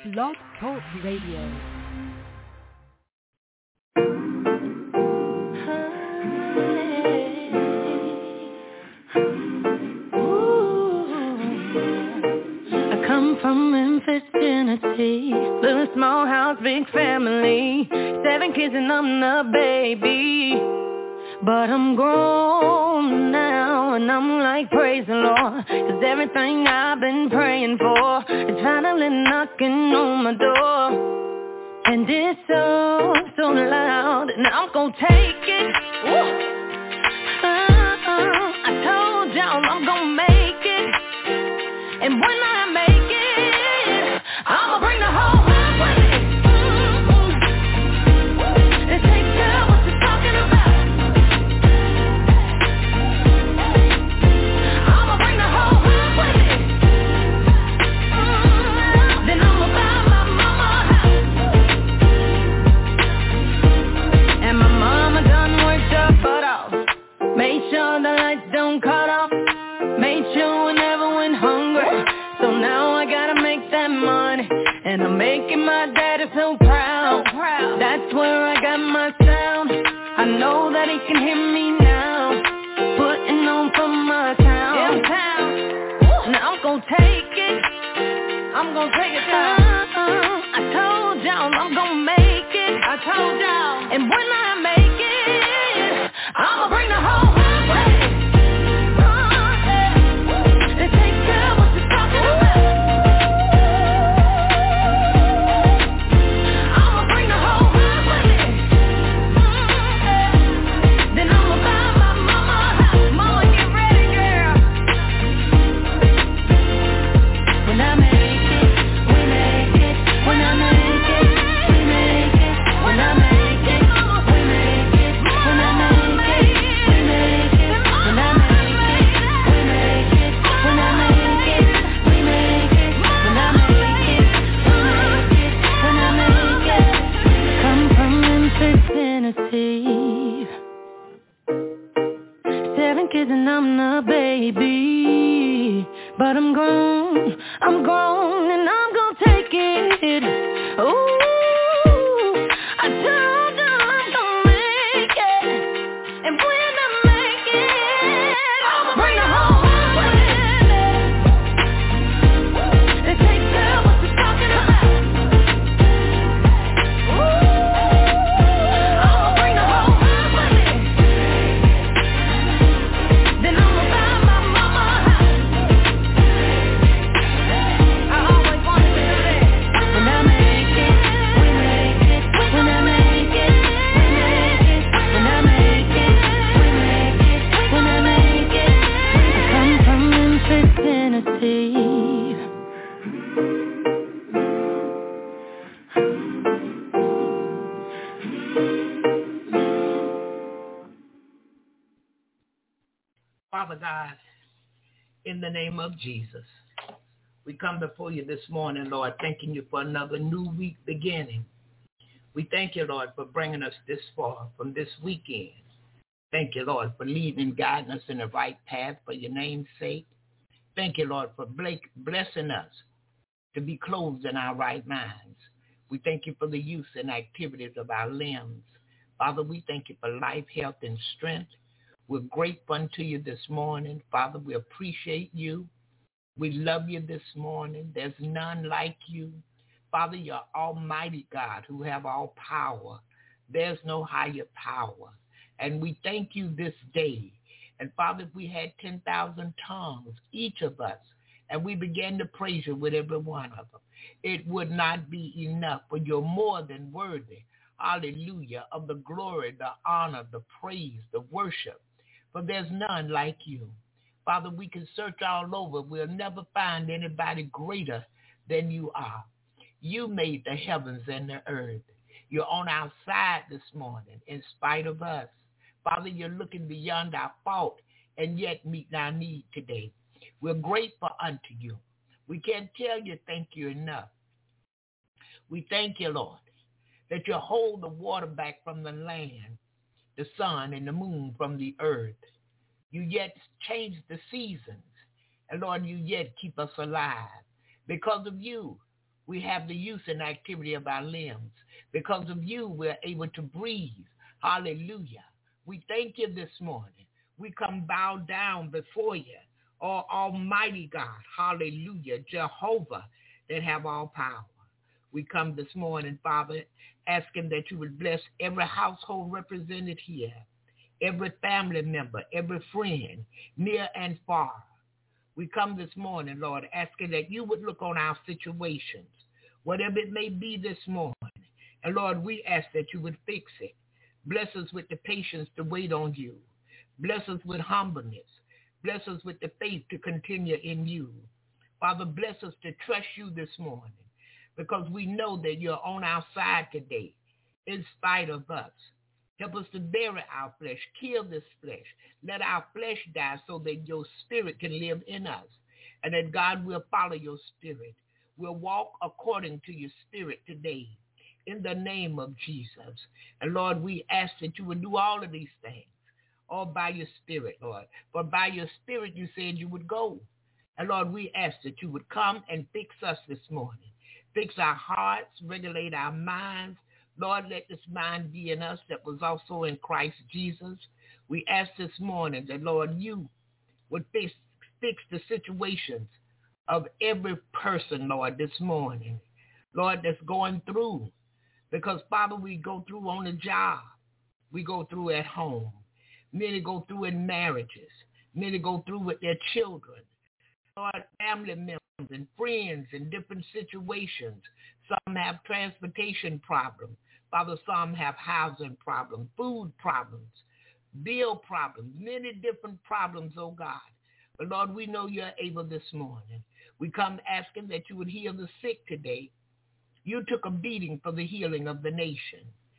Blog Talk Radio. From Memphis, Tennessee, little small house, big family, 7 kids and I'm the baby. But I'm grown now and I'm like, praise the Lord, 'cause everything I've been praying for is finally knocking on my door. And it's so, so loud, and I'm gonna take it. I told y'all I'm gonna make it. And when I make it, I'ma bring the whole world with me. And take care what you're talking about. I'ma bring the whole world with me. Then I'ma buy my mama a house. And my mama done worked her butt off. Made sure the lights don't cut off. Made sure we never went hungry. So now I gotta make that money, and I'm making my daddy so proud. That's where I got my sound. I know that he can hear me now. Putting on for my town. Now I'm gonna take it. I'm gonna take it down. I told y'all I'm gonna make it. I told y'all. And when I make it, I'ma bring the whole world with me. Kids and I'm the baby, but I'm grown, and I'm gonna take it. Ooh, I told you I'm gonna make it, and when I make it, I'ma bring the whole world with me. And take care what you're talking about. Ooh, I'ma bring the whole world with me. Then I'ma buy my mama a house. I always wanted to do that. When I make it, we make it. When I make it, we make it. When I make it, we make it. When I make it, I come from Memphis, Tennessee. Father God, in the name of Jesus, we come before you this morning, Lord, thanking you for another new week beginning. We thank you, Lord, for bringing us this far from this weekend. Thank you, Lord, for leading and guiding us in the right path for your name's sake. Thank you, Lord, for blessing us to be clothed in our right minds. We thank you for the use and activities of our limbs. Father, we thank you for life, health, and strength. We're grateful unto you this morning. Father, we appreciate you. We love you this morning. There's none like you. Father, you're Almighty God who have all power. There's no higher power. And we thank you this day. And Father, if we had 10,000 tongues, each of us, and we began to praise you with every one of them, it would not be enough, for you're more than worthy. Hallelujah, of the glory, the honor, the praise, the worship. For there's none like you. Father, we can search all over. We'll never find anybody greater than you are. You made the heavens and the earth. You're on our side this morning in spite of us. Father, you're looking beyond our fault and yet meeting our need today. We're grateful unto you. We can't tell you thank you enough. We thank you, Lord, that you hold the water back from the land, the sun and the moon from the earth. You yet change the seasons. And Lord, you yet keep us alive. Because of you, We have the use and activity of our limbs. Because of you, we're able to breathe. Hallelujah. We thank you this morning. We come bow down before you, oh Almighty God. Hallelujah. Jehovah, that have all power. We come this morning, Father, asking that you would bless every household represented here, every family member, every friend, near and far. We come this morning, Lord, asking that you would look on our situations, whatever it may be this morning. And Lord, we ask that you would fix it. Bless us with the patience to wait on you. Bless us with humbleness. Bless us with the faith to continue in you. Father, bless us to trust you this morning, because we know that you're on our side today in spite of us. Help us to bury our flesh, kill this flesh. Let our flesh die so that your spirit can live in us, and that God will follow your spirit. We'll walk according to your spirit today in the name of Jesus. And Lord, we ask that you would do all of these things, all by your spirit, Lord. For by your spirit you said you would go. And Lord, we ask that you would come and fix us this morning. Fix our hearts, regulate our minds. Lord, let this mind be in us that was also in Christ Jesus. We ask this morning that, Lord, you would fix the situations of every person, Lord, this morning, Lord, that's going through. Because, Father, we go through on the job. We go through at home. Many go through in marriages. Many go through with their children. Lord, family members and friends in different situations. Some have transportation problems. Father, some have housing problems, food problems, bill problems, many different problems, oh God. But Lord, we know you're able this morning. We come asking that you would heal the sick today. You took a beating for the healing of the nation.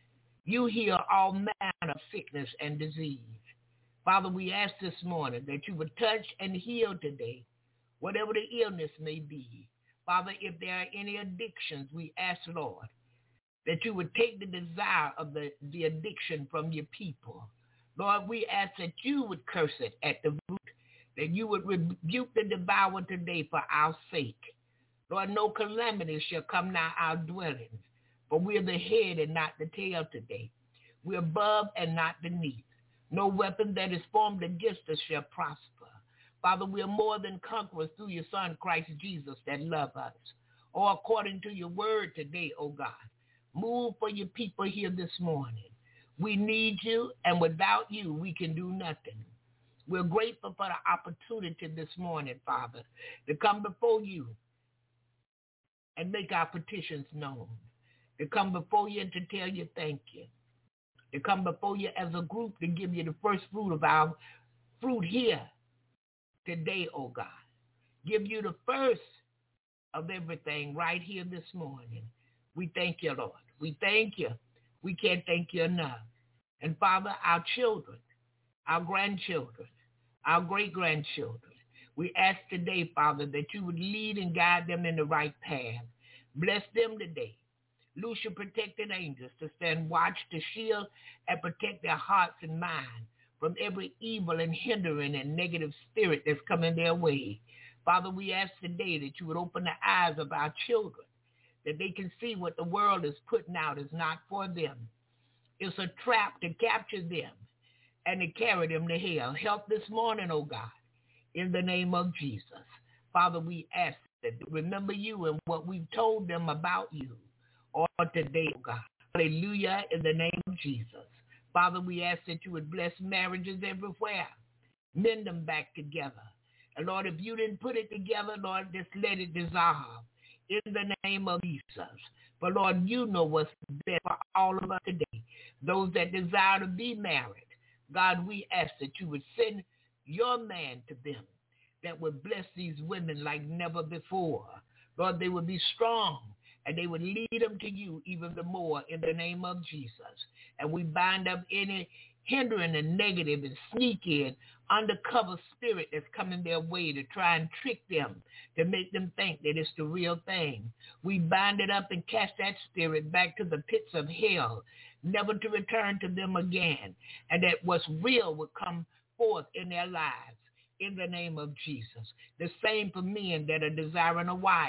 You heal all manner of sickness and disease. Father, we ask this morning that you would touch and heal today, whatever the illness may be. Father, if there are any addictions, we ask, Lord, that you would take the desire of the addiction from your people. Lord, we ask that you would curse it at the root, that you would rebuke the devourer today for our sake. Lord, no calamity shall come nigh our dwellings, for we are the head and not the tail today. We are above and not beneath. No weapon that is formed against us shall prosper. Father, we are more than conquerors through your Son, Christ Jesus, that love us. Oh, according to your word today, oh God, move for your people here this morning. We need you, and without you, we can do nothing. We're grateful for the opportunity this morning, Father, to come before you and make our petitions known, to come before you and to tell you thank you, to come before you as a group to give you the first fruit of our fruit here today, oh God. Give you the first of everything right here this morning. We thank you, Lord. We thank you. We can't thank you enough. And Father, our children, our grandchildren, our great-grandchildren, we ask today, Father, that you would lead and guide them in the right path. Bless them today. Loose your protected angels to stand watch, to shield and protect their hearts and minds from every evil and hindering and negative spirit that's coming their way. Father, we ask today that you would open the eyes of our children, that they can see what the world is putting out is not for them. It's a trap to capture them and to carry them to hell. Help this morning, oh God, in the name of Jesus. Father, we ask that they remember you and what we've told them about you or today, oh God. Hallelujah, in the name of Jesus. Father, we ask that you would bless marriages everywhere. Mend them back together. And Lord, if you didn't put it together, Lord, just let it dissolve in the name of Jesus. But Lord, you know what's best for all of us today. Those that desire to be married, God, we ask that you would send your man to them that would bless these women like never before. Lord, they would be strong and they would lead them to you even the more in the name of Jesus. And we bind up any hindering and negative and sneaky and undercover spirit that's coming their way to try and trick them, to make them think that it's the real thing. We bind it up and cast that spirit back to the pits of hell, never to return to them again, and that what's real would come forth in their lives in the name of Jesus. The same for men that are desiring a wife.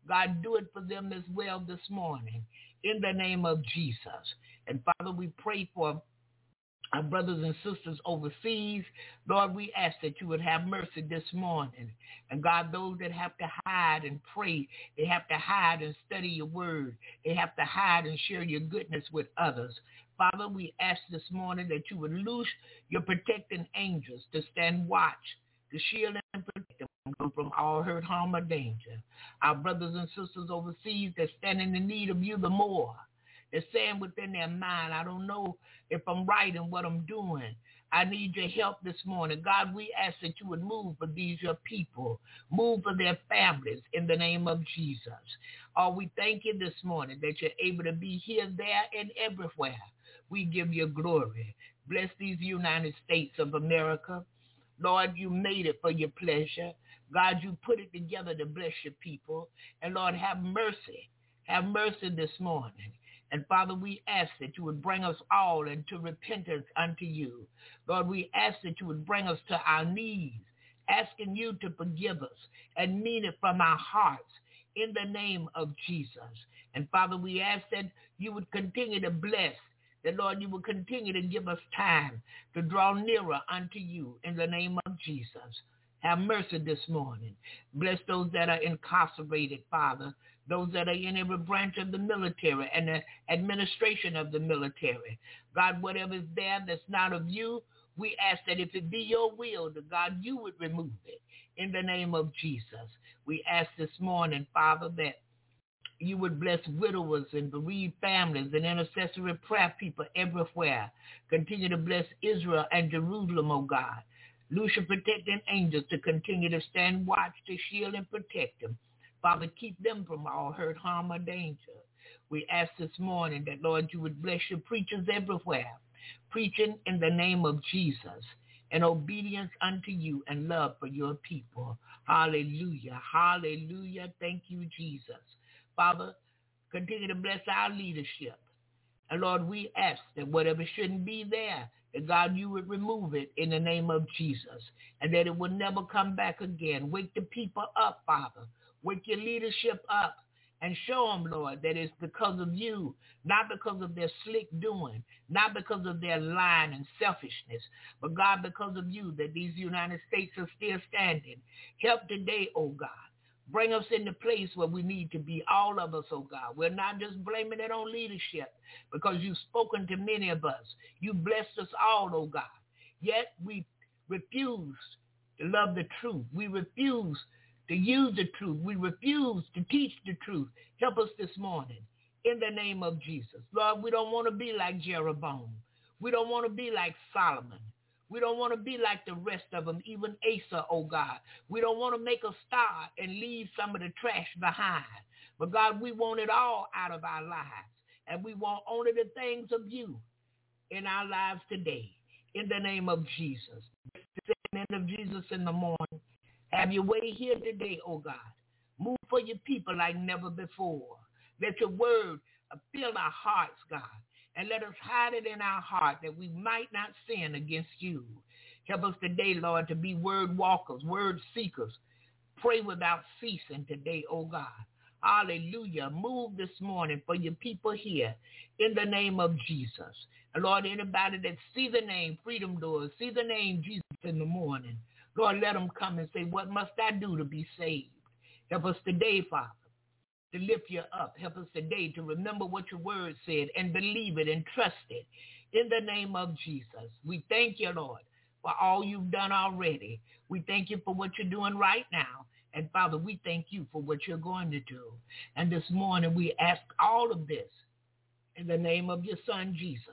God, do it for them as well this morning in the name of Jesus. And Father, we pray for our brothers and sisters overseas. Lord, we ask that you would have mercy this morning. And God, those that have to hide and pray, they have to hide and study your word. They have to hide and share your goodness with others. Father, we ask this morning that you would loose your protecting angels to stand watch, to shield and protect them from all hurt, harm, or danger. Our brothers and sisters overseas that stand in the need of you the more. They're saying within their mind, I don't know if I'm right in what I'm doing. I need your help this morning. God, we ask that you would move for these, your people. Move for their families in the name of Jesus. Oh, we thank you this morning that you're able to be here, there, and everywhere. We give you glory. Bless these United States of America. Lord, you made it for your pleasure. God, you put it together to bless your people. And Lord, have mercy. Have mercy this morning. And Father, we ask that you would bring us all into repentance unto you. Lord, we ask that you would bring us to our knees, asking you to forgive us and mean it from our hearts in the name of Jesus. And Father, we ask that you would continue to bless, that Lord, you will continue to give us time to draw nearer unto you in the name of Jesus. Have mercy this morning. Bless those that are incarcerated, Father, those that are in every branch of the military and the administration of the military. God, whatever is there that's not of you, we ask that if it be your will, that God, you would remove it in the name of Jesus. We ask this morning, Father, that you would bless widowers and bereaved families and intercessory prayer people everywhere. Continue to bless Israel and Jerusalem, oh God. Loose your protecting angels to continue to stand watch, to shield and protect them. Father, keep them from all hurt, harm, or danger. We ask this morning that, Lord, you would bless your preachers everywhere, preaching in the name of Jesus and obedience unto you and love for your people. Hallelujah. Hallelujah. Thank you, Jesus. Father, continue to bless our leadership. And Lord, we ask that whatever shouldn't be there, that God, you would remove it in the name of Jesus, and that it will never come back again. Wake the people up, Father. Wake your leadership up and show them, Lord, that it's because of you, not because of their slick doing, not because of their lying and selfishness, but God, because of you, that these United States are still standing. Help today, oh God. Bring us in the place where we need to be, all of us, oh God. We're not just blaming it on leadership because you've spoken to many of us. You blessed us all, oh God. Yet we refuse to love the truth. We refuse to use the truth. We refuse to teach the truth. Help us this morning in the name of Jesus. Lord, we don't want to be like Jeroboam. We don't want to be like Solomon. We don't want to be like the rest of them, even Asa, oh God. We don't want to make a star and leave some of the trash behind. But God, we want it all out of our lives. And we want only the things of you in our lives today. In the name of Jesus. In the name of Jesus in the morning. Have your way here today, oh God. Move for your people like never before. Let your word fill our hearts, God. And let us hide it in our heart that we might not sin against you. Help us today, Lord, to be word walkers, word seekers. Pray without ceasing today, oh God. Hallelujah. Move this morning for your people here in the name of Jesus. And Lord, anybody that see the name Freedom Doors, see the name Jesus in the morning, Lord, let them come and say, what must I do to be saved? Help us today, Father, to lift you up. Help us today to remember what your word said and believe it and trust it in the name of Jesus. We thank you, Lord, for all you've done already. We thank you for what you're doing right now. And Father, we thank you for what you're going to do. And this morning we ask all of this in the name of your son, Jesus.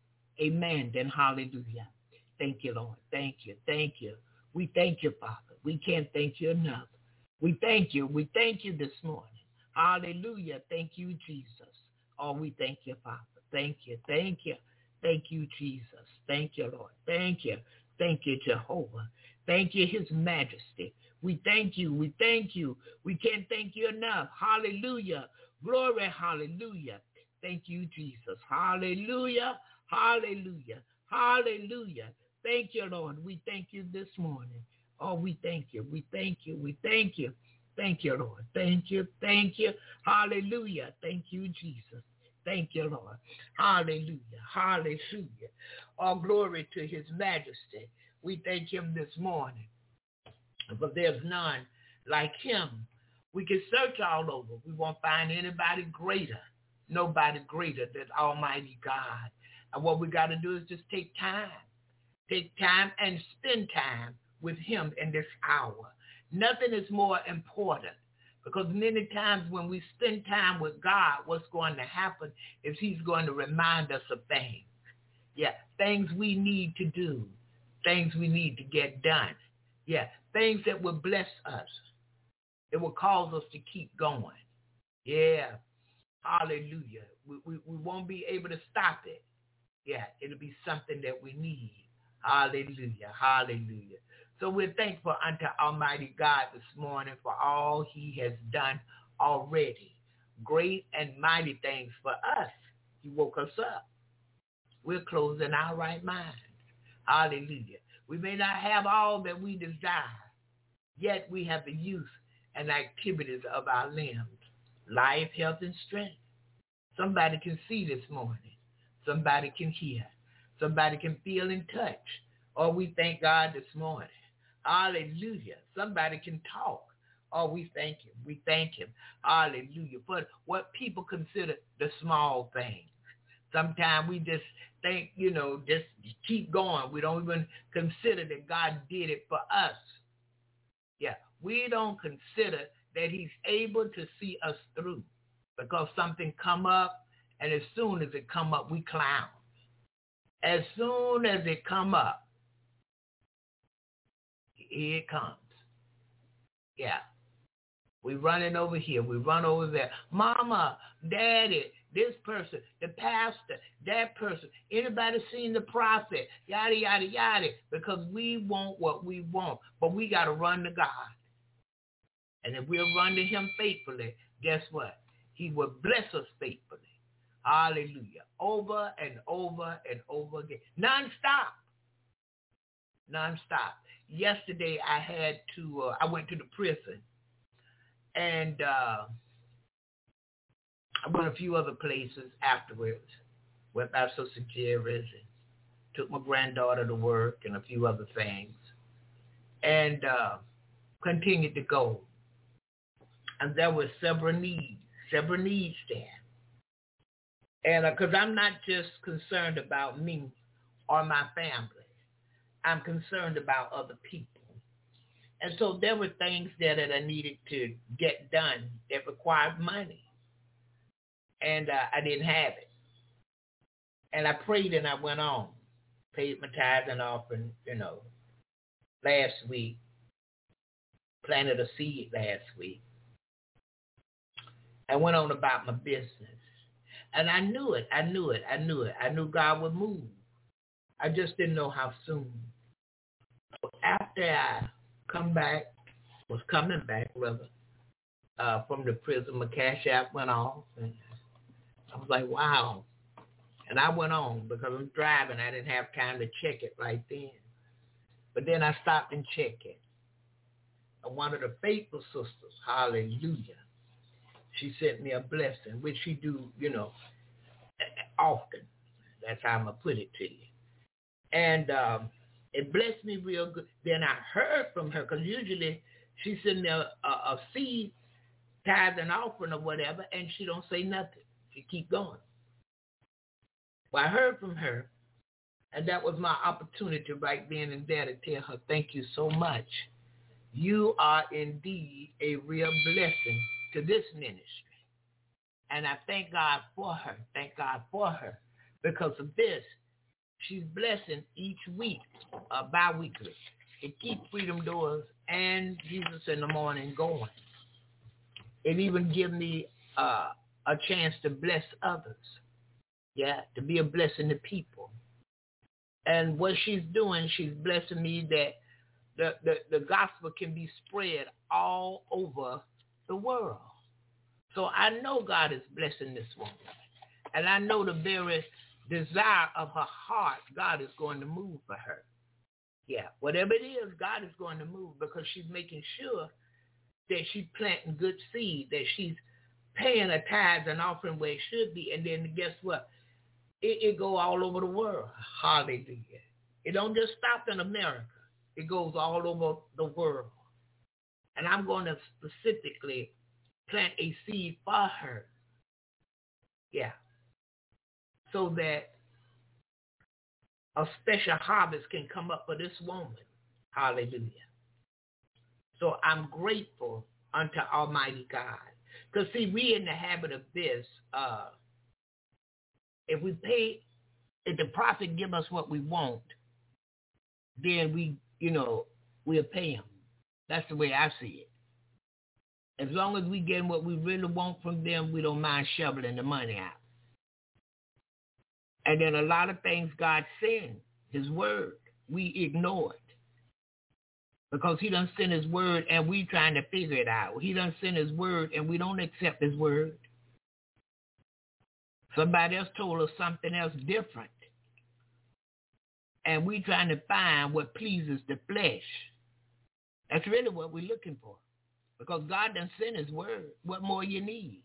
Amen and hallelujah. Thank you, Lord. Thank you. Thank you. We thank you, Father. We can't thank you enough. We thank you. We thank you this morning. Hallelujah. Thank you, Jesus. Oh, we thank you, Father. Thank you. Thank you. Thank you, Jesus. Thank you, Lord. Thank you. Thank you, Jehovah. Thank you, his majesty. We thank you. We thank you. We can't thank you enough. Hallelujah. Glory. Hallelujah. Thank you, Jesus. Hallelujah. Hallelujah. Hallelujah. Thank you, Lord. We thank you this morning. Oh, we thank you. We thank you. We thank you. Thank you, Lord. Thank you. Thank you. Hallelujah. Thank you, Jesus. Thank you, Lord. Hallelujah. Hallelujah. All glory to his majesty. We thank him this morning. But there's none like him. We can search all over. We won't find anybody greater. Nobody greater than Almighty God. And what we got to do is just take time. Take time and spend time with him in this hour. Nothing is more important, because many times when we spend time with God, what's going to happen is he's going to remind us of things. Yeah, things we need to do, things we need to get done. Yeah, things that will bless us. It will cause us to keep going. Yeah, hallelujah. We won't be able to stop it. Yeah, it'll be something that we need. Hallelujah, hallelujah. So we're thankful unto Almighty God this morning for all he has done already. Great and mighty things for us. He woke us up. We're closing our right mind. Hallelujah. We may not have all that we desire, yet we have the use and activities of our limbs, life, health, and strength. Somebody can see this morning. Somebody can hear. Somebody can feel and touch. Oh, we thank God this morning. Hallelujah. Somebody can talk. Oh, we thank him. We thank him. Hallelujah. For what people consider the small things. Sometimes we just think, just keep going. We don't even consider that God did it for us. Yeah, we don't consider that he's able to see us through, because something come up, and as soon as it come up, we clown. As soon as it come up, here it comes. Yeah. We running over here. We run over there. Mama, daddy, this person, the pastor, that person, anybody seen the prophet, yada, yada, yada, because we want what we want. But we got to run to God. And if we'll run to him faithfully, guess what? He will bless us faithfully. Hallelujah. Over and over and over again. Non-stop. Non-stop. Yesterday I went to the prison, and I went a few other places afterwards. Went by Sister Jerry's and took my granddaughter to work and a few other things, and continued to go. And there were several needs there. And because I'm not just concerned about me or my family, I'm concerned about other people. And so there were things there that I needed to get done that required money. And I didn't have it. And I prayed and I went on. Paid my tithes and offering, last week. Planted a seed last week. I went on about my business. And I knew it. I knew God would move. I just didn't know how soon. After I was coming back, from the prison, my Cash App went off. And I was like, wow. And I went on because I'm driving. I didn't have time to check it right then. But then I stopped and checked it. And one of the faithful sisters, hallelujah, she sent me a blessing, which she do, often. That's how I'm going to put it to you. And it blessed me real good. Then I heard from her, because usually she sent me a seed, tithe and offering or whatever, and she don't say nothing. She keep going. Well, I heard from her, and that was my opportunity right then and there to tell her, thank you so much. You are indeed a real blessing to this ministry. And I thank God for her. Thank God for her. Because of this, she's blessing each week, bi-weekly. It keeps Freedom Doors and Jesus in the Morning going. It even gives me a chance to bless others. Yeah, to be a blessing to people. And what she's doing, she's blessing me that the gospel can be spread all over the world. So I know God is blessing this woman. And I know the very desire of her heart, God is going to move for her. Yeah, whatever it is, God is going to move, because she's making sure that she's planting good seed, that she's paying her tithes and offering where it should be. And then guess what? It go all over the world. Hallelujah. It don't just stop in America. It goes all over the world. And I'm going to specifically plant a seed for her. Yeah. So that a special harvest can come up for this woman. Hallelujah. So I'm grateful unto Almighty God. Because, see, we in the habit of this. If the prophet give us what we want, then we'll pay him. That's the way I see it. As long as we get what we really want from them, we don't mind shoveling the money out. And then a lot of things God sent, his word, we ignore it. Because he done sent his word and we trying to figure it out. He done sent his word and we don't accept his word. Somebody else told us something else different. And we trying to find what pleases the flesh. That's really what we're looking for. Because God done sent his word. What more you need?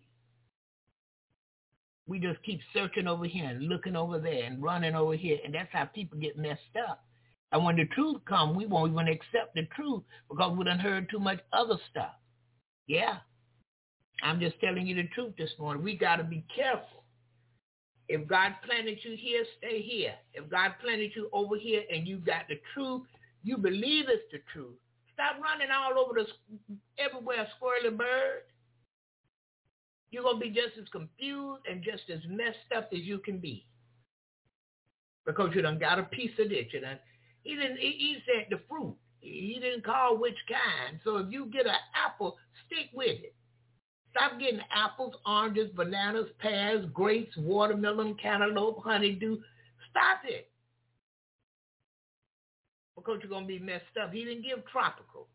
We just keep searching over here and looking over there and running over here. And that's how people get messed up. And when the truth comes, we won't even accept the truth because we done heard too much other stuff. Yeah. I'm just telling you the truth this morning. We got to be careful. If God planted you here, stay here. If God planted you over here and you got the truth, you believe it's the truth. Stop running all over everywhere, squirrely bird. You're going to be just as confused and just as messed up as you can be. Because you done got a piece of this. He said the fruit. He didn't call which kind. So if you get an apple, stick with it. Stop getting apples, oranges, bananas, pears, grapes, watermelon, cantaloupe, honeydew. Stop it. Because you're going to be messed up. He didn't give tropical.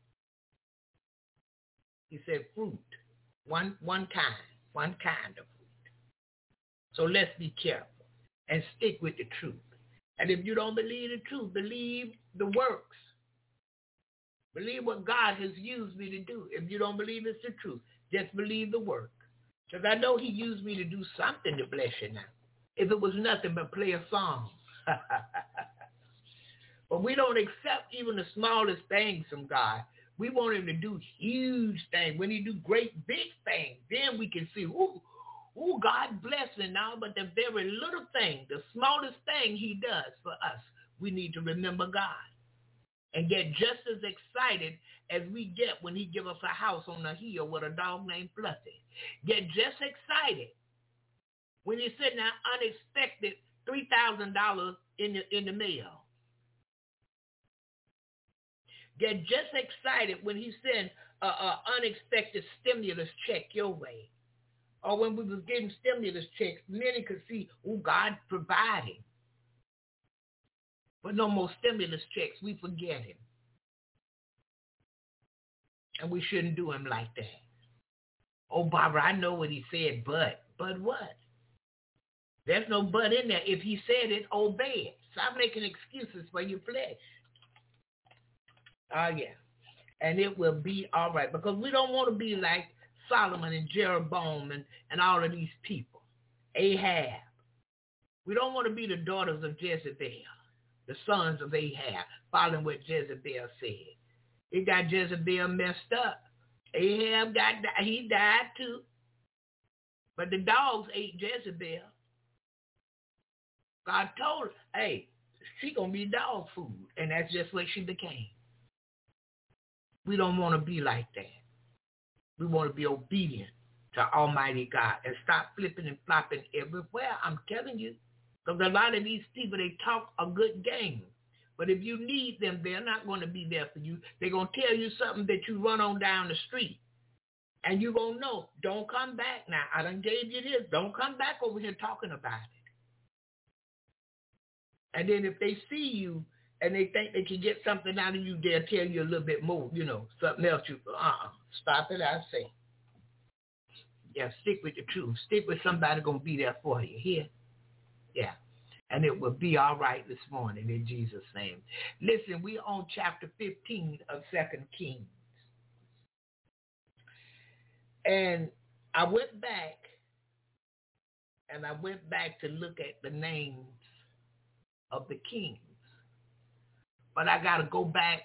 He said fruit. One kind of fruit. So let's be careful and stick with the truth. And if you don't believe the truth, believe the works. Believe what God has used me to do. If you don't believe it's the truth, just believe the work. Because I know he used me to do something to bless you now. If it was nothing but play a song. But we don't accept even the smallest things from God. We want him to do huge things. When he do great big things, then we can see, ooh, God bless him now. But the very little thing, the smallest thing he does for us, we need to remember God. And get just as excited as we get when he give us a house on a hill with a dog named Fluffy. Get just excited when he send an unexpected $3,000 in the mail. Get just excited when he send an unexpected stimulus check your way. Or when we was getting stimulus checks, many could see, God providing. But no more stimulus checks. We forget him. And we shouldn't do him like that. Oh, Barbara, I know what he said, but what? There's no but in there. If he said it, obey it. Stop making excuses for your flesh. Oh, yeah. And it will be all right. Because we don't want to be like Solomon and Jeroboam and all of these people. Ahab. We don't want to be the daughters of Jezebel. The sons of Ahab, following what Jezebel said. It got Jezebel messed up. Ahab he died too. But the dogs ate Jezebel. God told her, hey, she going to be dog food. And that's just what she became. We don't want to be like that. We want to be obedient to Almighty God and stop flipping and flopping everywhere. I'm telling you. Because a lot of these people, they talk a good game. But if you need them, they're not going to be there for you. They're going to tell you something that you run on down the street. And you're going to know, don't come back now. I done gave you this. Don't come back over here talking about it. And then if they see you and they think they can get something out of you, they'll tell you a little bit more, something else. Stop it, I say. Yeah, stick with the truth. Stick with somebody going to be there for you. Here. Yeah. And it will be all right this morning in Jesus' name. Listen, we're on chapter 15 of 2 Kings. And I went back, to look at the names of the kings. But I got to go back,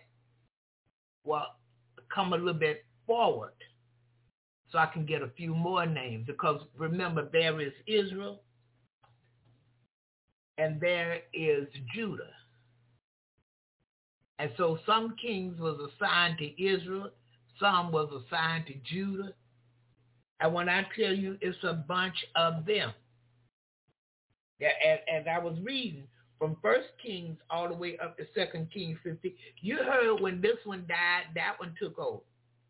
come a little bit forward so I can get a few more names. Because remember, there is Israel and there is Judah. And so some kings was assigned to Israel, some was assigned to Judah. And when I tell you, it's a bunch of them. Yeah, as I was reading from 1 Kings all the way up to 2 Kings 15, you heard when this one died, that one took over.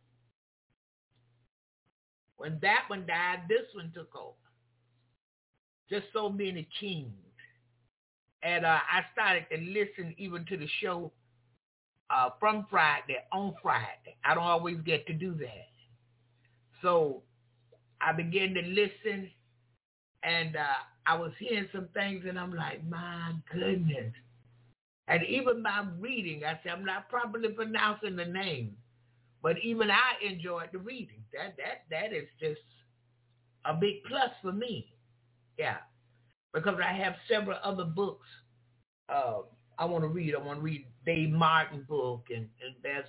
When that one died, this one took over. Just so many kings. And I started to listen even to the show from Friday, on Friday. I don't always get to do that. So I began to listen, and I was hearing some things, and I'm like, my goodness. And even my reading, I said, I'm not properly pronouncing the name, but even I enjoyed the reading. That is just a big plus for me. Yeah. Because I have several other books I want to read. I want to read Dave Martin book, and there's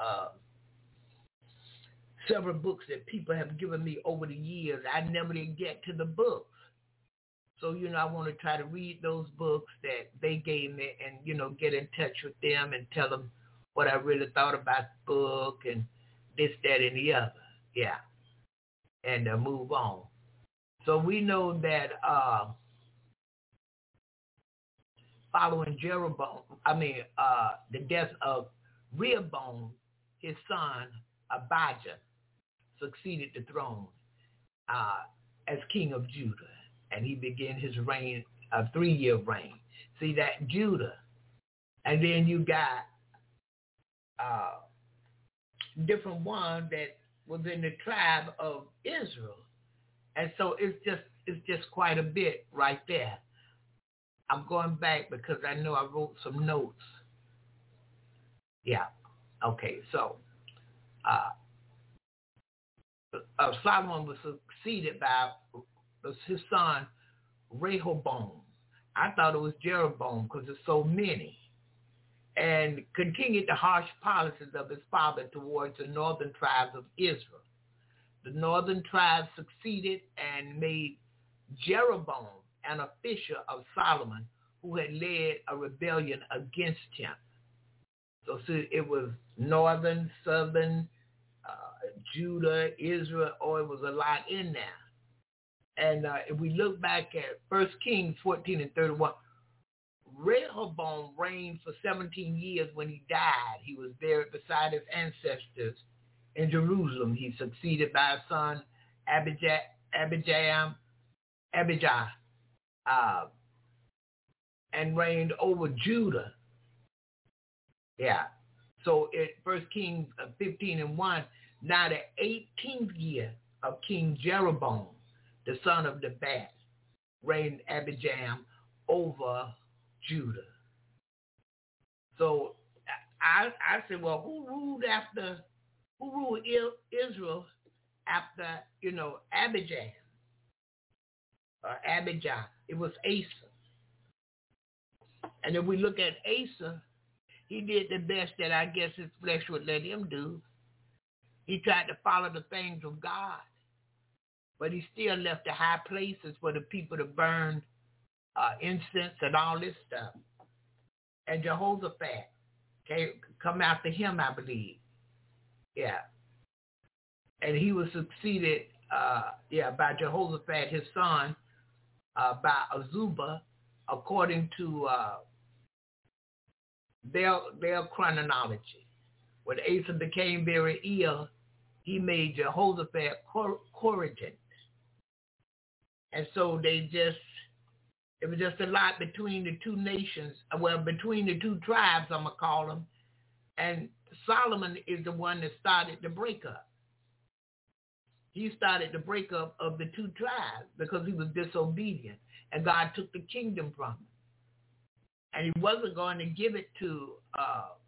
several books that people have given me over the years. I never did get to the books. So, I want to try to read those books that they gave me and, get in touch with them and tell them what I really thought about the book and this, that, and the other. Yeah. And move on. So we know that following the death of Rehoboam, his son, Abijah, succeeded the throne as king of Judah. And he began his reign, a 3-year reign. See that, Judah. And then you got different ones that was in the tribe of Israel. And so it's just quite a bit right there. I'm going back because I know I wrote some notes. Yeah. Okay, so Solomon was succeeded by his son Rehoboam. I thought it was Jeroboam because there's so many. And continued the harsh policies of his father towards the northern tribes of Israel. The northern tribes succeeded and made Jeroboam an official of Solomon, who had led a rebellion against him. So see, it was northern, southern, Judah, Israel, it was a lot in there. And if we look back at 1 Kings 14 and 31, Rehoboam reigned for 17 years. When he died, he was buried beside his ancestors in Jerusalem. He succeeded by his son Abijah, and reigned over Judah. Yeah. So in 1 Kings 15 and 1, now the 18th year of King Jeroboam, the son of Nebat, reigned Abijah over Judah. So I said, well, who ruled Israel after, Abijah? Abijah. It was Asa. And if we look at Asa, he did the best that I guess his flesh would let him do. He tried to follow the things of God, but he still left the high places for the people to burn incense and all this stuff. And Jehoshaphat come after him, I believe. Yeah. And he was succeeded, by Jehoshaphat, his son, by Azubah, according to their chronology. When Asa became very ill, he made Jehoshaphat corregent. And so it was just a lot between the two nations, between the two tribes, I'm going to call them. And Solomon is the one that started the breakup. He started the breakup of the two tribes because he was disobedient. And God took the kingdom from him. And he wasn't going to give it to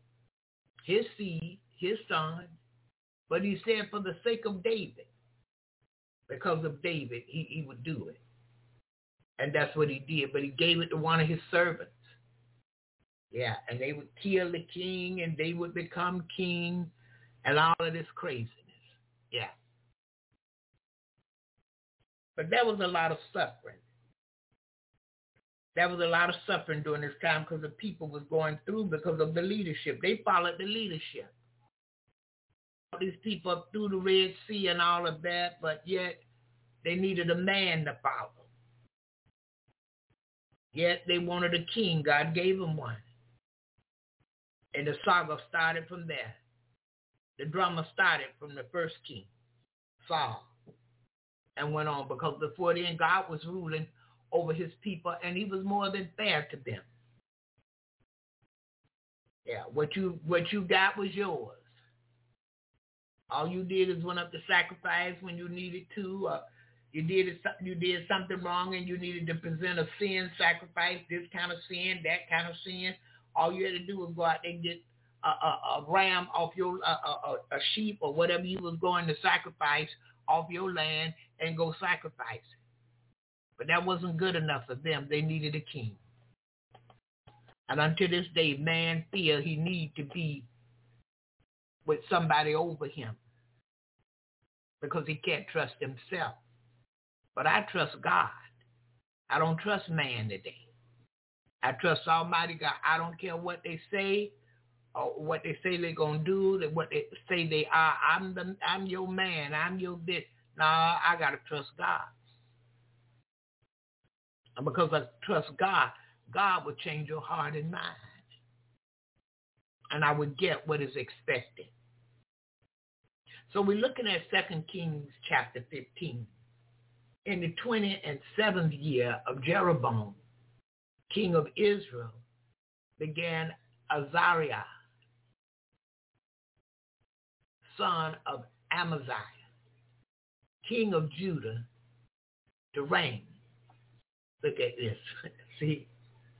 his seed, his son, but he said for the sake of David, Because of David, he would do it. And that's what he did. But he gave it to one of his servants. Yeah, and they would kill the king, and they would become king, and all of this craziness. Yeah. But there was a lot of suffering. There was a lot of suffering during this time because the people was going through because of the leadership. They followed the leadership. These people up through the Red Sea and all of that, but yet they needed a man to follow. Yet they wanted a king. God gave them one. And the saga started from there. The drama started from the first king, Saul, and went on because before then God was ruling over his people, and he was more than fair to them. Yeah, what you got was yours. All you did is went up to sacrifice when you needed to. You did something wrong and you needed to present a sin sacrifice, this kind of sin, that kind of sin. All you had to do was go out and get a ram off your a sheep or whatever you was going to sacrifice off your land and go sacrifice it. But that wasn't good enough for them. They needed a king. And until this day, man feels he need to be with somebody over him because he can't trust himself. But I trust God. I don't trust man today. I trust Almighty God. I don't care what they say or what they say they're going to do, what they say they are. I'm your man. I'm your bitch. Nah, I got to trust God. And because I trust God, God will change your heart and mind. And I would get what is expected. So we're looking at 2 Kings chapter 15. In the 27th year of Jeroboam, king of Israel, began Azariah, son of Amaziah, king of Judah, to reign. Look at this. See,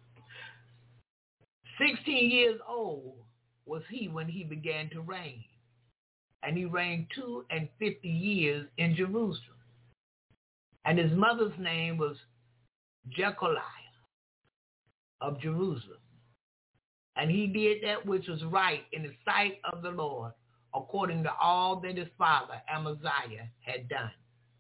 16 years old was he when he began to reign, and he reigned 52 years in Jerusalem. And his mother's name was Jecoliah of Jerusalem. And he did that which was right in the sight of the Lord, according to all that his father Amaziah had done,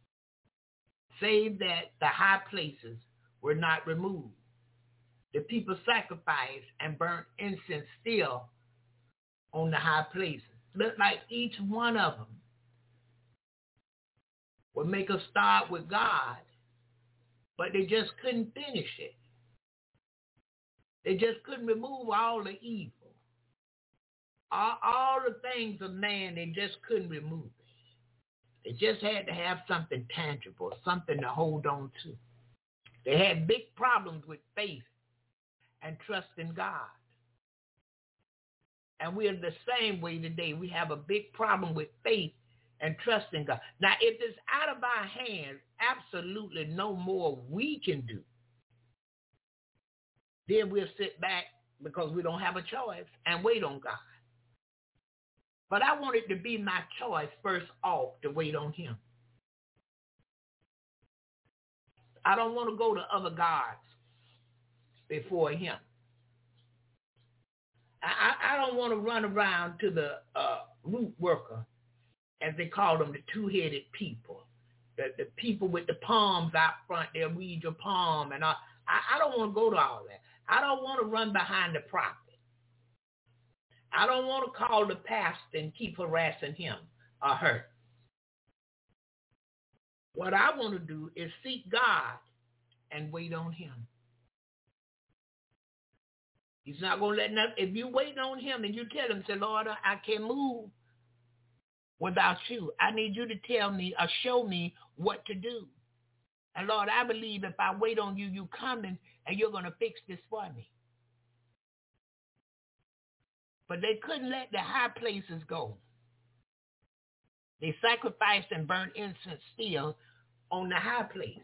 save that the high places were not removed. The people sacrificed and burnt incense still on the high places. Looked like each one of them would make a start with God, but they just couldn't finish it. They just couldn't remove all the evil. All the things of man, they just couldn't remove it. They just had to have something tangible, something to hold on to. They had big problems with faith and trust in God. And we're the same way today. We have a big problem with faith and trust in God. Now, if it's out of our hands, absolutely no more we can do. Then we'll sit back because we don't have a choice and wait on God. But I want it to be my choice first off to wait on him. I don't want to go to other gods before him. I don't want to run around to the root worker, as they call them, the two-headed people, the people with the palms out front. They'll read your palm, and I don't want to go to all that. I don't want to run behind the prophet. I don't want to call the pastor and keep harassing him or her. What I want to do is seek God and wait on him. He's not going to let nothing. If you wait on him and you tell him, say, Lord, I can't move without you. I need you to tell me or show me what to do. And Lord, I believe if I wait on you, you coming and you're going to fix this for me. But they couldn't let the high places go. They sacrificed and burnt incense still on the high places.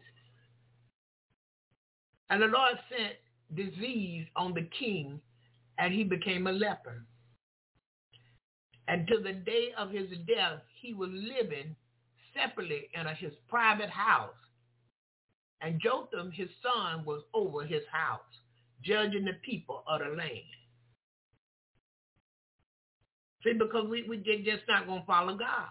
And the Lord sent disease on the king, and he became a leper. And to the day of his death, he was living separately in his private house. And Jotham, his son, was over his house, judging the people of the land. See, because we just not going to follow God.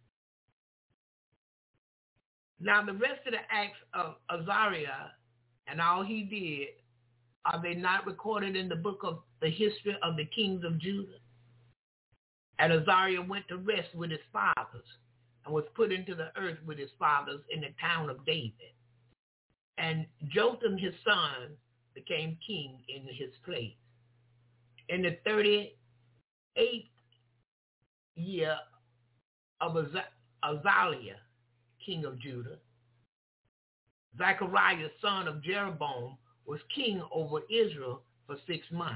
Now, the rest of the acts of Azariah and all he did, are they not recorded in the book of the history of the kings of Judah? And Azariah went to rest with his fathers and was put into the earth with his fathers in the town of David. And Jotham, his son, became king in his place. In the 38th year of Azaliah, king of Judah, Zechariah, son of Jeroboam, was king over Israel for 6 months.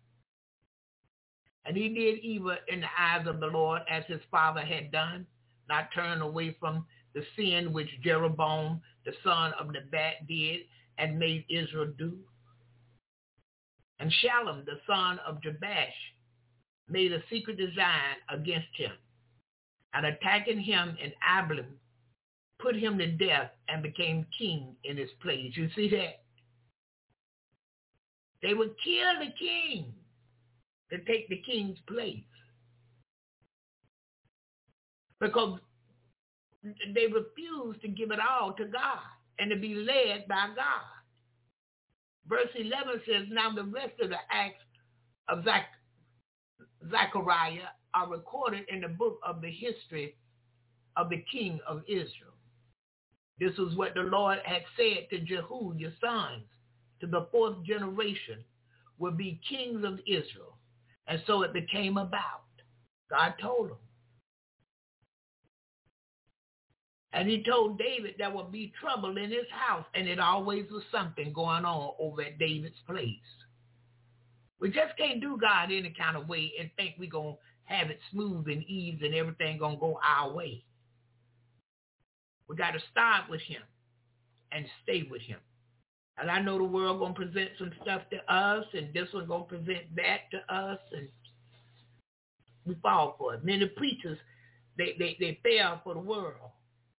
And he did evil in the eyes of the Lord as his father had done, not turn away from the sin which Jeroboam, the son of Nebat, did and made Israel do. And Shallum, the son of Jabesh, made a secret design against him, and attacking him in Ablim, put him to death and became king in his place. You see that? They would kill the king to take the king's place because they refused to give it all to God and to be led by God. Verse 11 says, now the rest of the acts of Zechariah are recorded in the book of the history of the king of Israel. This was what the Lord had said to Jehu, your sons, to the 4th generation will be kings of Israel. And so it became about. God told him. And he told David there would be trouble in his house, and it always was something going on over at David's place. We just can't do God any kind of way and think we're going to have it smooth and easy and everything going to go our way. We got to start with him and stay with him. And I know the world going to present some stuff to us, and this one going to present that to us, and we fall for it. Many preachers, they fail for the world.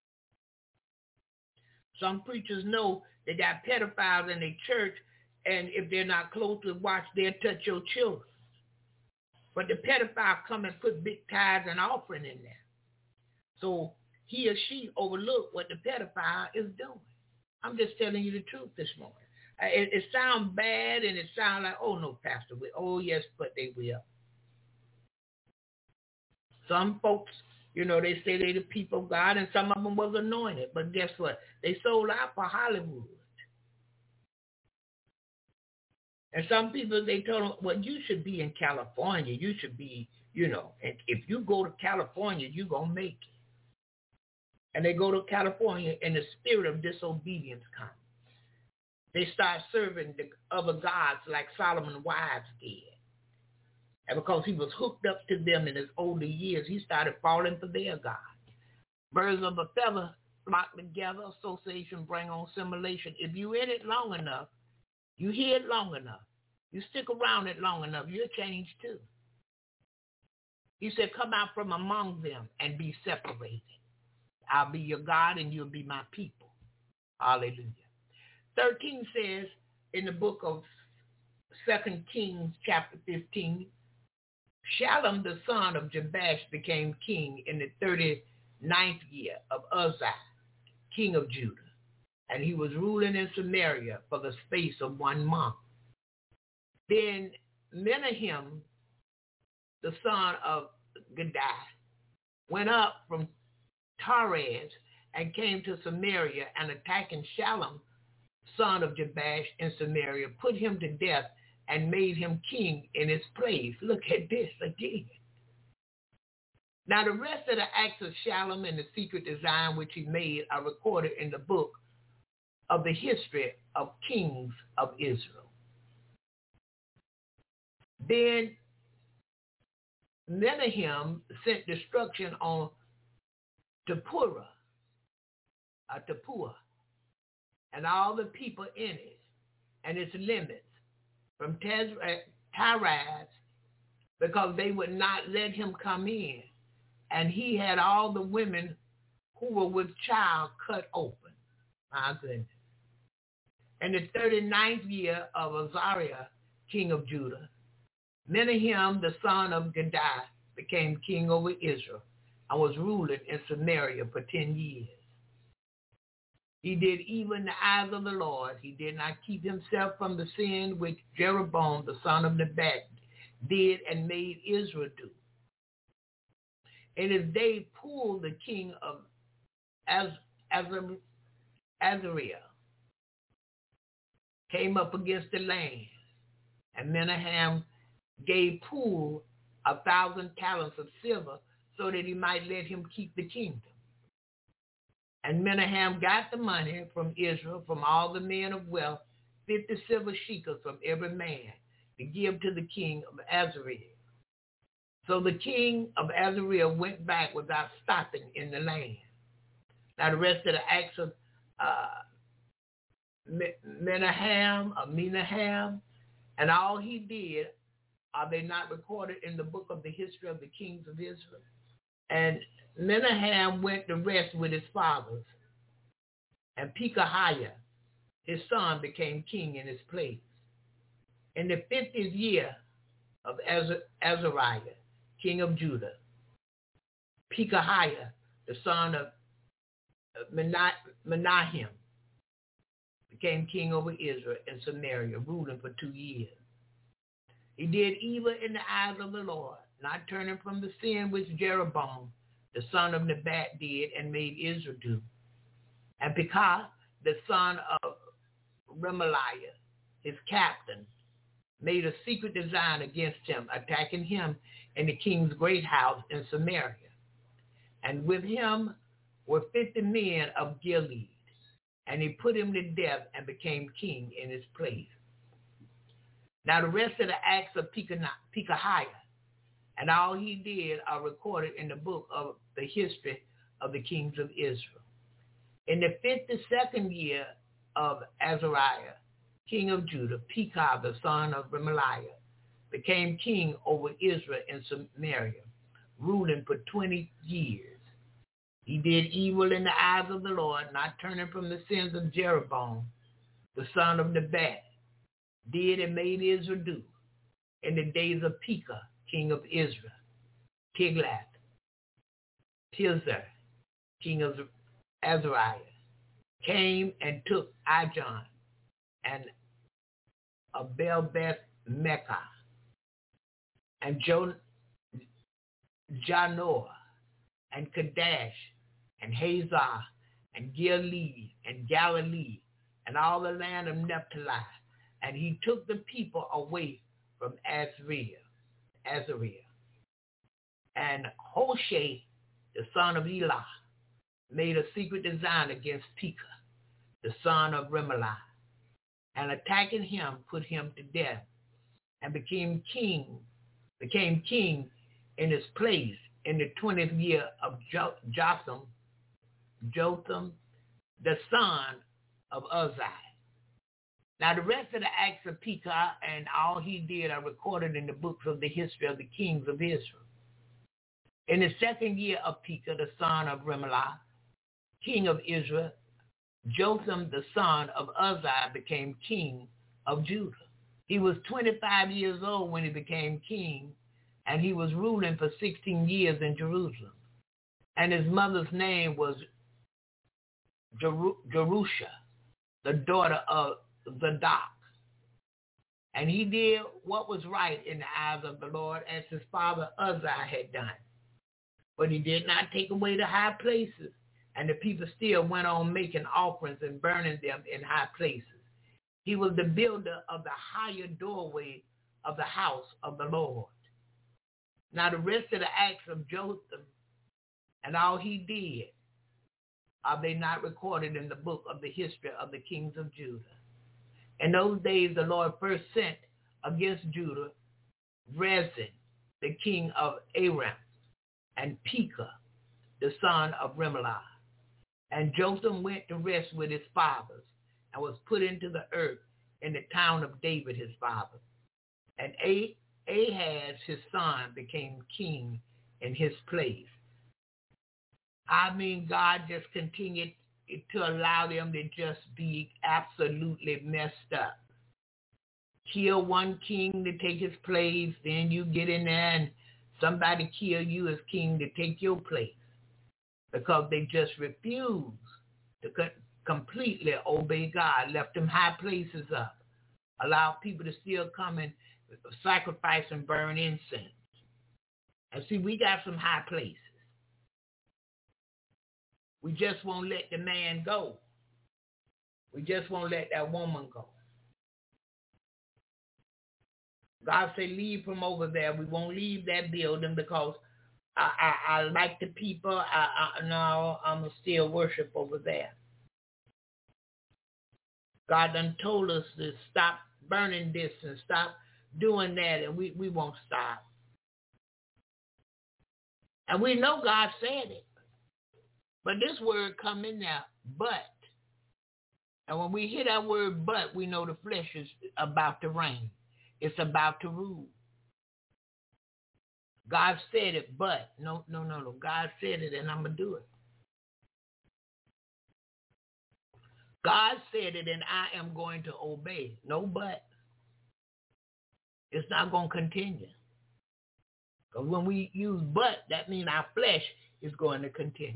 Some preachers know they got pedophiles in their church, and if they're not closely watched, they'll touch your children. But the pedophile come and put big tithes and offering in there. So he or she overlooked what the pedophile is doing. I'm just telling you the truth this morning. It sounds bad, and it sounds like, oh, no, Pastor. Oh, yes, but they will. Some folks, you know, they say they're the people of God, and some of them was anointed. But guess what? They sold out for Hollywood. And some people, they told them, well, you should be in California. You should be, you know, and if you go to California, you're going to make it. And they go to California, and the spirit of disobedience comes. They start serving the other gods like Solomon's wives did. And because he was hooked up to them in his older years, he started falling for their God. Birds of a feather flock together, association bring on assimilation. If you in it long enough, you hear it long enough, you stick around it long enough, you'll change too. He said, come out from among them and be separated. I'll be your God and you'll be my people. Hallelujah. 13 says in the book of 2 Kings chapter 15, Shallum the son of Jabesh became king in the 39th year of Uzziah, king of Judah. And he was ruling in Samaria for the space of 1 month. Then Menahem, the son of Gadai, went up from Taraz and came to Samaria, and attacking Shallum, son of Jabesh in Samaria, put him to death and made him king in his place. Look at this again. Now the rest of the acts of Shallum and the secret design which he made are recorded in the book of the history of kings of Israel. Then Menahem sent destruction on Tappuah, and all the people in it, and its limits, from Taraz, because they would not let him come in. And he had all the women who were with child cut open. My goodness. In the 39th year of Azariah, king of Judah, Menahem, the son of Gadai, became king over Israel and was ruling in Samaria for 10 years. He did evil in the eyes of the Lord. He did not keep himself from the sin which Jeroboam, the son of Nebat, did and made Israel do. In his day, Pul, the king of Azariah, came up against the land, and Menahem gave Pul 1,000 talents of silver so that he might let him keep the kingdom. And Menahem got the money from Israel, from all the men of wealth, 50 silver shekels from every man, to give to the king of Azariah. So the king of Azariah went back without stopping in the land. Now the rest of the acts of Menahem, and all he did, are they not recorded in the book of the history of the kings of Israel? And Menahem went to rest with his fathers, and Pekahiah, his son, became king in his place. In the 50th year of Azariah, king of Judah, Pekahiah, the son of Menahem, became king over Israel and Samaria, ruling for 2 years. He did evil in the eyes of the Lord, not turning from the sin which Jeroboam, the son of Nebat, did and made Israel do. And Pekah, the son of Remaliah, his captain, made a secret design against him, attacking him in the king's great house in Samaria. And with him were 50 men of Gilead, and he put him to death and became king in his place. Now the rest of the acts of Pekahiah and all he did are recorded in the book of the history of the kings of Israel. In the 52nd year of Azariah, king of Judah, Pekah, the son of Remaliah, became king over Israel and Samaria, ruling for 20 years. He did evil in the eyes of the Lord, not turning from the sins of Jeroboam, the son of Nebat, did and made Israel do in the days of Pekah, king of Israel, Tiglath-Pileser, king of Azariah, came and took Ijon and Abel-Beth-Mecca and Janoah and Kadesh and Hazar and Gilead and Galilee and all the land of Naphtali. And he took the people away from Azariah. And Hoshea, the son of Elah, made a secret design against Pekah, the son of Remaliah, and attacking him, put him to death, and became king in his place in the 20th year of Jotham, the son of Uzziah. Now the rest of the acts of Pekah and all he did are recorded in the books of the history of the kings of Israel. In the 2nd year of Pekah, the son of Remaliah, king of Israel, Jotham, the son of Uzziah, became king of Judah. He was 25 years old when he became king, and he was ruling for 16 years in Jerusalem. And his mother's name was Jerusha, the daughter of Zadok. And he did what was right in the eyes of the Lord, as his father Uzziah had done. But he did not take away the high places, and the people still went on making offerings and burning them in high places. He was the builder of the higher doorway of the house of the Lord. Now the rest of the acts of Jotham and all he did, are they not recorded in the book of the history of the kings of Judah? In those days the Lord first sent against Judah Rezin, the king of Aram, and Pekah, the son of Remaliah. And Jotham went to rest with his fathers and was put into the earth in the town of David his father. And Ahaz his son became king in his place. I mean, God just continued to allow them to just be absolutely messed up. Kill one king to take his place, then you get in there and somebody kill you as king to take your place because they just refused to completely obey God, left them high places up, allowed people to still come and sacrifice and burn incense. And see, we got some high places. We just won't let the man go. We just won't let that woman go. God said, leave from over there. We won't leave that building because I like the people. No, I'm going to still worship over there. God done told us to stop burning this and stop doing that, and we won't stop. And we know God said it. But this word come in there, but. And when we hear that word but, we know the flesh is about to reign. It's about to rule. God said it, but. No. God said it, and I'm going to do it. God said it, and I am going to obey. No but. It's not going to continue. Because when we use but, that means our flesh is going to continue.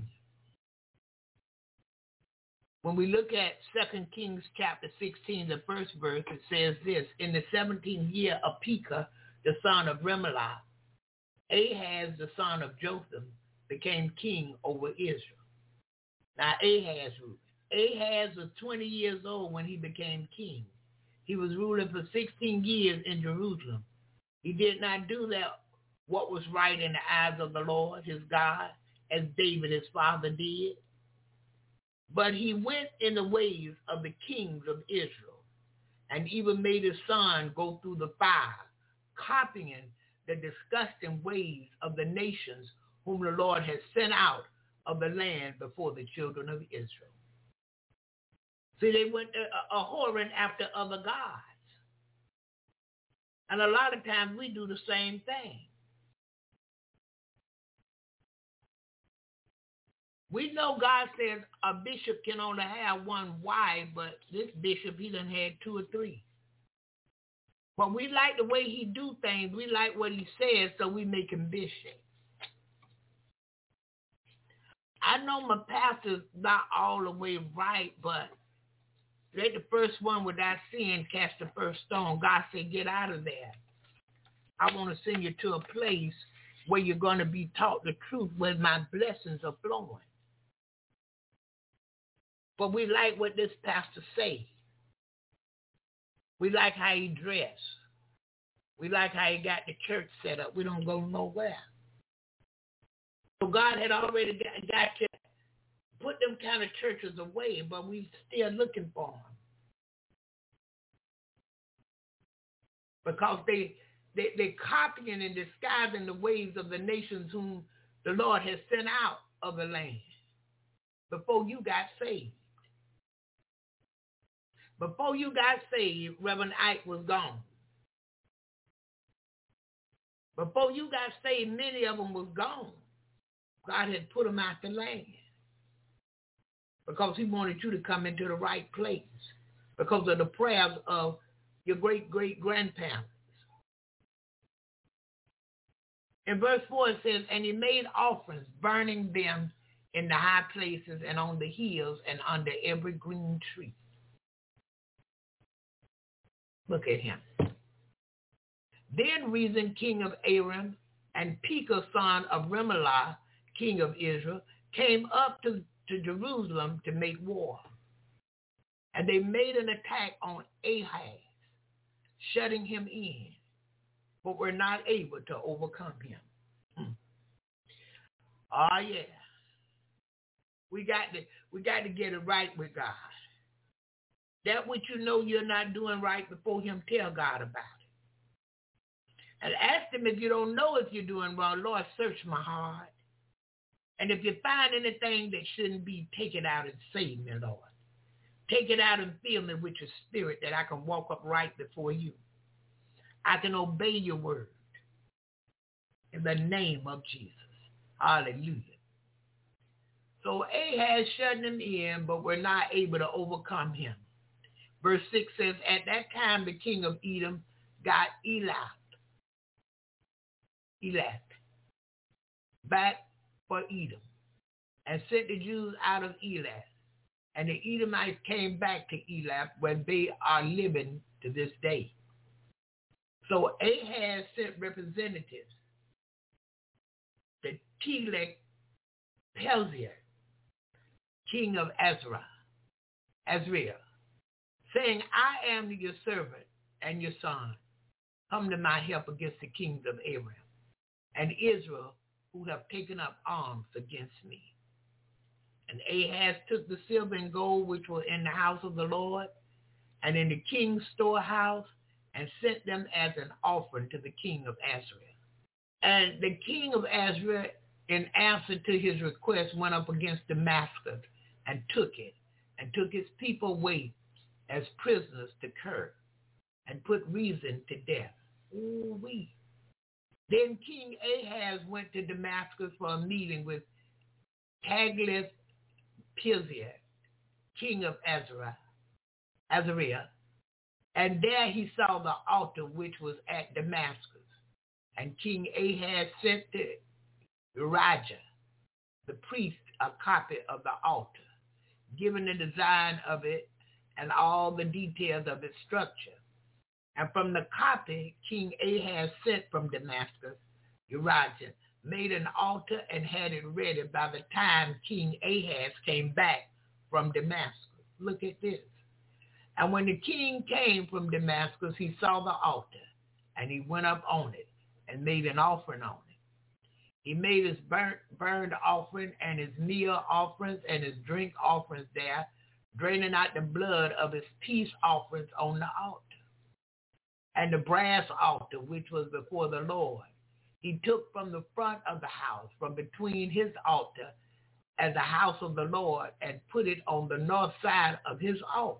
When we look at 2 Kings chapter 16, the first verse, it says this: in the 17th year of Pekah, the son of Remaliah, Ahaz, the son of Jotham, became king over Israel. Now Ahaz ruled. Ahaz was 20 years old when he became king. He was ruling for 16 years in Jerusalem. He did not do that what was right in the eyes of the Lord, his God, as David, his father, did. But he went in the ways of the kings of Israel, and even made his son go through the fire, copying the disgusting ways of the nations whom the Lord had sent out of the land before the children of Israel. See, they went a whoring after other gods. And a lot of times we do the same thing. We know God says a bishop can only have one wife, but this bishop, he done had 2 or 3. But we like the way he do things. We like what he says, so we make him bishop. I know my pastor's not all the way right, but let the first one without sin cast the first stone. God said, get out of there. I want to send you to a place where you're going to be taught the truth, where my blessings are flowing. But we like what this pastor say. We like how he dress. We like how he got the church set up. We don't go nowhere. So God had already got to put them kind of churches away, but we still looking for them. Because they copying and disguising the ways of the nations whom the Lord has sent out of the land before you got saved. Before you got saved, Reverend Ike was gone. Before you got saved, many of them was gone. God had put them out the land because he wanted you to come into the right place because of the prayers of your great-great-grandparents. In verse 4 it says, and he made offerings, burning them in the high places and on the hills and under every green tree. Look at him. Then Rezin, king of Aram, and Pekah, son of Remaliah, king of Israel, came up to Jerusalem to make war. And they made an attack on Ahaz, shutting him in, but were not able to overcome him. Oh, yeah. We got to get it right with God. That what you know you're not doing right before him, tell God about it. And ask him if you don't know if you're doing wrong. Lord, search my heart. And if you find anything that shouldn't be, take it out and save me, Lord. Take it out and fill me with your spirit that I can walk upright before you. I can obey your word. In the name of Jesus. Hallelujah. So Ahaz shut him in, but were not able to overcome him. Verse 6 says, at that time the king of Edom got Elat back for Edom, and sent the Jews out of Elat. And the Edomites came back to Elat, where they are living to this day. So Ahaz sent representatives to Tiglath-Pileser, king of Azrael, saying, I am your servant and your son. Come to my help against the kings of Aram and Israel, who have taken up arms against me. And Ahaz took the silver and gold which were in the house of the Lord and in the king's storehouse, and sent them as an offering to the king of Azrael. And the king of Azrael, in answer to his request, went up against Damascus and took it, and took his people away as prisoners to Kir, and put Rezin to death. Ooh-wee. Then King Ahaz went to Damascus for a meeting with Tiglath-Pileser, king of Azrael, and there he saw the altar which was at Damascus. And King Ahaz sent to Urijah, the priest, a copy of the altar, giving the design of it and all the details of its structure. And from the copy King Ahaz sent from Damascus, Urijah made an altar and had it ready by the time King Ahaz came back from Damascus. Look at this. And when the king came from Damascus, he saw the altar, and he went up on it and made an offering on it. He made his burnt offering and his meal offerings and his drink offerings there, draining out the blood of his peace offerings on the altar. And the brass altar, which was before the Lord, he took from the front of the house, from between his altar and the house of the Lord, and put it on the north side of his altar.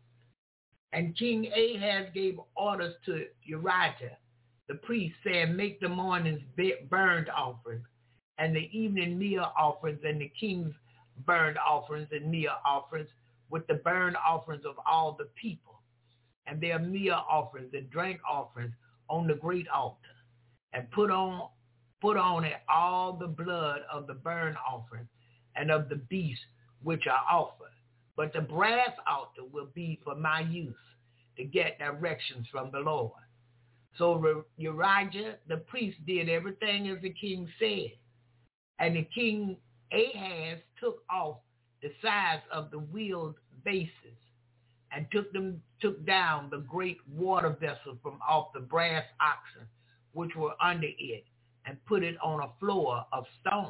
And King Ahaz gave orders to Urijah, the priest, saying, make the morning's burnt offerings and the evening meal offerings and the king's burnt offerings and meal offerings with the burnt offerings of all the people and their meal offerings and drink offerings on the great altar, and put on it all the blood of the burnt offering and of the beasts which are offered. But the brass altar will be for my use, to get directions from the Lord. So Urijah the priest did everything as the king said. And the king Ahaz took off the sides of the wheeled bases and took down the great water vessel from off the brass oxen which were under it, and put it on a floor of stone,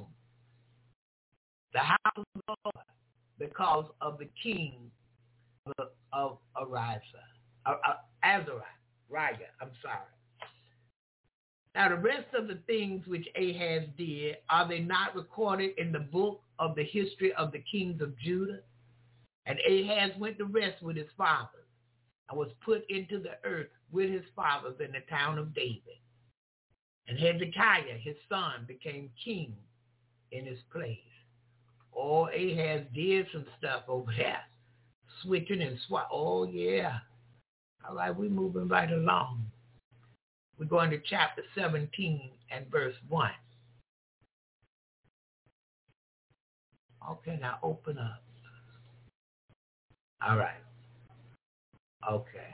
the house of the Lord, because of the king of Azariah. Now the rest of the things which Ahaz did, are they not recorded in the book of the history of the kings of Judah? And Ahaz went to rest with his fathers, and was put into the earth with his fathers in the town of David. And Hezekiah, his son, became king in his place. Oh, Ahaz did some stuff over there, switching and swap. Oh, yeah. All right, we're moving right along. We're going to chapter 17 and verse 1. Okay, now open up. All right. Okay.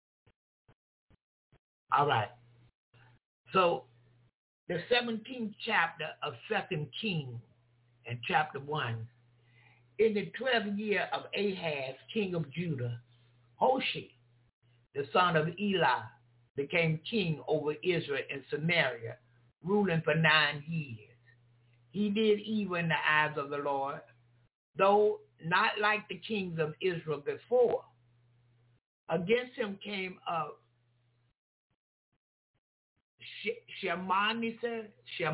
All right. So the 17th chapter of 2 Kings and chapter 1. In the 12th year of Ahaz, king of Judah, Hoshea, the son of Elah, became king over Israel and Samaria, ruling for 9 years. He did evil in the eyes of the Lord, though not like the kings of Israel before. Against him came up Shalmaneser,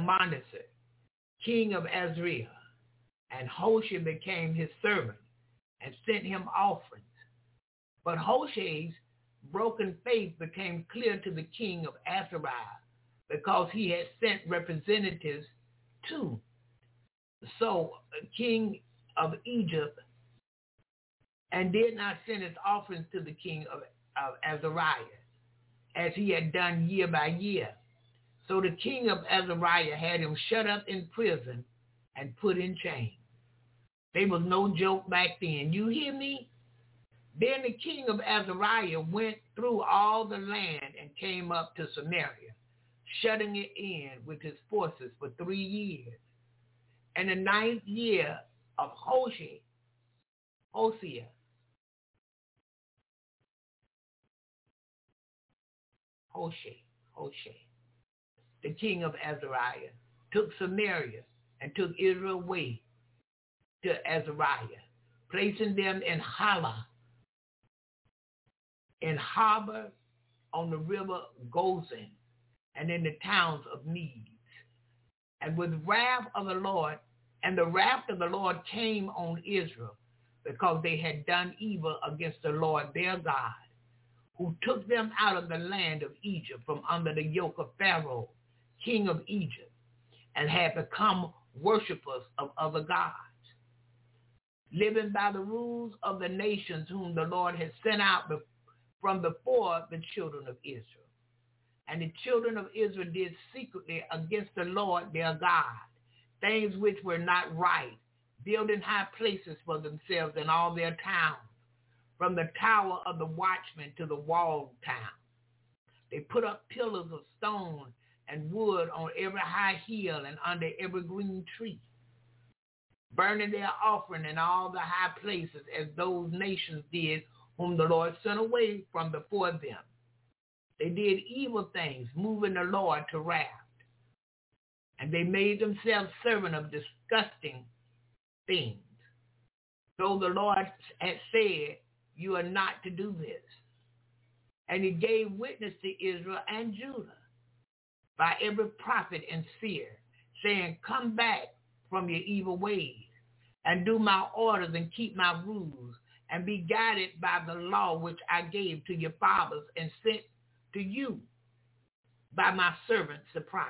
king of Azrael, and Hoshea became his servant and sent him offerings. But Hoshea's broken faith became clear to the king of Azariah, because he had sent representatives too. So King of Egypt and did not send his offerings to the king of Azariah, as he had done year by year. So the king of Azariah had him shut up in prison and put in chains. They was no joke back then. You hear me? Then the king of Azariah went through all the land and came up to Samaria, shutting it in with his forces for 3 years. And the 9th year of Hoshea, the king of Azariah, took Samaria and took Israel away to Azariah, placing them in Hala, in Harbor on the river Gozan, and in the towns of Medes. And with wrath of the Lord, and the wrath of the Lord came on Israel, because they had done evil against the Lord their God, who took them out of the land of Egypt from under the yoke of Pharaoh, king of Egypt, and had become worshippers of other gods, living by the rules of the nations whom the Lord had sent out from before the children of Israel. And the children of Israel did secretly against the Lord their God, things which were not right, building high places for themselves in all their towns, from the tower of the watchman to the walled town. They put up pillars of stone and wood on every high hill and under every green tree, burning their offering in all the high places, as those nations did whom the Lord sent away from before them. They did evil things, moving the Lord to wrath. And they made themselves servants of disgusting things. Though the Lord had said, you are not to do this. And he gave witness to Israel and Judah by every prophet and seer, saying, come back from your evil ways and do my orders and keep my rules and be guided by the law which I gave to your fathers and sent to you by my servants, the prophets.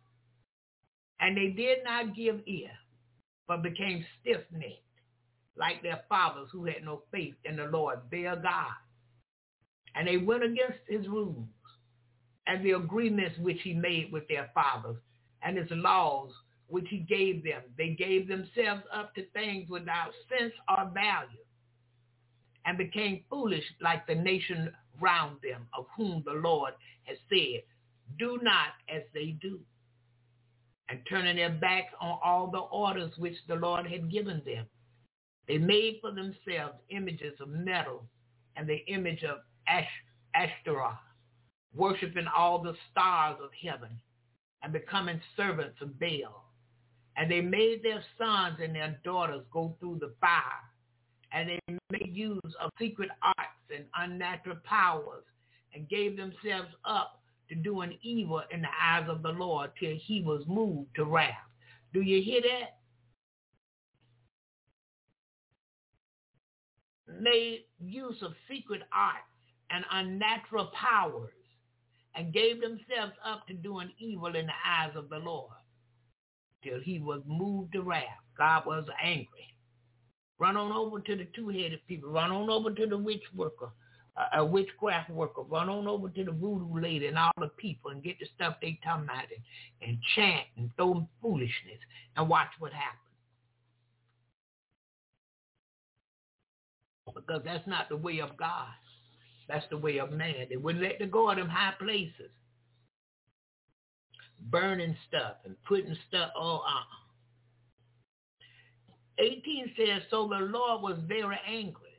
And they did not give ear, but became stiff-necked, like their fathers who had no faith in the Lord their God. And they went against his rules and the agreements which he made with their fathers and his laws which he gave them. They gave themselves up to things without sense or value and became foolish like the nation round them, of whom the Lord has said, do not as they do. And turning their backs on all the orders which the Lord had given them, they made for themselves images of metal and the image of Ashtaroth, worshiping all the stars of heaven and becoming servants of Baal. And they made their sons and their daughters go through the fire, and they made use of secret arts and unnatural powers, and gave themselves up to doing evil in the eyes of the Lord till he was moved to wrath. Do you hear that? Made use of secret arts and unnatural powers, and gave themselves up to doing evil in the eyes of the Lord till he was moved to wrath. God was angry. Run on over to the two-headed people. Run on over to the witchcraft worker. Run on over to the voodoo lady and all the people and get the stuff they talking about and chant and throw foolishness and watch what happens. Because that's not the way of God. That's the way of man. They wouldn't let them go to them high places. Burning stuff and putting stuff, 18 says, so the Lord was very angry.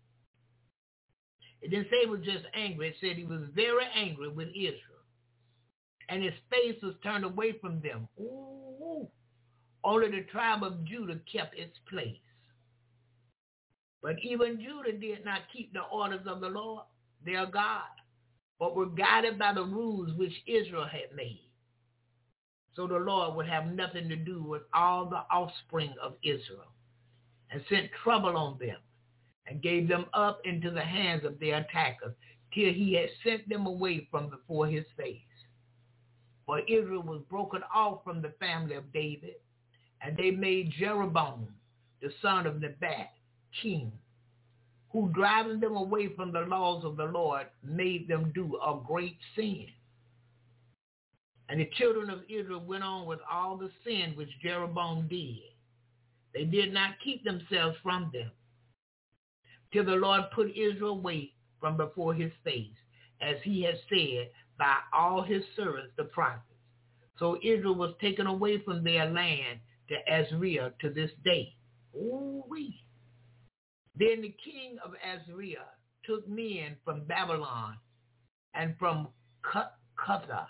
It didn't say he was just angry. It said he was very angry with Israel. And his face was turned away from them. Ooh. Only the tribe of Judah kept its place. But even Judah did not keep the orders of the Lord, their God, but were guided by the rules which Israel had made. So the Lord would have nothing to do with all the offspring of Israel, and sent trouble on them, and gave them up into the hands of their attackers, till he had sent them away from before his face. For Israel was broken off from the family of David, and they made Jeroboam, the son of Nebat, king, who driving them away from the laws of the Lord made them do a great sin. And the children of Israel went on with all the sin which Jeroboam did. They did not keep themselves from them, till the Lord put Israel away from before his face, as he had said by all his servants the prophets. So Israel was taken away from their land to Assyria to this day. Ooh-wee. Then the king of Assyria took men from Babylon and from Cutha,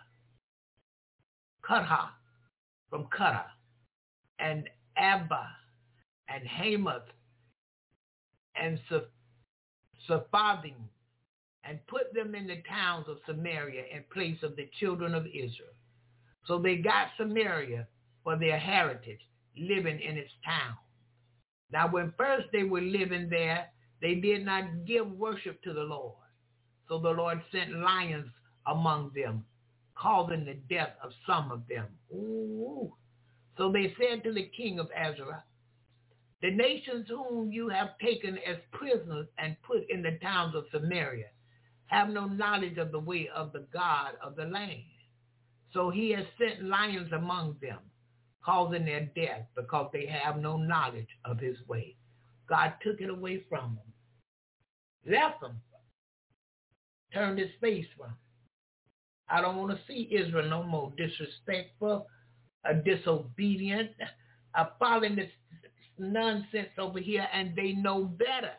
and Abba, and Hamath, and Sephardim, and put them in the towns of Samaria in place of the children of Israel. So they got Samaria for their heritage, living in its town. Now when first they were living there, they did not give worship to the Lord. So the Lord sent lions among them, causing the death of some of them. Ooh. So they said to the king of Assyria, the nations whom you have taken as prisoners and put in the towns of Samaria have no knowledge of the way of the God of the land. So he has sent lions among them, causing their death, because they have no knowledge of his way. God took it away from them, left them, turned his face from them. I don't want to see Israel no more disrespectful, disobedient, following this nonsense over here, and they know better.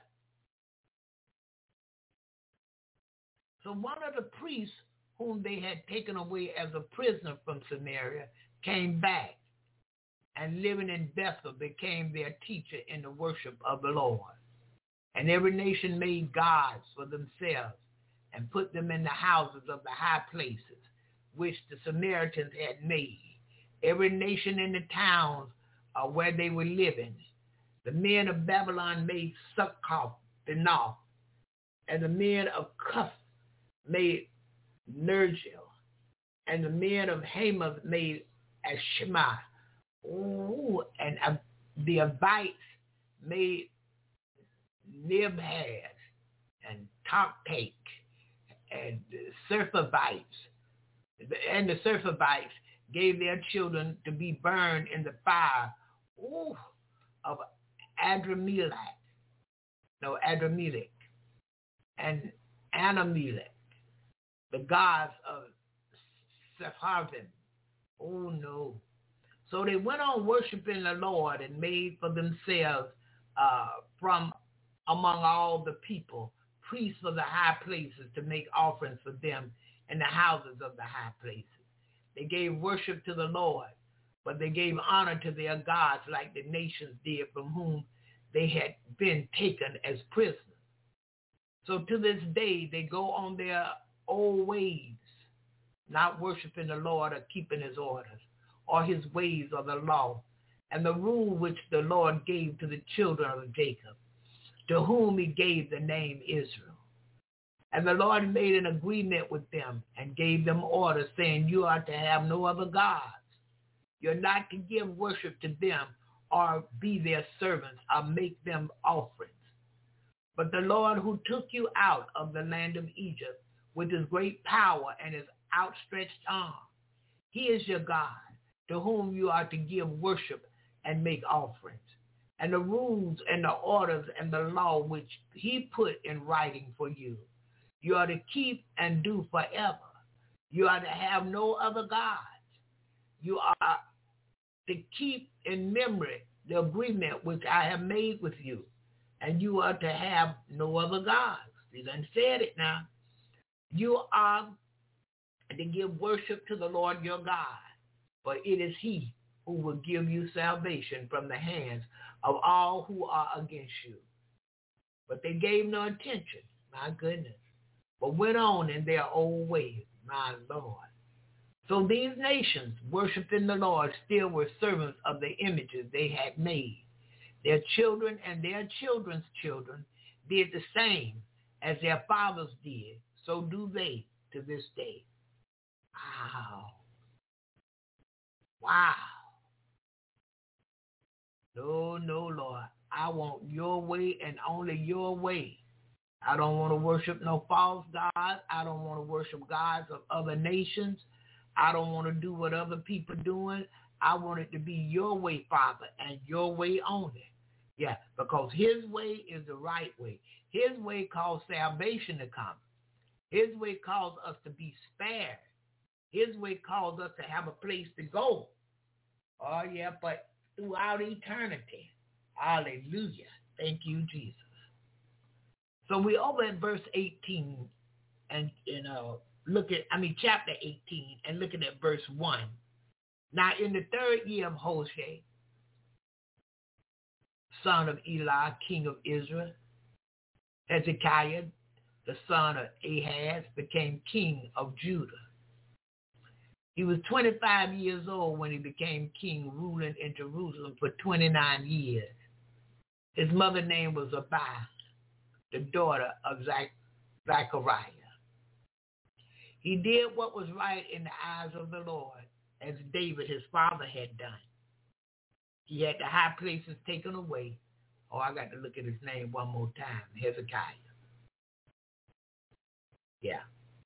So one of the priests whom they had taken away as a prisoner from Samaria came back, and living in Bethel became their teacher in the worship of the Lord. And every nation made gods for themselves and put them in the houses of the high places, which the Samaritans had made. Every nation in the towns where they were living. The men of Babylon made Succoth, Benoth, and the men of Cuth made Nergal, and the men of Hamath made Ashima. Ooh, and the Avites made Nibhaz and Toktak, and the Sepharvites. And the Sepharvites gave their children to be burned in the fire of Adramelech, and Anamelech, the gods of Sephardim. Oh no. So they went on worshiping the Lord and made for themselves from among all the people priests for the high places to make offerings for them in the houses of the high places. They gave worship to the Lord, but they gave honor to their gods like the nations did from whom they had been taken as prisoners. So to this day, they go on their old ways, not worshiping the Lord or keeping his orders, or his ways or the law, and the rule which the Lord gave to the children of Jacob, to whom he gave the name Israel. And the Lord made an agreement with them and gave them orders, saying, you are to have no other gods. You're not to give worship to them or be their servants or make them offerings. But the Lord who took you out of the land of Egypt with his great power and his outstretched arm, he is your God, to whom you are to give worship and make offerings. And the rules and the orders and the law which he put in writing for you, you are to keep and do forever. You are to have no other gods. You are to keep in memory the agreement which I have made with you. And you are to have no other gods. He done said it now. You are to give worship to the Lord your God, for it is he who will give you salvation from the hands of all who are against you. But they gave no attention, my goodness, but went on in their old ways, my Lord. So these nations, worshiping the Lord, still were servants of the images they had made. Their children and their children's children did the same as their fathers did. So do they to this day. Wow. Wow. No, Lord. I want your way and only your way. I don't want to worship no false gods. I don't want to worship gods of other nations. I don't want to do what other people are doing. I want it to be your way, Father, and your way only. Yeah, because his way is the right way. His way calls salvation to come. His way calls us to be spared. His way calls us to have a place to go. Oh, yeah, but throughout eternity. Hallelujah. Thank you, Jesus. So we over at verse 18 and chapter 18 and looking at verse 1. Now in the 3rd year of Hoshea, son of Elah, king of Israel, Hezekiah, the son of Ahaz, became king of Judah. He was 25 years old when he became king, ruling in Jerusalem for 29 years. His mother's name was Abiah, the daughter of Zechariah. He did what was right in the eyes of the Lord, as David, his father, had done. He had the high places taken away. Oh, I got to look at his name one more time, Hezekiah. Yeah.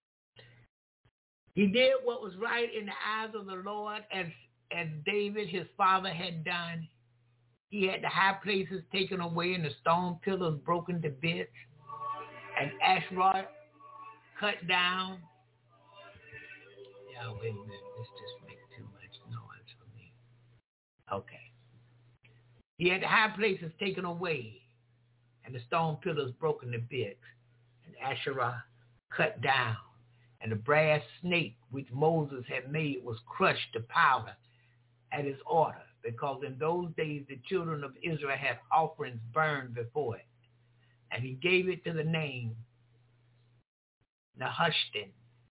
He did what was right in the eyes of the Lord, as David, his father, had done. He had the high places taken away and the stone pillars broken to bits, and Asherah cut down. Yeah, wait a minute. This just makes too much noise for me. Okay. He had the high places taken away and the stone pillars broken to bits, and Asherah cut down, and the brass snake which Moses had made was crushed to powder at his order, because in those days the children of Israel had offerings burned before it. And he gave it to the name Nehushtan.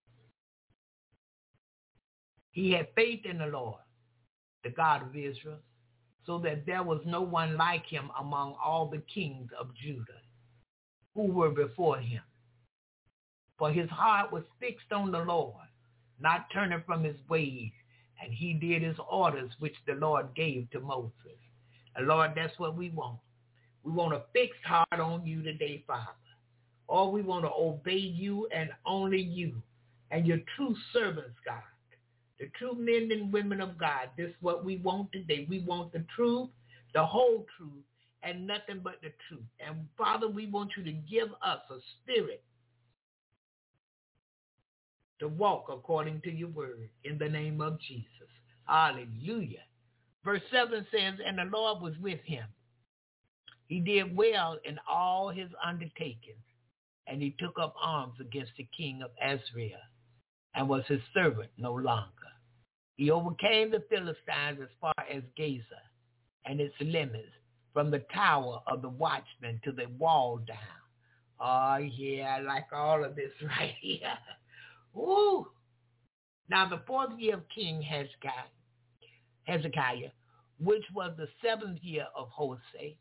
He had faith in the Lord, the God of Israel, so that there was no one like him among all the kings of Judah who were before him. For his heart was fixed on the Lord, not turning from his ways, and he did his orders which the Lord gave to Moses. And Lord, that's what we want. We want a fixed heart on you today, Father. Or we want to obey you and only you and your true servants, God. The true men and women of God. This is what we want today. We want the truth, the whole truth, and nothing but the truth. And Father, we want you to give us a spirit to walk according to your word in the name of Jesus. Hallelujah. Verse 7 says, and the Lord was with him. He did well in all his undertakings, and he took up arms against the king of Assyria and was his servant no longer. He overcame the Philistines as far as Gaza and its limits, from the tower of the watchman to the wall down. Oh, yeah, I like all of this right here. Ooh. Now the 4th year of King Hezekiah, which was the 7th year of Hoshea,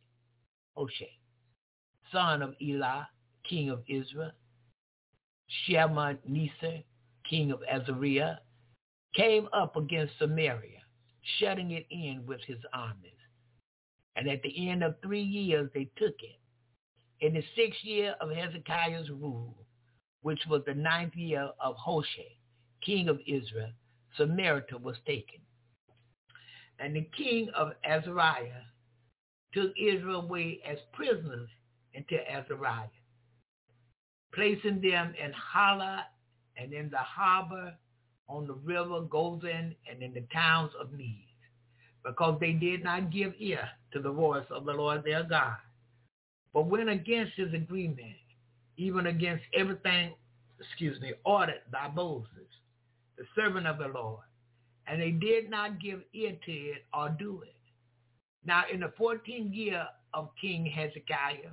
son of Elah, king of Israel, Shalmaneser, king of Azariah, came up against Samaria, shutting it in with his armies. And at the end of 3 years they took it. In the 6th year of Hezekiah's rule, which was the 9th year of Hoshea, king of Israel, Samaria was taken. And the king of Azariah took Israel away as prisoners into Azariah, placing them in Hala and in the harbor on the river Gozan and in the towns of Medes, because they did not give ear to the voice of the Lord their God, but went against his agreement, even against everything, ordered by Moses, the servant of the Lord. And they did not give ear to it or do it. Now in the 14th year of King Hezekiah,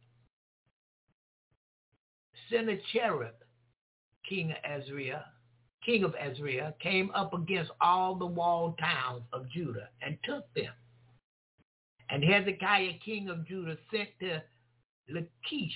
Sennacherib, king of Azariah, came up against all the walled towns of Judah and took them. And Hezekiah, king of Judah, sent to Lachish,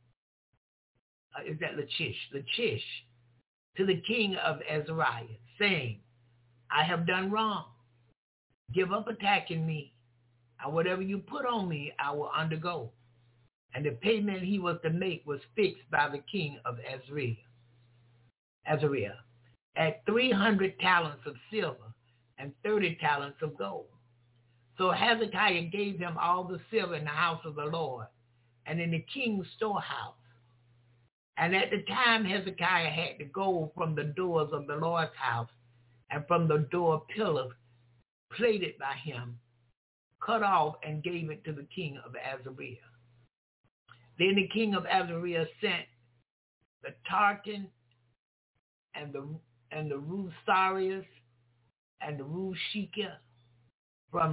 Lachish, to the king of Azariah, saying, I have done wrong. Give up attacking me, And whatever you put on me, I will undergo. And the payment he was to make was fixed by the king of Azariah at 300 talents of silver and 30 talents of gold. So Hezekiah gave him all the silver in the house of the Lord and in the king's storehouse. And at the time Hezekiah had the gold from the doors of the Lord's house and from the door pillars plated by him, cut off, and gave it to the king of Azariah. Then the king of Azariah sent the Tartan and the Rusarius and the Rushika from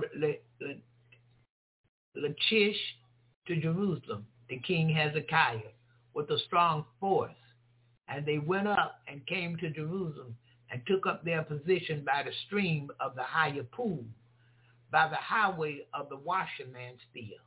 Lachish to Jerusalem, the king Hezekiah, with a strong force. And they went up and came to Jerusalem and took up their position by the stream of the higher pool, by the highway of the washerman's field.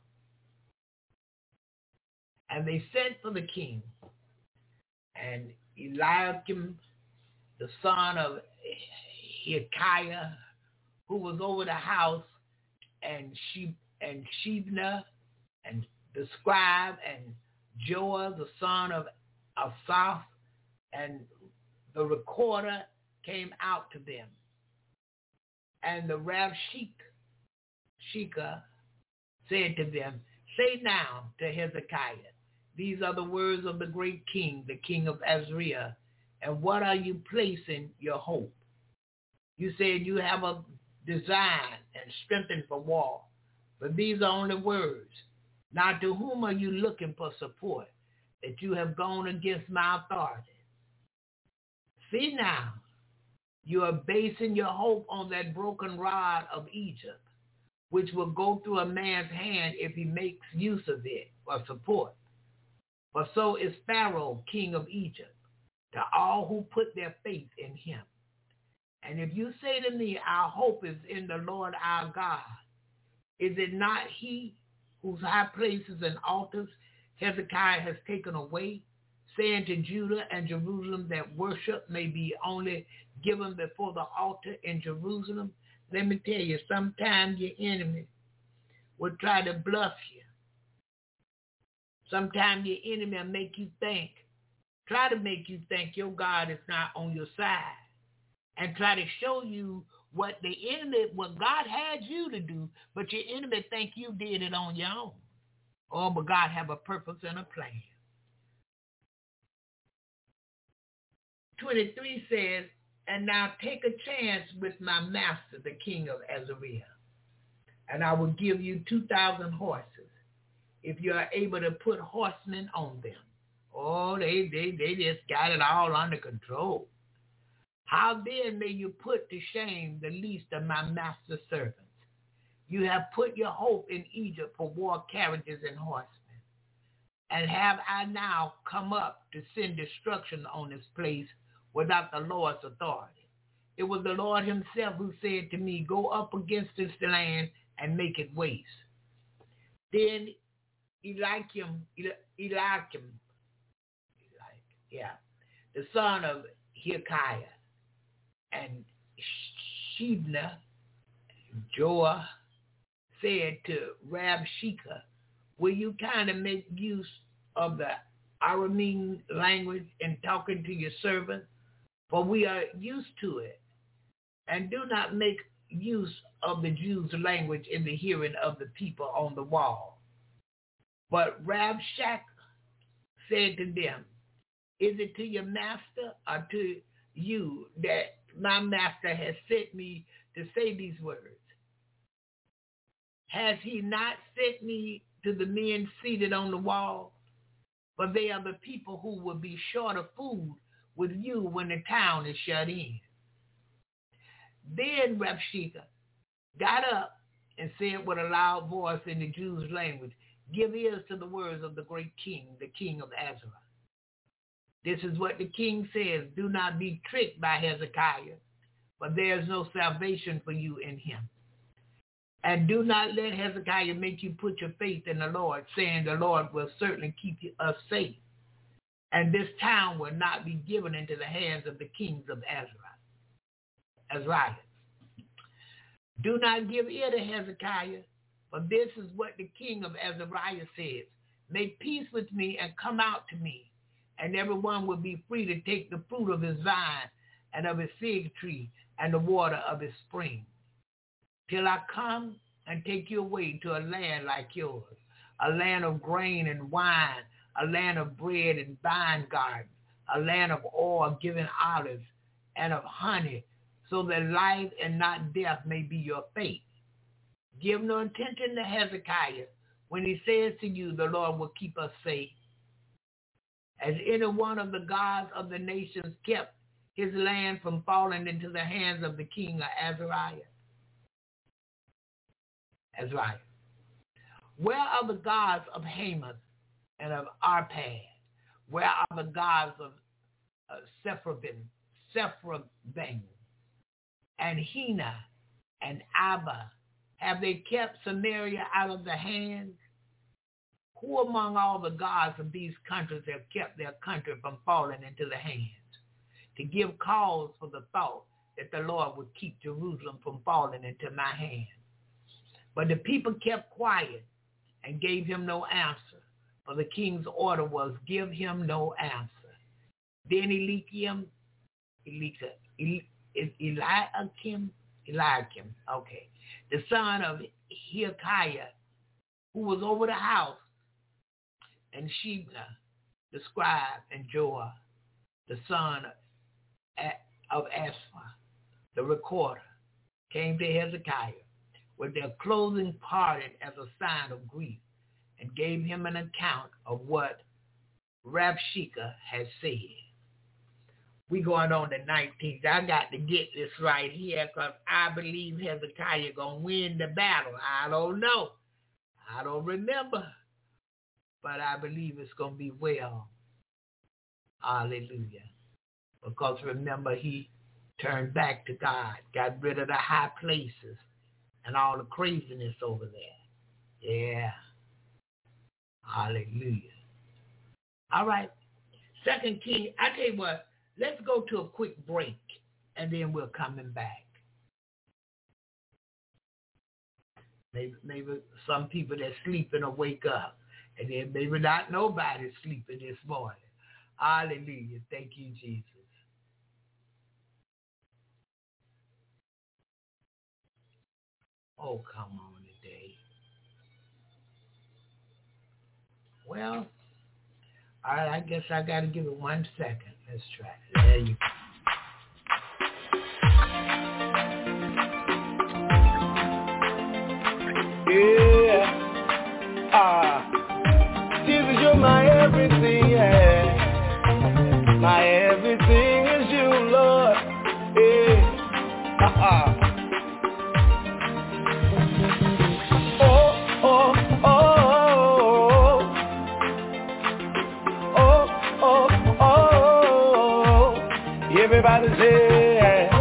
And they sent for the king, and Eliakim, the son of Hilkiah, who was over the house, and Shebna, and the scribe, and Joah, the son of Asaph, and the recorder came out to them. And the Rabshakeh said to them, "Say now to Hezekiah, these are the words of the great king, the king of Azariah, and what are you placing your hope? You said you have a design and strengthened for war, but these are only words. Now to whom are you looking for support, that you have gone against my authority? See now, you are basing your hope on that broken rod of Egypt, which will go through a man's hand if he makes use of it for support. For so is Pharaoh, king of Egypt, to all who put their faith in him. And if you say to me, our hope is in the Lord our God, is it not he whose high places and altars Hezekiah has taken away, saying to Judah and Jerusalem that worship may be only given before the altar in Jerusalem? Let me tell you, sometimes your enemy will try to bluff you. Sometimes your enemy will try to make you think your God is not on your side, and try to show you what God had you to do, but your enemy think you did it on your own. Oh, but God have a purpose and a plan. 23 says, and now take a chance with my master, the king of Azariah, and I will give you 2,000 horses, if you are able to put horsemen on them. Oh, they just got it all under control. How then may you put to shame the least of my master's servants? You have put your hope in Egypt for war carriages and horsemen. And have I now come up to send destruction on this place without the Lord's authority? It was the Lord himself who said to me, go up against this land and make it waste. Then Eliakim, the son of Hilkiah, and Shebna, Joah, said to Rabshakeh, will you kind of make use of the Aramean language in talking to your servant? For we are used to it. And do not make use of the Jews' language in the hearing of the people on the wall. But Rabshakeh said to them, is it to your master or to you that my master has sent me to say these words? Has he not sent me to the men seated on the wall? For they are the people who will be short of food with you when the town is shut in. Then Rabshakeh got up and said with a loud voice in the Jews' language, give ears to the words of the great king, the king of Azariah. This is what the king says, do not be tricked by Hezekiah, for there is no salvation for you in him. And do not let Hezekiah make you put your faith in the Lord, saying the Lord will certainly keep us safe. And this town will not be given into the hands of the kings of Azariah. Do not give ear to Hezekiah, For this is what the king of Azariah says. Make peace with me and come out to me, and everyone will be free to take the fruit of his vine and of his fig tree and the water of his spring, till I come and take you away to a land like yours, a land of grain and wine, a land of bread and vine gardens, a land of oil giving olives and of honey, so that life and not death may be your fate. Give no attention to Hezekiah when he says to you, the Lord will keep us safe. As any one of the gods of the nations kept his land from falling into the hands of the king of Azariah. Where are the gods of Hamath and of Arpad? Where are the gods of Sepharvaim and Hena and Abba? Have they kept Samaria out of the hands? Who among all the gods of these countries have kept their country from falling into the hands? To give cause for the thought that the Lord would keep Jerusalem from falling into my hands. But the people kept quiet and gave him no answer, for the king's order was, give him no answer. Then Eliakim, the son of Hilkiah, who was over the house, and Shebna, the scribe, and Joah, the son of Asaph, the recorder, came to Hezekiah with their clothing parted as a sign of grief, and gave him an account of what Rabshakeh had said. We going on the 19th. I got to get this right here because I believe Hezekiah going to win the battle. I don't know. I don't remember. But I believe it's going to be well. Hallelujah. Because remember, he turned back to God, got rid of the high places and all the craziness over there. Yeah. Hallelujah. All right. 2 Kings, I tell you what, let's go to a quick break, and then we're coming back. Maybe some people that sleeping will wake up, and then maybe not nobody sleeping this morning. Hallelujah. Thank you, Jesus. Oh, come on today. Well, all right, I guess I got to give it 1 second. Let's try it. There you go. Yeah. Jesus, you're my everything, yeah. My everything is you, Lord. Yeah. Everybody say,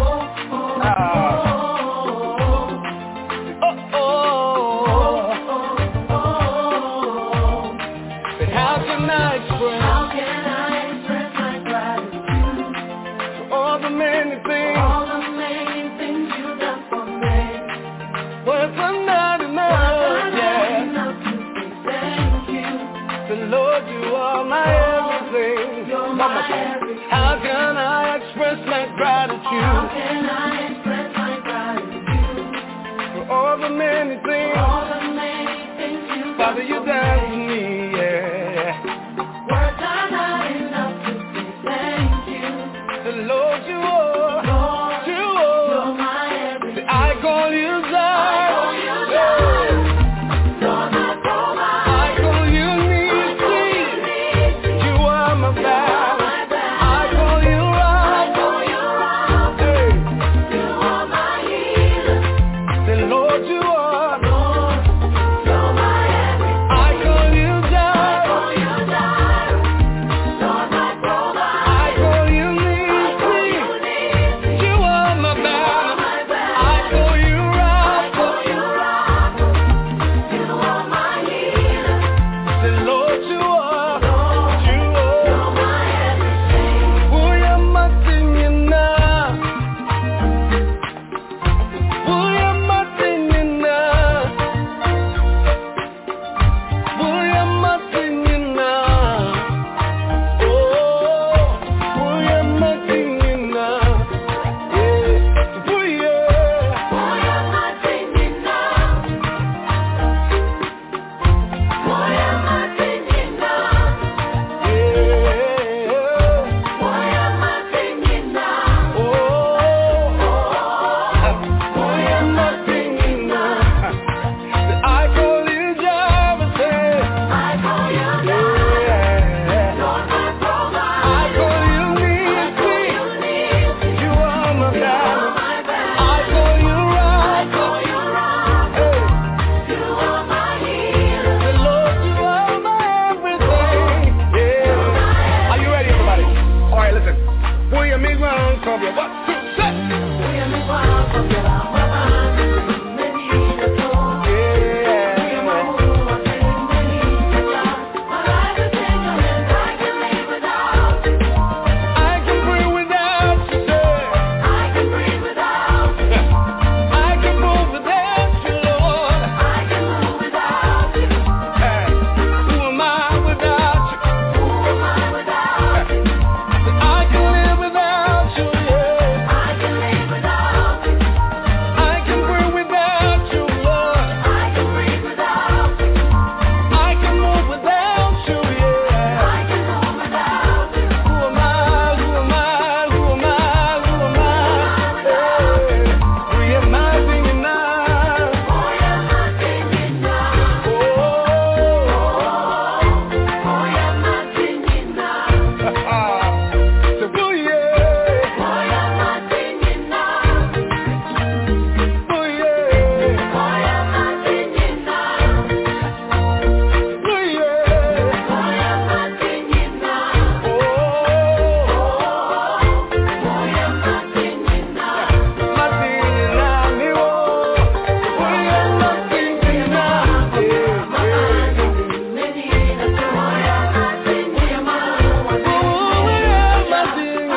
But how can I express my gratitude for all the many things you've done for me? Words are not enough, to say thank you. The Lord, you are my everything. You're my everything. How can I express my gratitude hear me ground, come here, what to say? You hear me ground, come here, my mind is many the door. Yeah. You hear my womb, I think many the God. My life is in your hands, I can live without you. I can breathe without you, sir. I can breathe without you. I can move without you, Lord. I can move without you. Hey, who am I without you? Who am I without you? I can live without you, yeah. I can live without you. I can breathe without you, Lord. I can breathe without you. I can move without you, yeah. I can move without you. Who am I? Who am I? Who am I? Who am I? Hey, who am I singing now? Who am I singing now? Oh, who am I singing now? So who yeah? Who am I singing now? Who yeah? Who am I singing now? Who yeah? Who am I singing now? Oh, who am I singing now? My singing now, me oh. Who am I singing now? My mind is many the joy. Who am I singing now? Who am I singing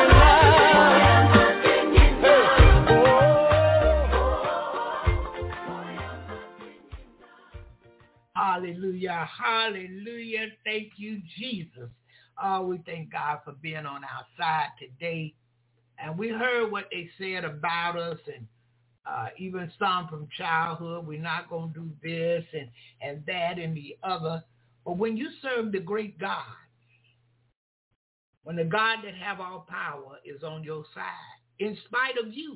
Hallelujah, hallelujah. Thank you, Jesus. We thank God for being on our side today. And we heard what they said about us, and even some from childhood. We're not going to do this and that and the other. But when you serve the great God, when the God that have all power is on your side, in spite of you,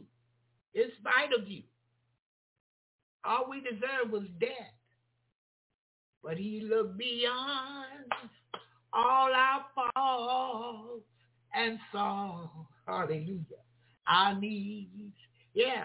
all we deserved was death. But he looked beyond all our faults and saw, hallelujah, our needs. Yeah.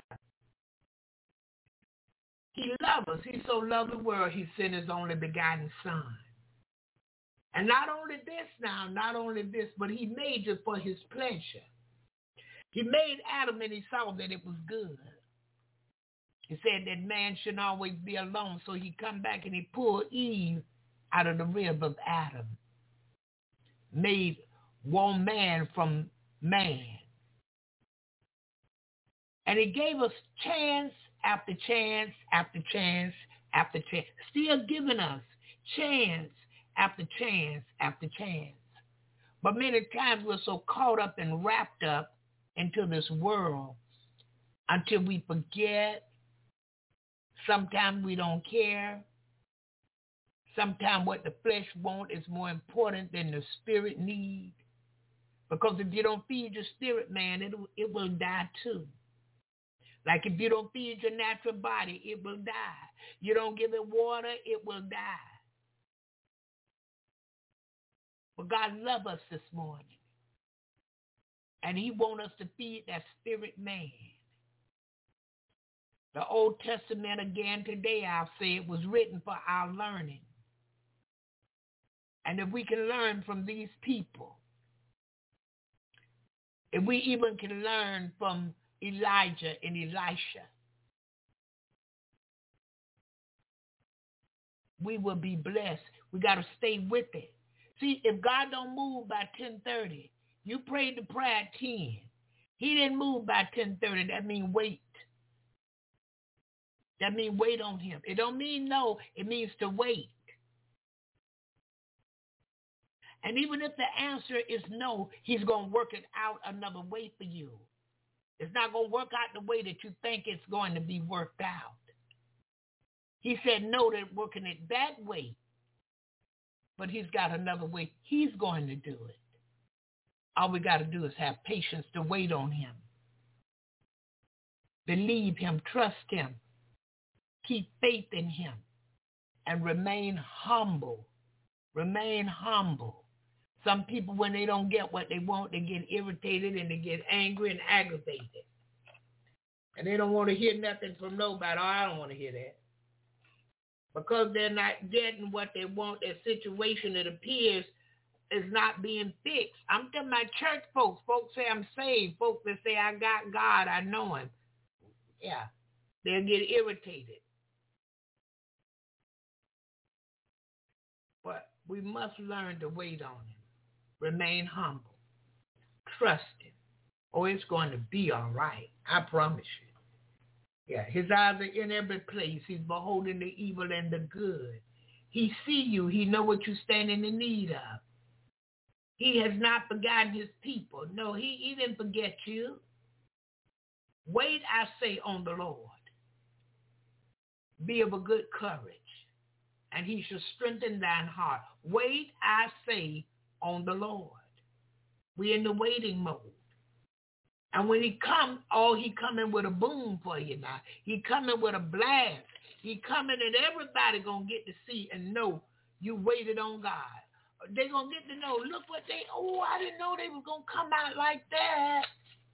He loves us. He so loved the world, he sent his only begotten son. And not only this, but he made it for his pleasure. He made Adam and he saw that it was good. He said that man shouldn't always be alone, so he come back and he pulled Eve out of the rib of Adam, made one man from man. And he gave us chance after chance after chance after chance, still giving us chance after chance after chance. But many times we're so caught up and wrapped up into this world until we forget. Sometimes we don't care. Sometimes what the flesh wants is more important than the spirit need. Because if you don't feed your spirit, man, it will die too. Like if you don't feed your natural body, it will die. You don't give it water, it will die. But God loves us this morning. And he wants us to feed that spirit man. The Old Testament, again today, I'll say it was written for our learning. And if we can learn from these people, if we even can learn from Elijah and Elisha, we will be blessed. We got to stay with it. See, if God don't move by 10:30, you prayed the prayer at 10. He didn't move by 10:30. That means wait. That means wait on him. It don't mean no. It means to wait. And even if the answer is no, he's going to work it out another way for you. It's not going to work out the way that you think it's going to be worked out. He said no to working it that way. But he's got another way he's going to do it. All we got to do is have patience to wait on him. Believe him, trust him. Keep faith in him and remain humble. Remain humble. Some people, when they don't get what they want, they get irritated and they get angry and aggravated. And they don't want to hear nothing from nobody. Oh, I don't want to hear that. Because they're not getting what they want, their situation, it appears is not being fixed. I'm talking about church folks. Folks say I'm saved. Folks that say I got God, I know him. Yeah, they'll get irritated. But we must learn to wait on him. Remain humble. Trust him. Oh, it's going to be all right. I promise you. Yeah, his eyes are in every place. He's beholding the evil and the good. He see you. He know what you stand in the need of. He has not forgotten his people. No, he didn't forget you. Wait, I say, on the Lord. Be of a good courage, and he shall strengthen thine heart. Wait, I say, on the Lord. We're in the waiting mode. And when he comes, he coming with a boom for you now. He coming with a blast. He coming and everybody going to get to see and know you waited on God. They're going to get to know, look what I didn't know they was going to come out like that.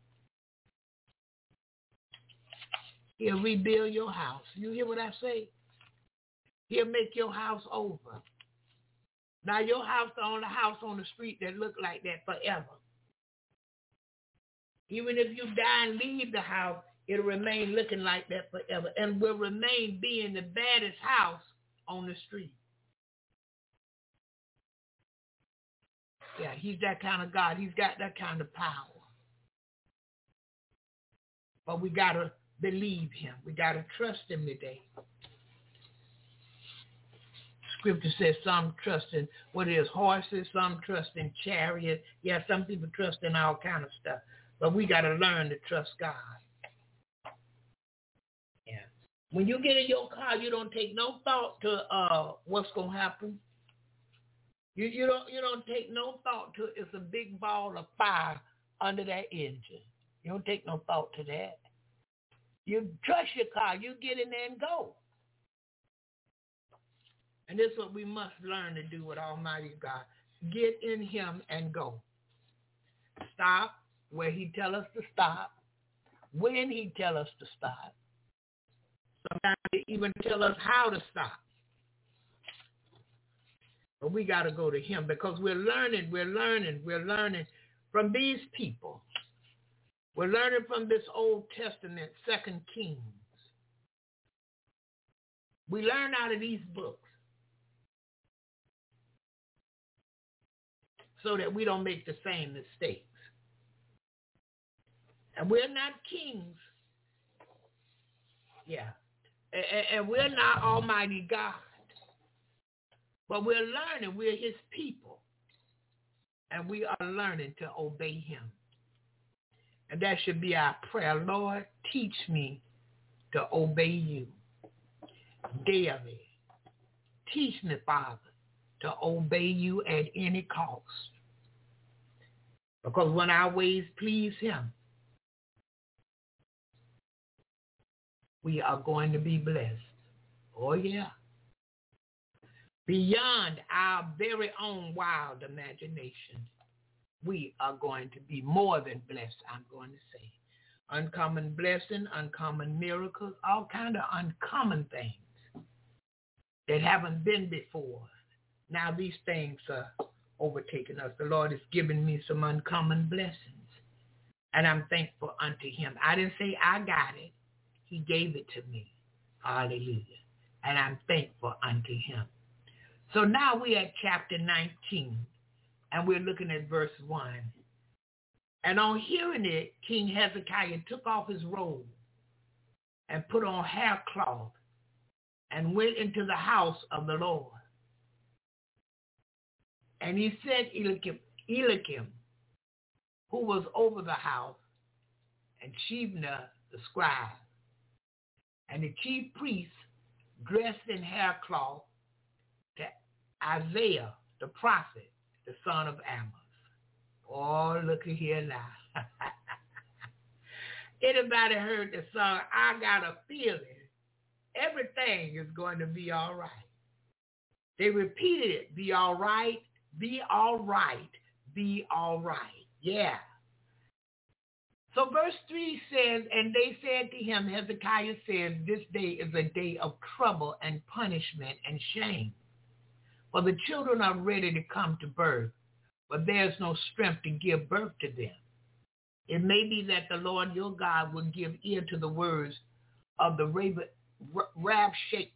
He'll rebuild your house. You hear what I say? He'll make your house over. Now your house the only house on the street that look like that forever. Even if you die and leave the house, it'll remain looking like that forever and will remain being the baddest house on the street. Yeah, he's that kind of God. He's got that kind of power. But we got to believe him. We got to trust him today. Scripture says some trust in horses, some trust in chariots. Yeah, some people trust in all kind of stuff. But we got to learn to trust God. Yeah. When you get in your car, you don't take no thought to what's going to happen. You don't take no thought to it's a big ball of fire under that engine. You don't take no thought to that. You trust your car. You get in there and go. And this is what we must learn to do with Almighty God. Get in him and go. Stop where he tell us to stop, when he tell us to stop. Sometimes he even tell us how to stop. But we got to go to him because we're learning from these people. We're learning from this Old Testament, 2 Kings. We learn out of these books so that we don't make the same mistakes. And we're not kings. Yeah. And we're not Almighty God. But we're learning. We're his people. And we are learning to obey him. And that should be our prayer. Lord, teach me to obey you daily. Teach me, Father, to obey you at any cost. Because when our ways please him, we are going to be blessed. Oh, yeah. Beyond our very own wild imagination, we are going to be more than blessed, I'm going to say. Uncommon blessing, uncommon miracles, all kind of uncommon things that haven't been before. Now these things are overtaking us. The Lord has given me some uncommon blessings, and I'm thankful unto him. I didn't say I got it. He gave it to me. Hallelujah. And I'm thankful unto him. So now we're at chapter 19, and we're looking at verse 1. And on hearing it, King Hezekiah took off his robe and put on haircloth and went into the house of the Lord. And he sent Eliakim, who was over the house, and Shebna the scribe, and the chief priests dressed in haircloth to Isaiah the prophet, the son of Amos. Oh, look at here now. Anybody heard the song, I Got a Feeling? Everything is going to be all right. They repeated it, be all right, be all right, be all right. Yeah. So verse 3 says, and they said to him, Hezekiah says, this day is a day of trouble and punishment and shame. For the children are ready to come to birth, but there's no strength to give birth to them. It may be that the Lord your God will give ear to the words of the Rabshakeh,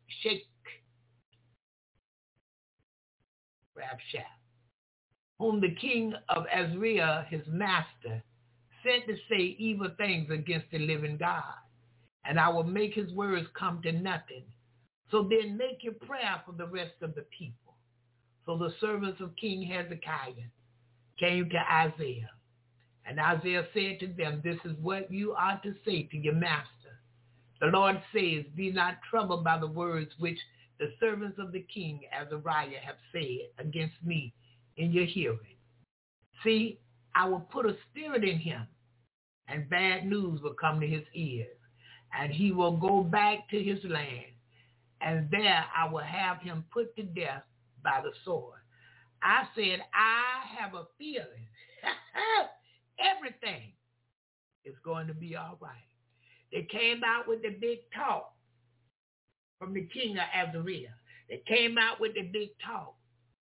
whom the king of Assyria, his master, sent to say evil things against the living God. And I will make his words come to nothing. So then make your prayer for the rest of the people. So the servants of King Hezekiah came to Isaiah. And Isaiah said to them, this is what you are to say to your master. The Lord says, be not troubled by the words which the servants of the king Azariah have said against me in your hearing. See, I will put a spirit in him, and bad news will come to his ears, and he will go back to his land, and there I will have him put to death by the sword. I said, I have a feeling everything is going to be all right. They came out with the big talk from the king of Azariah. They came out with the big talk.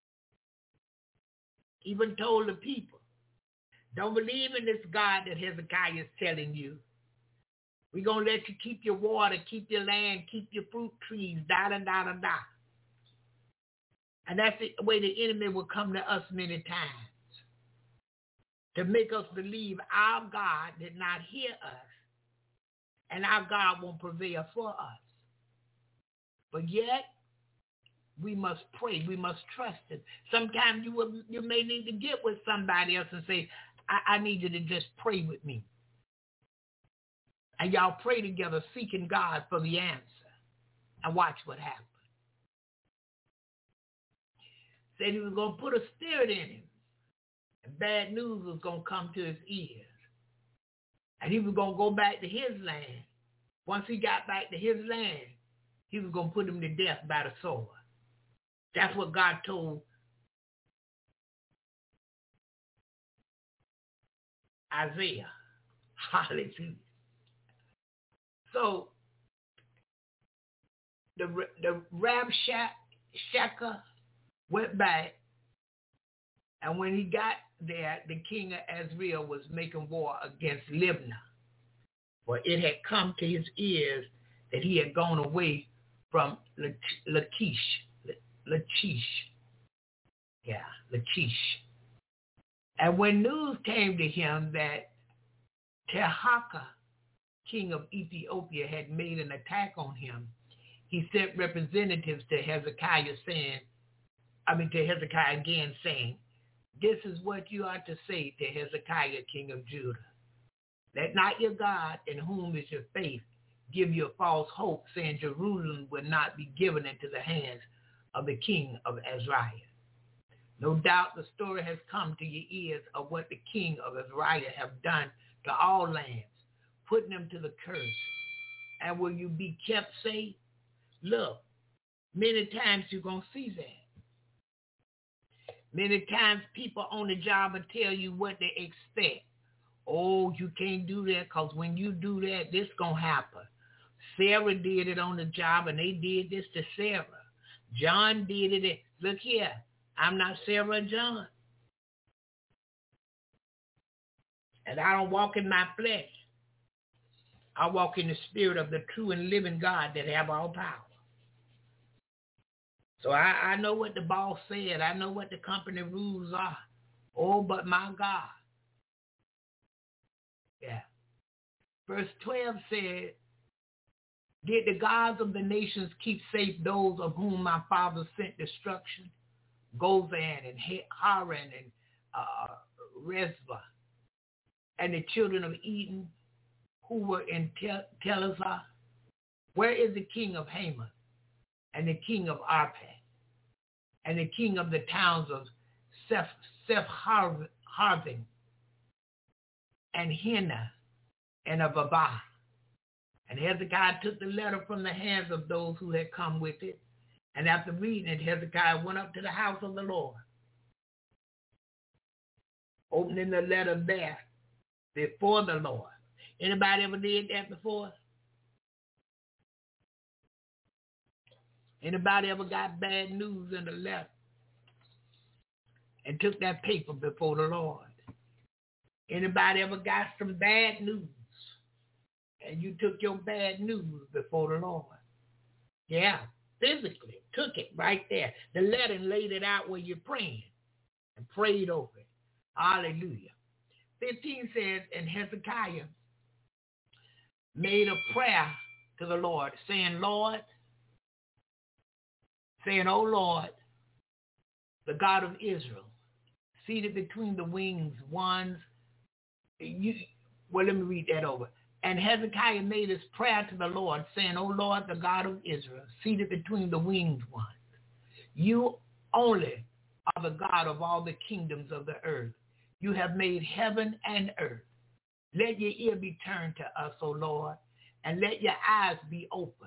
Even told the people, don't believe in this God that Hezekiah is telling you. We're going to let you keep your water, keep your land, keep your fruit trees, da-da-da-da-da. And that's the way the enemy will come to us many times, to make us believe our God did not hear us, and our God won't prevail for us. But yet, we must pray. We must trust him. Sometimes you may need to get with somebody else and say, I need you to just pray with me. And y'all pray together, seeking God for the answer. And watch what happens. Said he was going to put a spirit in him. And bad news was going to come to his ears. And he was going to go back to his land. Once he got back to his land, he was going to put him to death by the sword. That's what God told Isaiah. Hallelujah. So the Rabshakeh went back, and when he got there, the king of Assyria was making war against Libnah. For it had come to his ears that he had gone away from Lachish. And when news came to him that Tirhakah, king of Ethiopia, had made an attack on him, he sent representatives to Hezekiah again, saying, this is what you are to say to Hezekiah, king of Judah. Let not your God, in whom is your faith, give you a false hope, saying Jerusalem will not be given into the hands of the king of Azariah. No doubt the story has come to your ears of what the king of Azariah have done to all lands, putting them to the curse. And will you be kept safe? Look, many times you're going to see that. Many times people on the job will tell you what they expect. Oh, you can't do that because when you do that, this going to happen. Sarah did it on the job, and they did this to Sarah. John did it. Look here, I'm not Sarah or John. And I don't walk in my flesh. I walk in the spirit of the true and living God that have all power. So I know what the boss said. I know what the company rules are. Oh, but my God. Yeah. Verse 12 said, did the gods of the nations keep safe those of whom my father sent destruction? Gozan and Haran and Rezpah, and the children of Eden who were in Telazar? Where is the king of Hamath and the king of Arpad and the king of the towns of Sepharvaim and Hena and of Abah? And Hezekiah took the letter from the hands of those who had come with it. And after reading it, Hezekiah went up to the house of the Lord, opening the letter there before the Lord. Anybody ever did that before? Anybody ever got bad news in the letter? and took that paper before the Lord? Anybody ever got some bad news and you took your bad news before the Lord? Yeah, physically took it right there. The letter and laid it out where you're praying and prayed over it. Hallelujah. 15 says, and Hezekiah made a prayer to the Lord, saying, oh Lord, the God of Israel, seated between the wings, let me read that over. And Hezekiah made his prayer to the Lord, saying, O Lord, the God of Israel, seated between the winged ones, you only are the God of all the kingdoms of the earth. You have made heaven and earth. Let your ear be turned to us, O Lord, and let your eyes be open,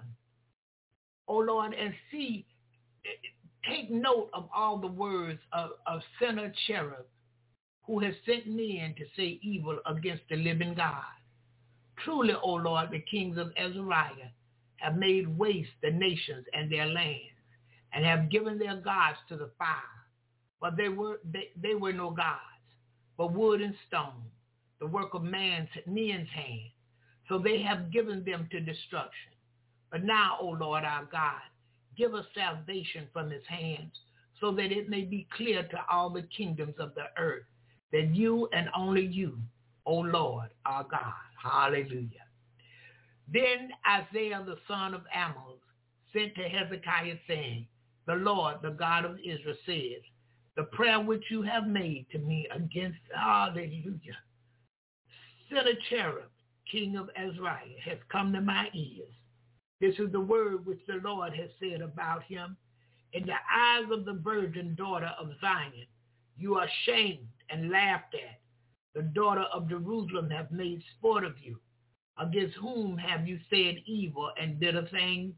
O Lord, and see, take note of all the words of Sennacherib, who has sent men to say evil against the living God. Truly, O Lord, the kings of Azariah have made waste the nations and their lands, and have given their gods to the fire. But they were no gods, but wood and stone, the work of men's hands. So they have given them to destruction. But now, O Lord our God, give us salvation from his hands, so that it may be clear to all the kingdoms of the earth that you and only you, O Lord our God. Hallelujah. Then Isaiah the son of Amoz sent to Hezekiah, saying, the Lord, the God of Israel, says, the prayer which you have made to me against, hallelujah, Sennacherib, king of Azariah, has come to my ears. This is the word which the Lord has said about him. In the eyes of the virgin daughter of Zion, you are shamed and laughed at. The daughter of Jerusalem have made sport of you. Against whom have you said evil and bitter things?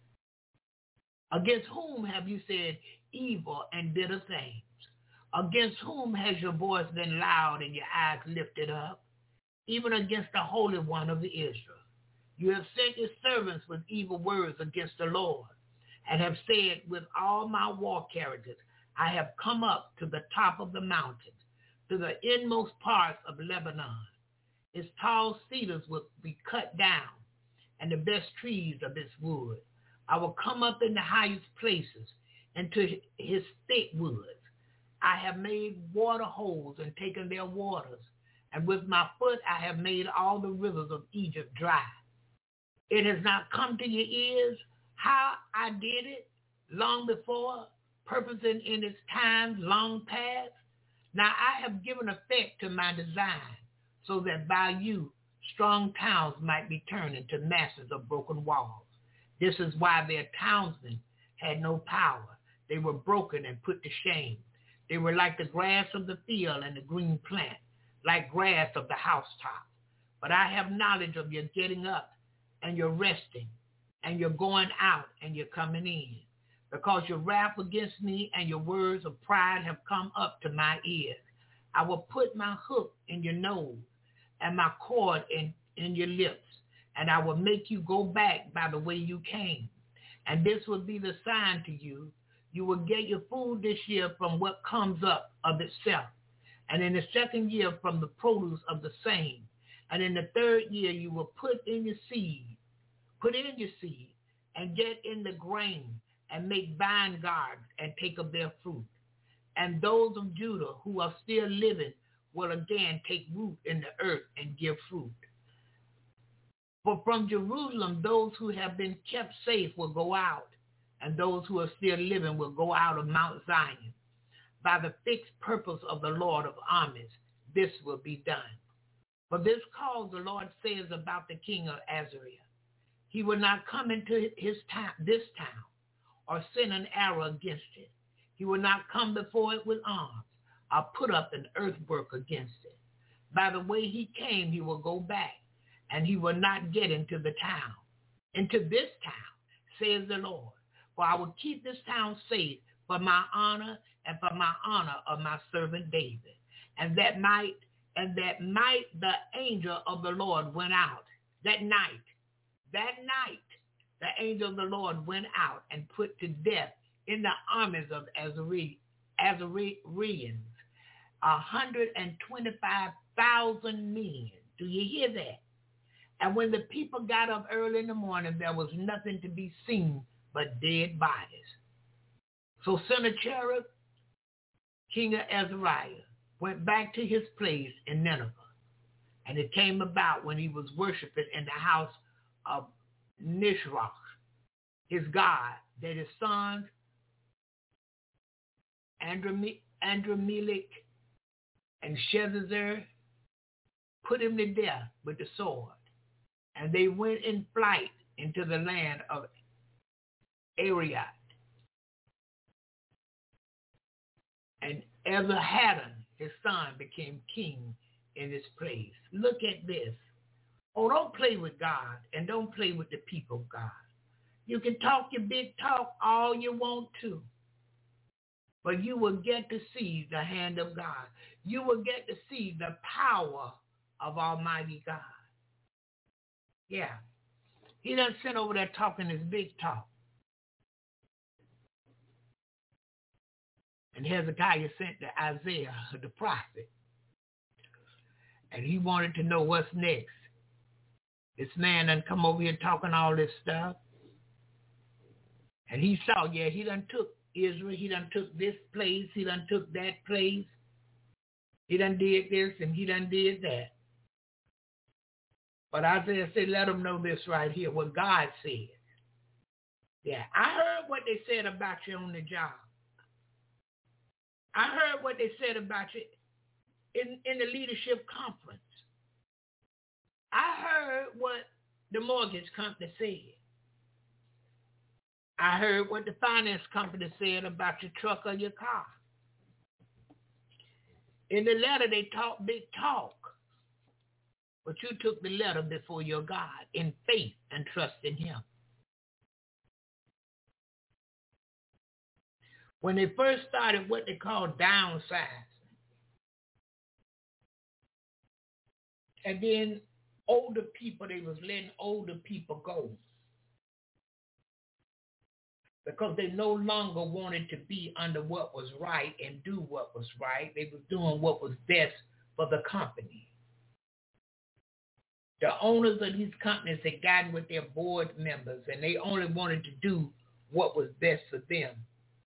Against whom have you said evil and bitter things? Against whom has your voice been loud and your eyes lifted up? Even against the Holy One of Israel. You have sent your servants with evil words against the Lord, and have said, with all my war carriages, I have come up to the top of the mountains, to the inmost parts of Lebanon. Its tall cedars will be cut down, and the best trees of its wood. I will come up in the highest places, into his thick woods. I have made water holes and taken their waters, and with my foot I have made all the rivers of Egypt dry. It has not come to your ears how I did it long before, purposing in its times long past. Now I have given effect to my design, so that by you strong towns might be turned into masses of broken walls. This is why their townsmen had no power. They were broken and put to shame. They were like the grass of the field and the green plant, like grass of the housetop. But I have knowledge of your getting up and your resting, and your going out and your coming in, because your wrath against me and your words of pride have come up to my ears. I will put my hook in your nose and my cord in your lips, and I will make you go back by the way you came. And this will be the sign to you. You will get your food this year from what comes up of itself, and in the second year from the produce of the same. And in the third year you will put in your seed, and get in the grain, and make vine gardens, and take of their fruit. And those of Judah who are still living will again take root in the earth and give fruit. For from Jerusalem those who have been kept safe will go out, and those who are still living will go out of Mount Zion. By the fixed purpose of the Lord of armies, this will be done. For this cause the Lord says about the king of Azariah, he will not come into this town, or send an arrow against it. He will not come before it with arms, or put up an earthwork against it. By the way he came, he will go back, and he will not get into this town, says the Lord. For I will keep this town safe for my honor and for my honor of my servant David. And that night the angel of the Lord went out. That night, the angel of the Lord went out and put to death in the armies of Azareans, 125,000 men. Do you hear that? And when the people got up early in the morning, there was nothing to be seen but dead bodies. So Sennacherib, king of Azariah, went back to his place in Nineveh. And it came about when he was worshiping in the house of Nisroch, his god, that his sons, Andromelech and Shezazar, put him to death with the sword. And they went in flight into the land of Ariat. And Esarhaddon, his son, became king in his place. Look at this. Oh, don't play with God and don't play with the people of God. You can talk your big talk all you want to, but you will get to see the hand of God. You will get to see the power of Almighty God. Yeah. He done sit over there talking his big talk. And Hezekiah sent to Isaiah, the prophet, and he wanted to know what's next. This man done come over here talking all this stuff. And he saw, yeah, he done took Israel. He done took this place. He done took that place. He done did this and he done did that. But Isaiah said, let them know this right here, what God said. Yeah, I heard what they said about you on the job. I heard what they said about you in the leadership conference. I heard what the mortgage company said. I heard what the finance company said about your truck or your car. In the letter, they talk big talk. But you took the letter before your God in faith and trust in him. When they first started what they call downsizing, and then older people, they was letting older people go because they no longer wanted to be under what was right and do what was right. They was doing what was best for the company. The owners of these companies had gotten with their board members and they only wanted to do what was best for them.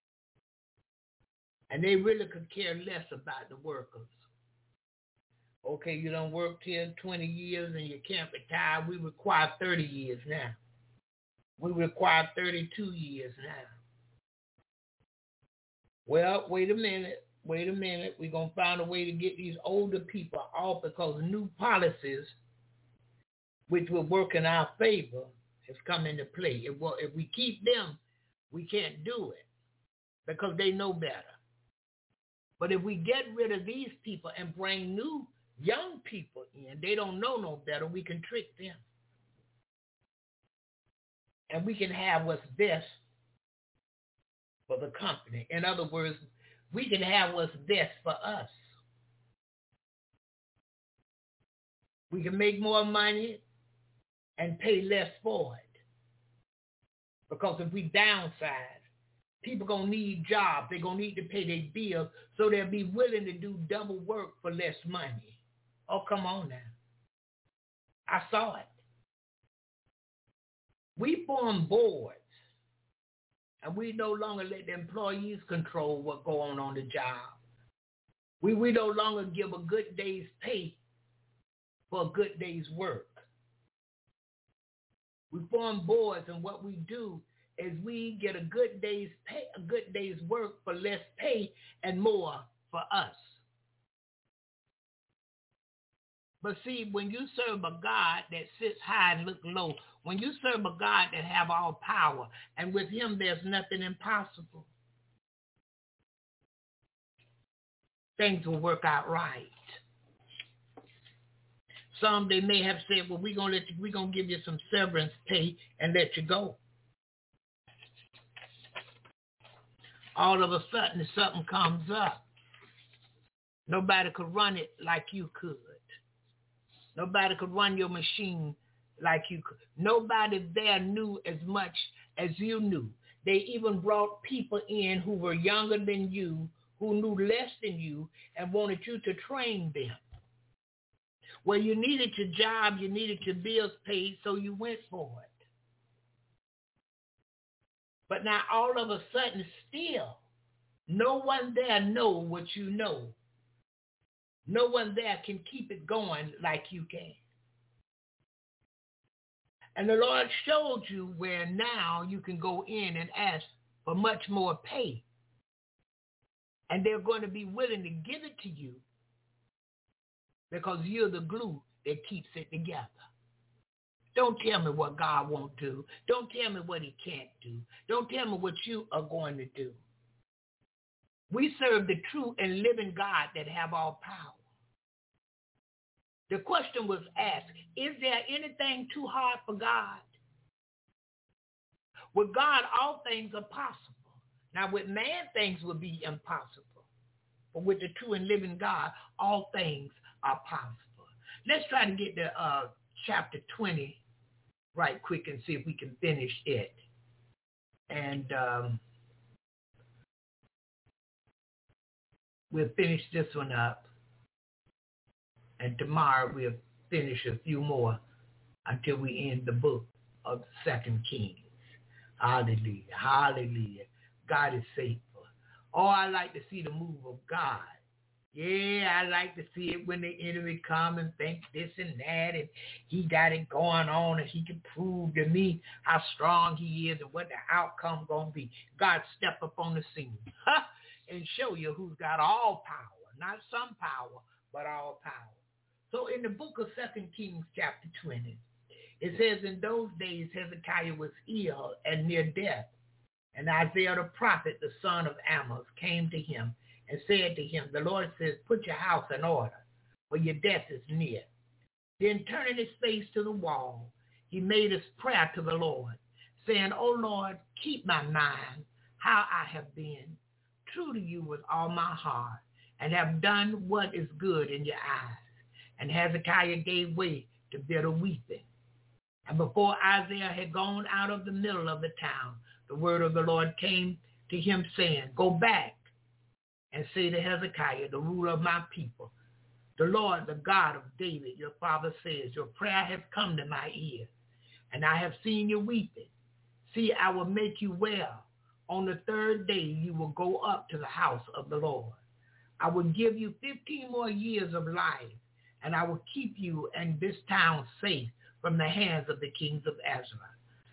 And they really could care less about the workers. Okay, you done worked here 20 years and you can't retire. We require 30 years now. We require 32 years now. Well, wait a minute. We're going to find a way to get these older people off because new policies, which will work in our favor, has come into play. If we keep them, we can't do it because they know better. But if we get rid of these people and bring new young people in, they don't know no better, we can trick them. And we can have what's best for the company. In other words, we can have what's best for us. We can make more money and pay less for it. Because if we downsize, people going to need jobs. They're going to need to pay their bills, so they'll be willing to do double work for less money. Oh, come on now. I saw it. We form boards, and we no longer let the employees control what goes on the job. We no longer give a good day's pay for a good day's work. We form boards, and what we do is we get a good day's pay, a good day's work for less pay and more for us. But see, when you serve a God that sits high and look low, when you serve a God that have all power, and with him there's nothing impossible, things will work out right. Some, they may have said, well, we're gonna give you some severance pay and let you go. All of a sudden, something comes up. Nobody could run it like you could. Nobody could run your machine like you could. Nobody there knew as much as you knew. They even brought people in who were younger than you, who knew less than you and wanted you to train them. Well, you needed your job, you needed your bills paid, so you went for it. But now all of a sudden still, no one there know what you know. No one there can keep it going like you can. And the Lord showed you where now you can go in and ask for much more pay. And they're going to be willing to give it to you because you're the glue that keeps it together. Don't tell me what God won't do. Don't tell me what he can't do. Don't tell me what you are going to do. We serve the true and living God that have all power. The question was asked, is there anything too hard for God? With God, all things are possible. Now, with man, things will be impossible. But with the true and living God, all things are possible. Let's try to get to chapter 20 right quick and see if we can finish it. And we'll finish this one up. And tomorrow we'll finish a few more until we end the book of 2 Kings. Hallelujah. Hallelujah. God is faithful. Oh, I like to see the move of God. Yeah, I like to see it when the enemy come and think this and that, and he got it going on, and he can prove to me how strong he is and what the outcome going to be. God step up on the scene and show you who's got all power, not some power, but all power. So in the book of 2 Kings chapter 20, it says, in those days Hezekiah was ill and near death, and Isaiah the prophet, the son of Amoz, came to him and said to him, the Lord says, put your house in order, for your death is near. Then turning his face to the wall, he made his prayer to the Lord, saying, O Lord, keep my mind, how I have been true to you with all my heart, and have done what is good in your eyes. And Hezekiah gave way to bitter weeping. And before Isaiah had gone out of the middle of the town, the word of the Lord came to him, saying, go back and say to Hezekiah, the ruler of my people, the Lord, the God of David, your father says, your prayer has come to my ear, and I have seen you weeping. See, I will make you well. On the third day you will go up to the house of the Lord. I will give you 15 more years of life, and I will keep you and this town safe from the hands of the kings of Israel.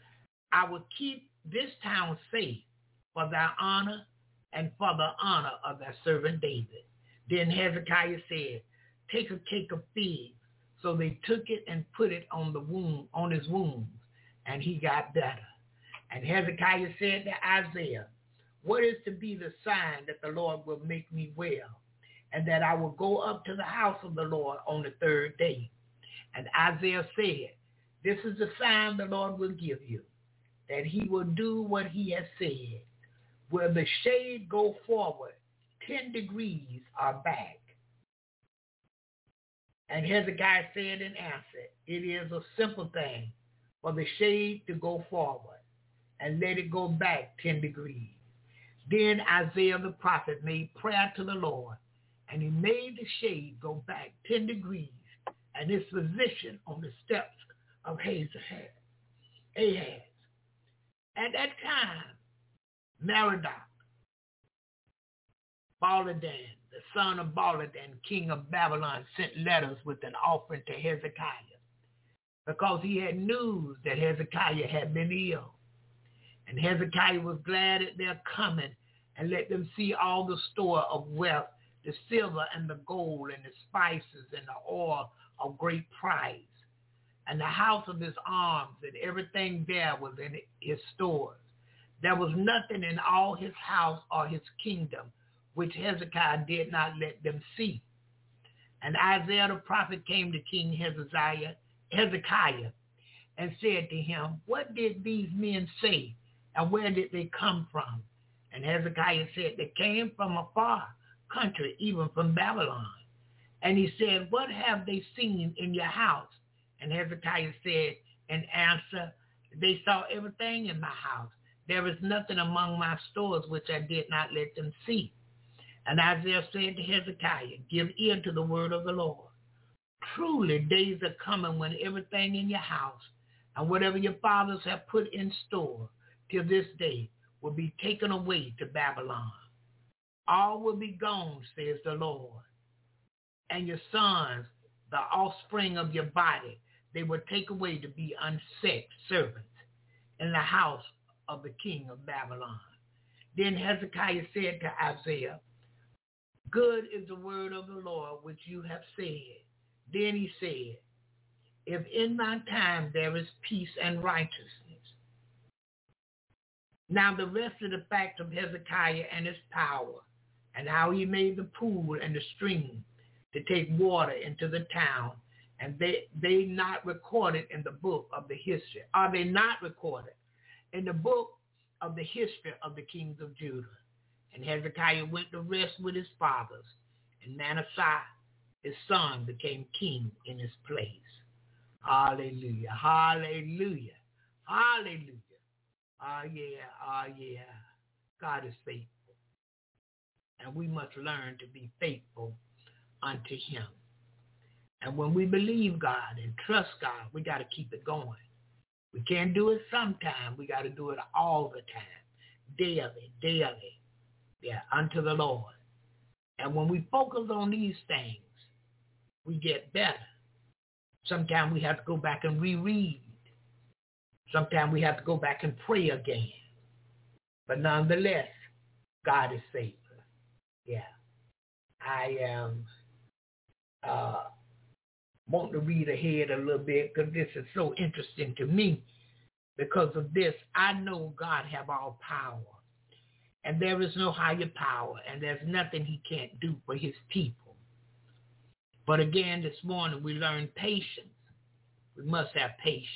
I will keep this town safe for thy honor and for the honor of thy servant David. Then Hezekiah said, take a cake of figs. So they took it and put it on his wounds, and he got better. And Hezekiah said to Isaiah, what is to be the sign that the Lord will make me well, and that I will go up to the house of the Lord on the third day? And Isaiah said, this is the sign the Lord will give you, that he will do what he has said. Will the shade go forward 10 degrees or back? And Hezekiah said in answer, it is a simple thing for the shade to go forward, and let it go back 10 degrees. Then Isaiah the prophet made prayer to the Lord, and he made the shade go back 10 degrees, and his position on the steps of Ahaz. At that time, Merodach, Baladan, the son of Baladan, king of Babylon, sent letters with an offering to Hezekiah, because he had news that Hezekiah had been ill. And Hezekiah was glad at their coming, and let them see all the store of wealth, the silver and the gold and the spices and the oil of great price, and the house of his arms, and everything there was in his stores. There was nothing in all his house or his kingdom which Hezekiah did not let them see. And Isaiah the prophet came to King Hezekiah and said to him, what did these men say, and where did they come from? And Hezekiah said, they came from a far country, even from Babylon. And he said, what have they seen in your house? And Hezekiah said in answer, they saw everything in my house. There is nothing among my stores which I did not let them see. And Isaiah said to Hezekiah, give ear to the word of the Lord. Truly, days are coming when everything in your house and whatever your fathers have put in store till this day will be taken away to Babylon. All will be gone, says the Lord. And your sons, the offspring of your body, they will take away to be unsexed servants in the house of the king of Babylon. Then Hezekiah said to Isaiah, good is the word of the Lord which you have said. Then he said, if in my time there is peace and righteousness. Now the rest of the facts of Hezekiah and his power, and how he made the pool and the stream to take water into the town, and they not recorded in the book of the history. Are they not recorded in the book of the history of the kings of Judah? And Hezekiah went to rest with his fathers, and Manasseh, his son, became king in his place. Hallelujah, hallelujah, hallelujah. Yeah. God is faithful. And we must learn to be faithful unto him. And when we believe God and trust God, we got to keep it going. We can't do it sometime. We got to do it all the time, daily. Yeah, unto the Lord. And when we focus on these things, we get better. Sometimes we have to go back and reread. Sometimes we have to go back and pray again. But nonetheless, God is faithful. Yeah. I am want to read ahead a little bit because this is so interesting to me. Because of this, I know God have all power. And there is no higher power, and there's nothing he can't do for his people. But again, this morning we learned patience. We must have patience.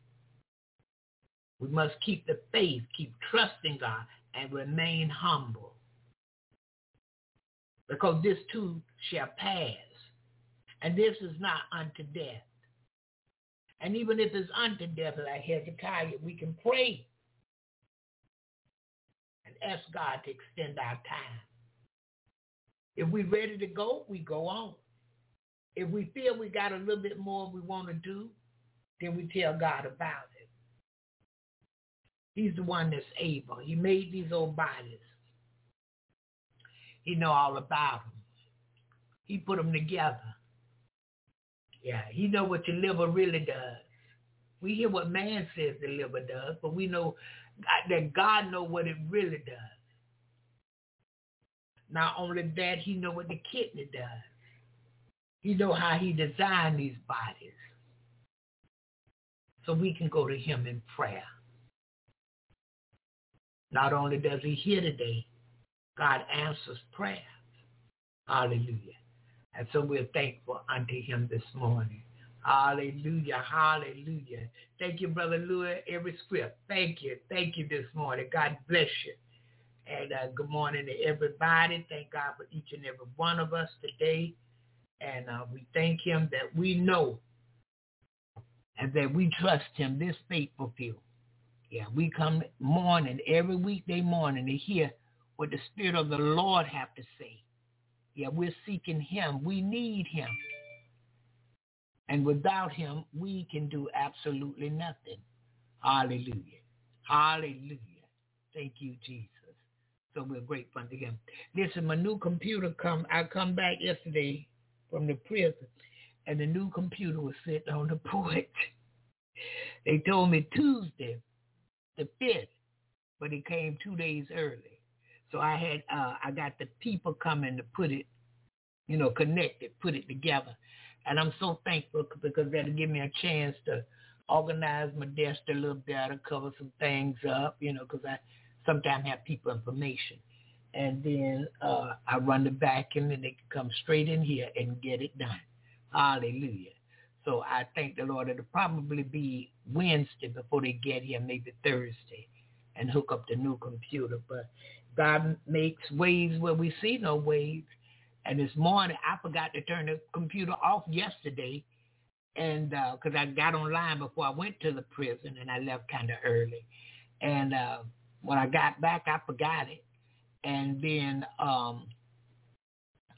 We must keep the faith, keep trusting God, and remain humble. Because this too shall pass. And this is not unto death. And even if it's unto death, like Hezekiah, we can pray and ask God to extend our time. If we're ready to go, we go on. If we feel we got a little bit more we want to do, then we tell God about it. He's the one that's able. He made these old bodies. He know all about them. He put them together. Yeah, he know what your liver really does. We hear what man says the liver does, but we know that God know what it really does. Not only that, he know what the kidney does. He know how he designed these bodies. So we can go to him in prayer. Not only does he hear today, God answers prayers. Hallelujah. And so we're thankful unto him this morning. Hallelujah, hallelujah. Thank you, Brother Louis, every script. Thank you this morning. God bless you. And good morning to everybody. Thank God for each and every one of us today. And we thank him that we know and that we trust him, this faithful few. Yeah, we come morning, every weekday morning to hear what the Spirit of the Lord have to say. Yeah, we're seeking him. We need him. And without him, we can do absolutely nothing. Hallelujah. Hallelujah. Thank you, Jesus. So we're grateful to him. Listen, my new computer I come back yesterday from the prison, and the new computer was sitting on the porch. They told me Tuesday, the 5th, but it came 2 days early. So I got the people coming to put it, connect it, put it together. And I'm so thankful because that'll give me a chance to organize my desk a little better, cover some things up, because I sometimes have people information. And then I run the vacuum and they can come straight in here and get it done. Hallelujah. So I thank the Lord. It'll probably be Wednesday before they get here, maybe Thursday, and hook up the new computer. But God makes ways where we see no ways. And this morning, I forgot to turn the computer off yesterday, and because I got online before I went to the prison, and I left kind of early. And when I got back, I forgot it. And then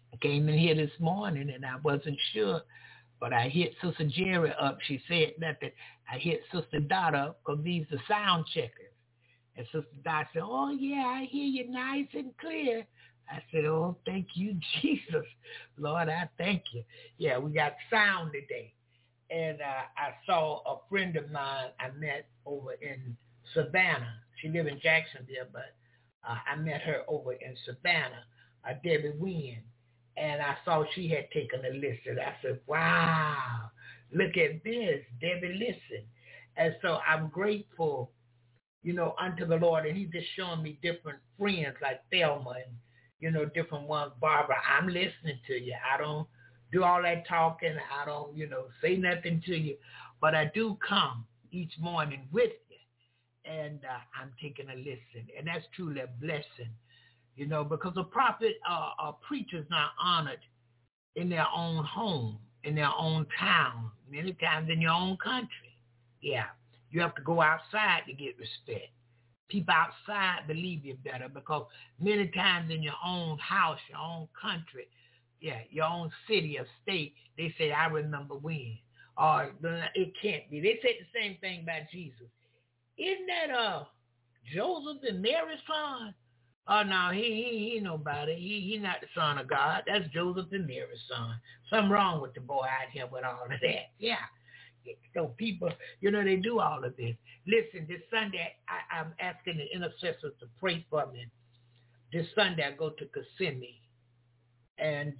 I came in here this morning and I wasn't sure, but I hit Sister Jerry up. She said nothing. I hit Sister Dot up because these are sound checkers. And Sister Dot said, oh, yeah, I hear you nice and clear. I said, oh, thank you, Jesus. Lord, I thank you. Yeah, we got sound today. And I saw a friend of mine I met over in Savannah. She lives in Jacksonville, but I met her over in Savannah, Debbie Wynn. And I saw she had taken a listen. I said, wow, look at this, Debbie listen. And so I'm grateful, unto the Lord. And he's just showing me different friends like Thelma and, different ones. Barbara, I'm listening to you. I don't do all that talking. I don't, say nothing to you. But I do come each morning with you. And I'm taking a listen. And that's truly a blessing. Because a prophet or preacher is not honored in their own home, in their own town, many times in your own country. Yeah, you have to go outside to get respect. People outside believe you better because many times in your own house, your own country, your own city or state, they say, I remember when. Or it can't be. They say the same thing about Jesus. Isn't that Joseph and Mary's son? Oh, no, he nobody. He not the son of God. That's Joseph and Mary's son. Something wrong with the boy out here with all of that. Yeah. So people, they do all of this. Listen, this Sunday, I'm asking the intercessors to pray for me. This Sunday, I go to Kissimmee, and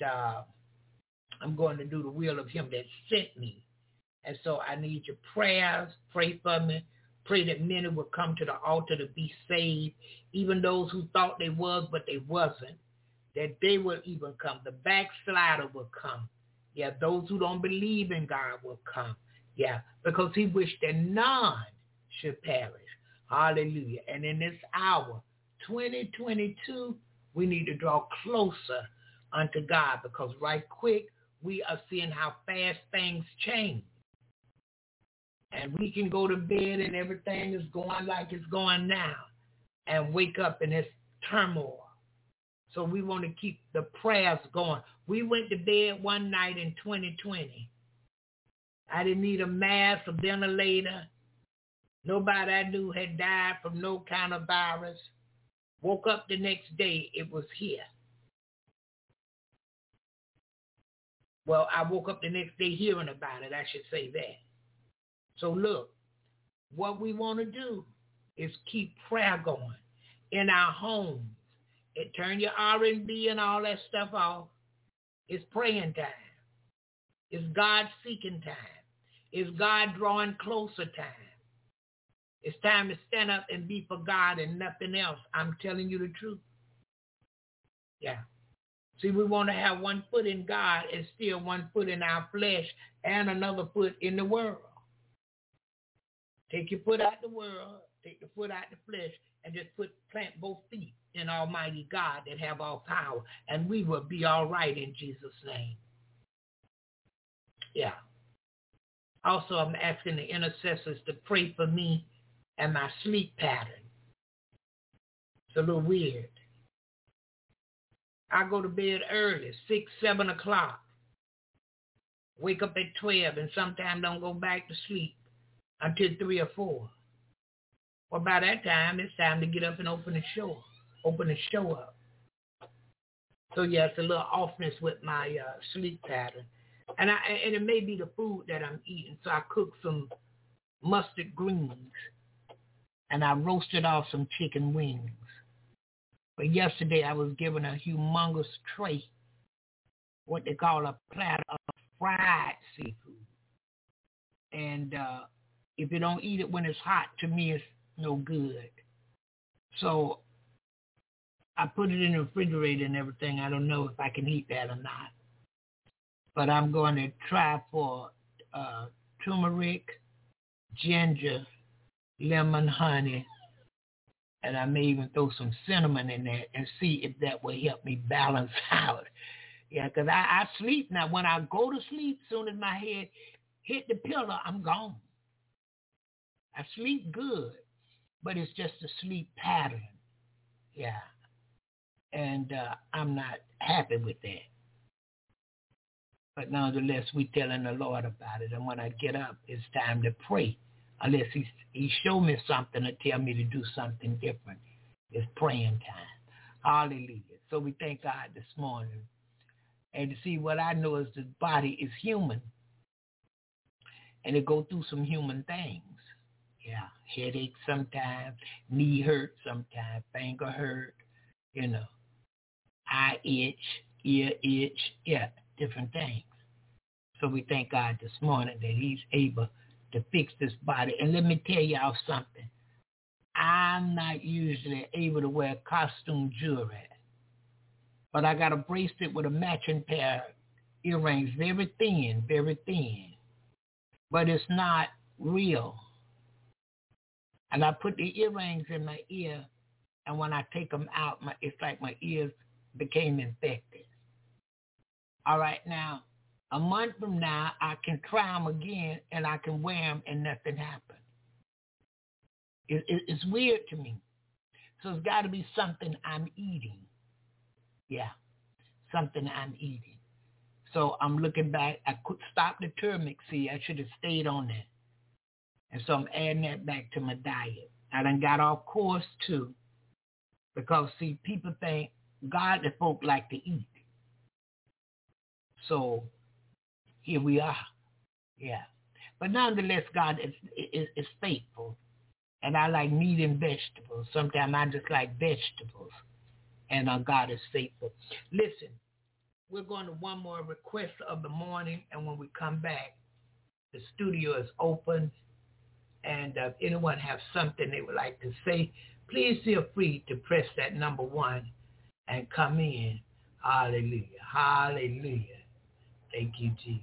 I'm going to do the will of him that sent me. And so I need your prayers. Pray for me. Pray that many will come to the altar to be saved, even those who thought they was, but they wasn't, that they will even come. The backslider will come. Yeah, those who don't believe in God will come. Yeah, because he wished that none should perish. Hallelujah. And in this hour, 2022, we need to draw closer unto God because right quick, we are seeing how fast things change. And we can go to bed and everything is going like it's going now and wake up in this turmoil. So we want to keep the prayers going. We went to bed one night in 2020. I didn't need a mask, a ventilator. Nobody I knew had died from no kind of virus. Woke up the next day, it was here. Well, I woke up the next day hearing about it, I should say that. So look, what we want to do is keep prayer going in our homes. Turn your R&B and all that stuff off. It's praying time. It's God seeking time. It's God drawing closer time. It's time to stand up and be for God and nothing else. I'm telling you the truth. Yeah. See, we want to have one foot in God and still one foot in our flesh and another foot in the world. Take your foot out the world, take the foot out the flesh, and just plant both feet in Almighty God that have all power, and we will be all right in Jesus' name. Yeah. Also, I'm asking the intercessors to pray for me and my sleep pattern. It's a little weird. I go to bed early, 6, 7 o'clock. Wake up at 12 and sometimes don't go back to sleep until 3 or 4. Well, by that time, it's time to get up and open the show up. So, yeah, it's a little offness with my sleep pattern. And it may be the food that I'm eating. So I cooked some mustard greens, and I roasted off some chicken wings. But yesterday, I was given a humongous tray, what they call a platter of fried seafood. And if you don't eat it when it's hot, to me, it's no good. So I put it in the refrigerator and everything. I don't know if I can eat that or not. But I'm going to try for turmeric, ginger, lemon, honey, and I may even throw some cinnamon in there and see if that will help me balance out. Yeah, because I sleep now. When I go to sleep, soon as my head hit the pillow, I'm gone. I sleep good, but it's just a sleep pattern. Yeah. And I'm not happy with that. But nonetheless, we're telling the Lord about it. And when I get up, it's time to pray. Unless he show me something or tell me to do something different. It's praying time. Hallelujah. So we thank God this morning. And to see what I know is the body is human. And it go through some human things. Yeah, headache sometimes, knee hurt sometimes, finger hurt, eye itch, ear itch, different things. So we thank God this morning that he's able to fix this body. And let me tell y'all something. I'm not usually able to wear costume jewelry, but I got a bracelet with a matching pair of earrings, very thin, but it's not real. And I put the earrings in my ear, and when I take them out, it's like my ears became infected. All right, now, a month from now, I can try them again, and I can wear them, and nothing happened. It's weird to me. So it's got to be something I'm eating. Yeah, something I'm eating. So I'm looking back. I could stop the turmeric. See, I should have stayed on that. And so I'm adding that back to my diet. I done got off course too. Because, see, people think godly folk like to eat. So here we are. Yeah. But nonetheless, God is faithful. And I like meat and vegetables. Sometimes I just like vegetables. And God is faithful. Listen, we're going to one more request of the morning. And when we come back, the studio is open. And if anyone has something they would like to say, please feel free to press that number 1 and come in. Hallelujah. Hallelujah. Thank you, Jesus.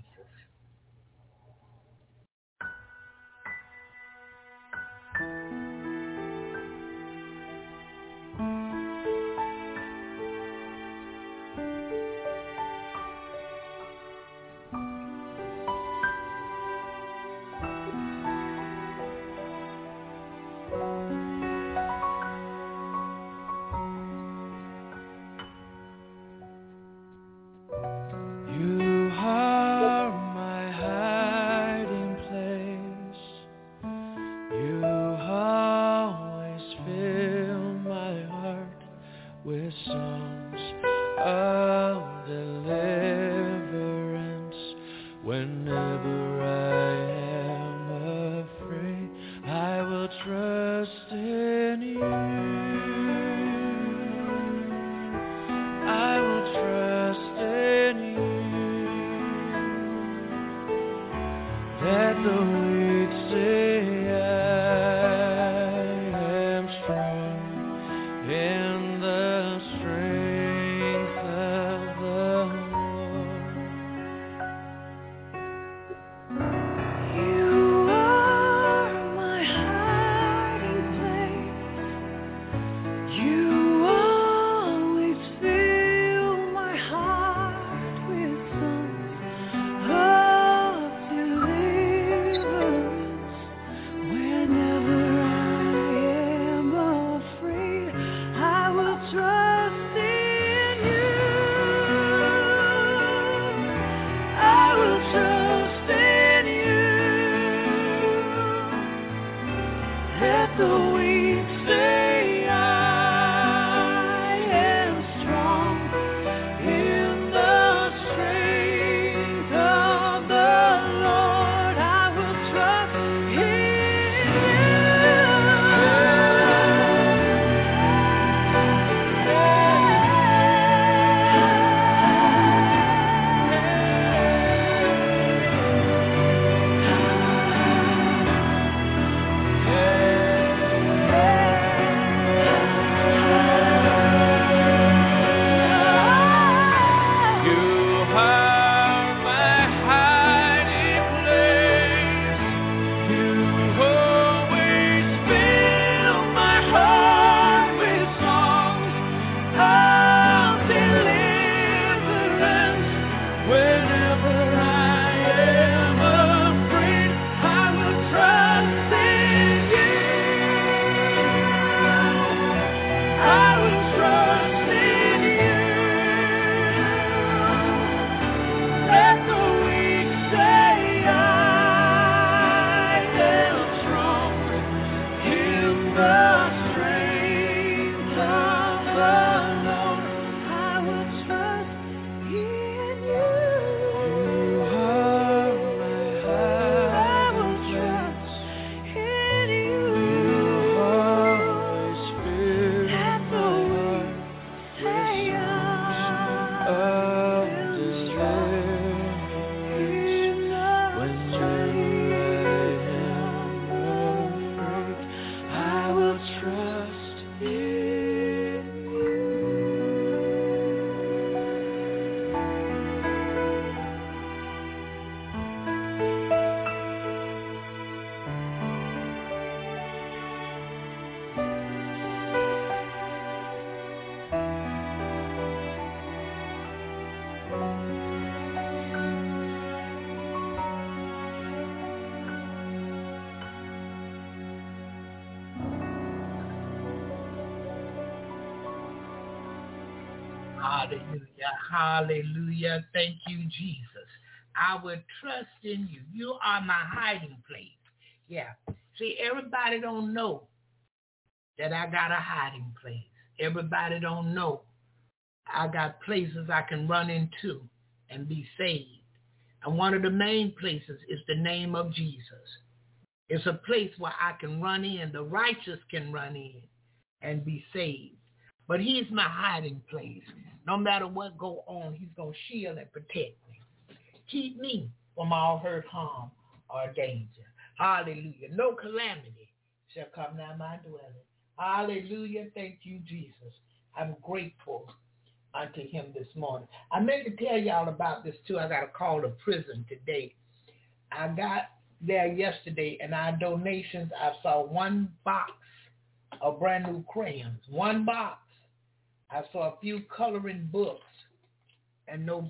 Hallelujah. Hallelujah. Thank you, Jesus. I will trust in you. You are my hiding place. Yeah. See, everybody don't know that I got a hiding place. Everybody don't know I got places I can run into and be saved. And one of the main places is the name of Jesus. It's a place where I can run in, the righteous can run in and be saved. But he's my hiding place. No matter what go on, he's going to shield and protect me. Keep me from all hurt, harm, or danger. Hallelujah. No calamity shall come nigh my dwelling. Hallelujah. Thank you, Jesus. I'm grateful unto him this morning. I meant to tell y'all about this too. I got a call to prison today. I got there yesterday, and our donations, I saw one box of brand new crayons. One box. I saw a few coloring books and the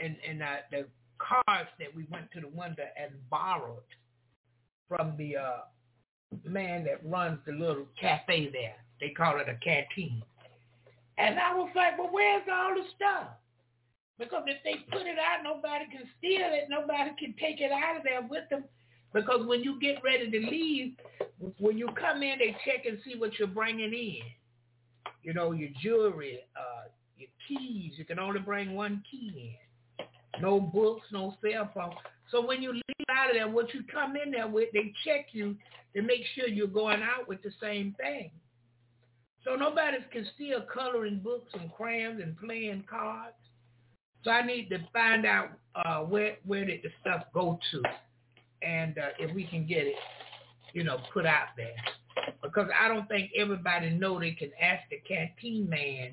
cards that we went to the window and borrowed from the man that runs the little cafe there. They call it a canteen. And I was like, well, where's all the stuff? Because if they put it out, nobody can steal it. Nobody can take it out of there with them. Because when you get ready to leave, when you come in, they check and see what you're bringing in. You know, your jewelry, your keys. You can only bring one key in. No books, no cell phone. So when you leave out of there, what you come in there with, they check you to make sure you're going out with the same thing. So nobody can steal coloring books and crayons and playing cards. So I need to find out where did the stuff go to, and if we can get it, put out there. Because I don't think everybody know they can ask the canteen man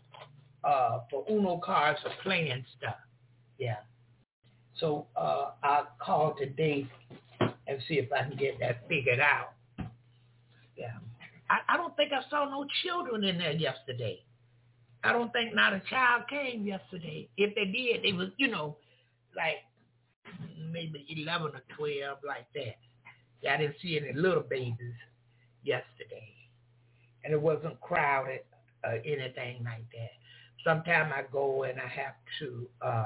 for Uno cards or playing stuff. Yeah. So I'll call today and see if I can get that figured out. Yeah. I don't think I saw no children in there yesterday. I don't think not a child came yesterday. If they did, they was, like maybe 11 or 12, like that. Yeah, I didn't see any little babies yesterday. And it wasn't crowded or anything like that. Sometimes I go and I have to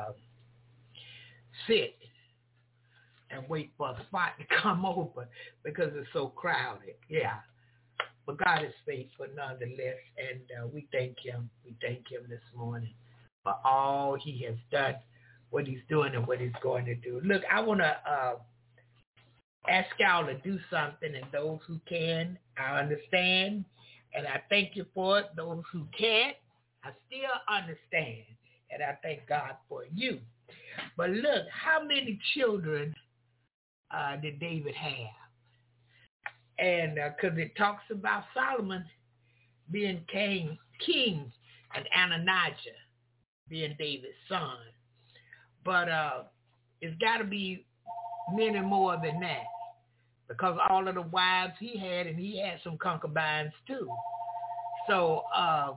sit and wait for a spot to come open because it's so crowded. Yeah. But God is faithful nonetheless, and we thank him. We thank him this morning for all he has done, what he's doing, and what he's going to do. Look, I want to ask y'all to do something, and those who can, I understand, and I thank you for it. Those who can't, I still understand, and I thank God for you. But look, how many children did David have? And because it talks about Solomon being king and Adonijah being David's son. But it's got to be many more than that, because all of the wives he had, and he had some concubines too. So I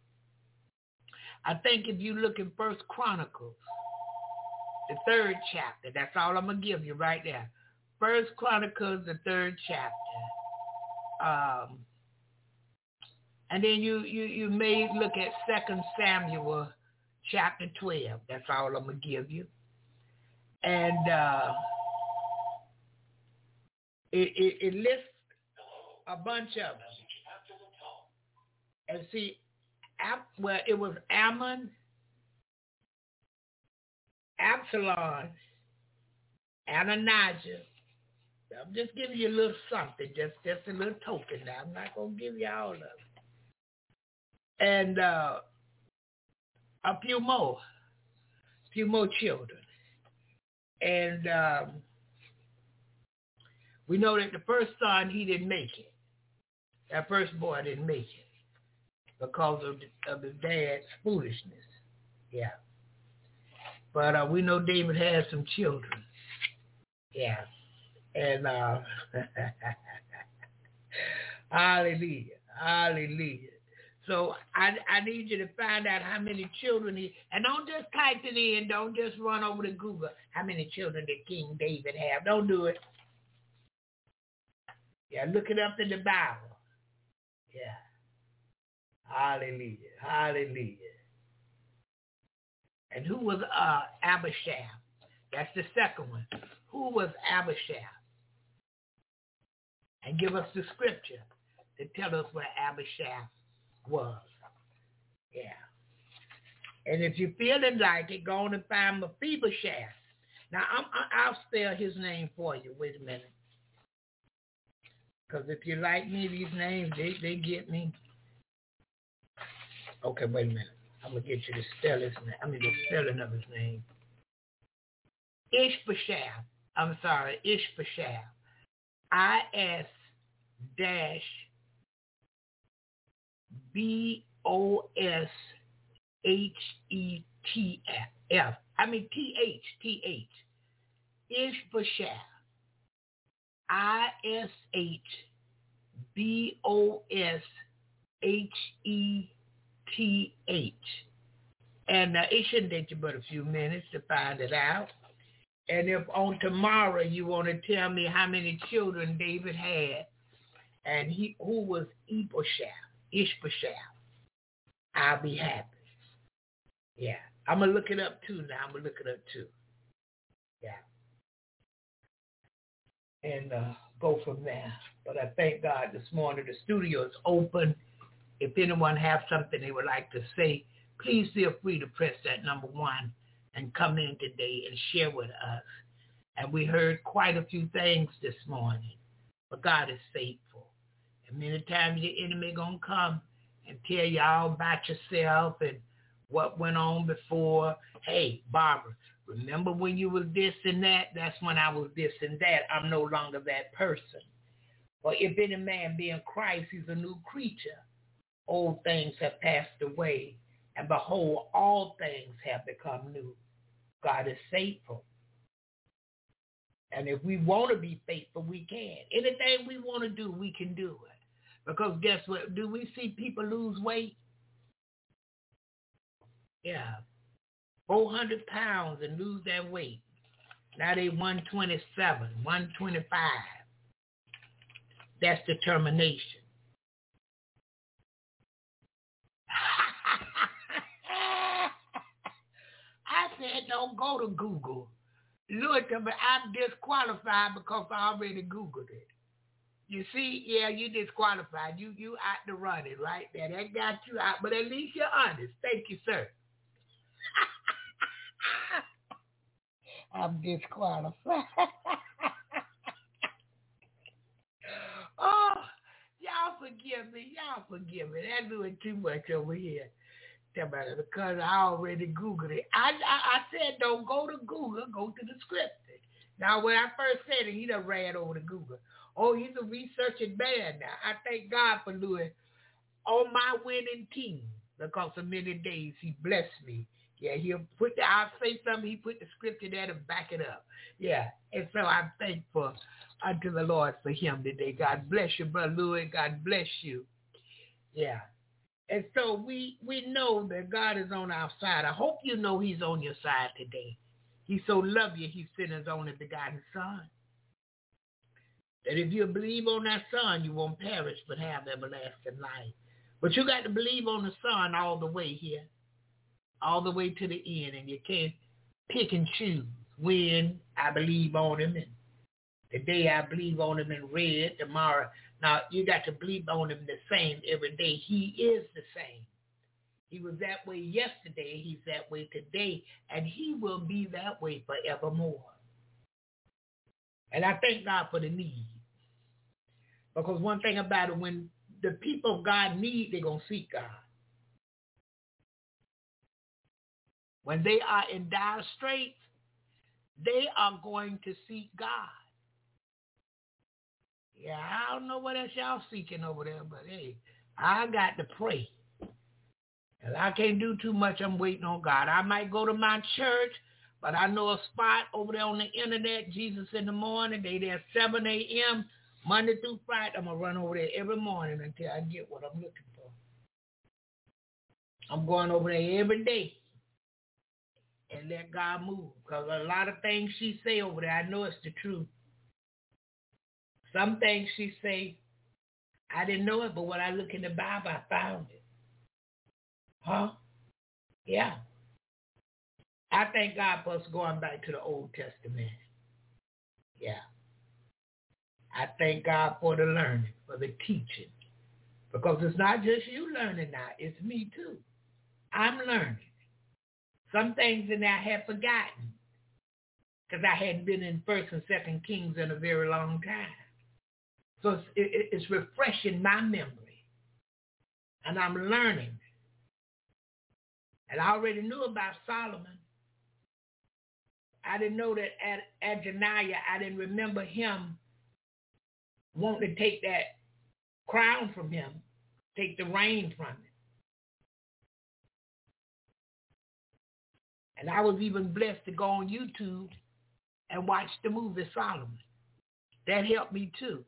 think if you look in 1 Chronicles, the 3rd chapter, that's all I'm going to give you right there. 1 Chronicles, the 3rd chapter. And then you may look at 2 Samuel chapter 12. That's all I'm going to give you. And it lists a bunch of them. And see, it was Ammon, Absalom, Adonijah. I'm just giving you a little something, just a little token now. I'm not going to give you all of it. And a few more children. And we know that the first son, he didn't make it. That first boy didn't make it because of his dad's foolishness. Yeah. But we know David had some children. Yeah. And hallelujah, hallelujah. So I need you to find out how many children and don't just type it in. Don't just run over to Google. How many children did King David have? Don't do it. Yeah, look it up in the Bible. Yeah. Hallelujah, hallelujah. And who was Abishai? That's the second one. Who was Abishai? And give us the scripture to tell us where Abishai was. Yeah. And if you're feeling like it, go on and find Mephibosheth. Now, I'll spell his name for you. Wait a minute. Because if you like me, these names, they get me. Okay, wait a minute. I'm going to get you to spell his name. I mean, the spelling of his name. Ishbosheth. I'm sorry, Ishbosheth. ISBOSHETF. I mean, TH. Ishbosheth. ISHBOSHETH. And it shouldn't take you but a few minutes to find it out. And if on tomorrow you want to tell me how many children David had and who was Ishbosheth, I'll be happy. Yeah. I'm going to look it up too now. Yeah. And go from there. But I thank God this morning the studio is open. If anyone has something they would like to say, please feel free to press that number 1 and come in today and share with us. And we heard quite a few things this morning. But God is faithful. And many times your enemy going to come and tell you all about yourself and what went on before. Hey, Barbara, remember when you was this and that? That's when I was this and that. I'm no longer that person. Or if any man be in Christ, he's a new creature. Old things have passed away, and behold, all things have become new. God is faithful. And if we want to be faithful, we can. Anything we want to do, we can do it. Because guess what? Do we see people lose weight? Yeah. 400 pounds and lose that weight. Now they 127, 125. That's determination. I said, don't go to Google. Look, I'm disqualified because I already Googled it. You see, yeah, you disqualified. You out to run it right there. That got you out, but at least you're honest. Thank you, sir. I'm disqualified. Oh, y'all forgive me. They're doing too much over here. Because I already Googled it. I said don't go to Google, go to the scripture. Now, when I first said it, he done ran over to Google. Oh, he's a researching man now. I thank God for Louis on my winning team because for many days he blessed me. Yeah, I'll say something, he put the scripture there to back it up. Yeah, and so I'm thankful unto the Lord for him today. God bless you, Brother Louis. God bless you. Yeah. And so we know that God is on our side. I hope you know he's on your side today. He so loved you, he sent his only begotten son. That if you believe on that son, you won't perish but have everlasting life. But you got to believe on the son all the way here, all the way to the end. And you can't pick and choose when I believe on him. And today I believe on him in red, tomorrow. Now, you got to believe on him the same every day. He is the same. He was that way yesterday. He's that way today. And he will be that way forevermore. And I thank God for the need. Because one thing about it, when the people of God need, they're going to seek God. When they are in dire straits, they are going to seek God. Yeah, I don't know what else y'all seeking over there, but hey, I got to pray. And I can't do too much. I'm waiting on God. I might go to my church, but I know a spot over there on the internet, Jesus in the Morning. They there 7 a.m., Monday through Friday. I'm going to run over there every morning until I get what I'm looking for. I'm going over there every day and let God move. Because a lot of things she say over there, I know it's the truth. Some things she say, I didn't know it, but when I look in the Bible, I found it. Huh? Yeah. I thank God for us going back to the Old Testament. Yeah. I thank God for the learning, for the teaching. Because it's not just you learning now, it's me too. I'm learning. Some things in there I had forgotten because I hadn't been in 1st and 2nd Kings in a very long time. So it's refreshing my memory. And I'm learning. And I already knew about Solomon. I didn't know that Adoniah, I didn't remember him wanting to take that crown from him, take the reign from him. And I was even blessed to go on YouTube and watch the movie Solomon. That helped me too.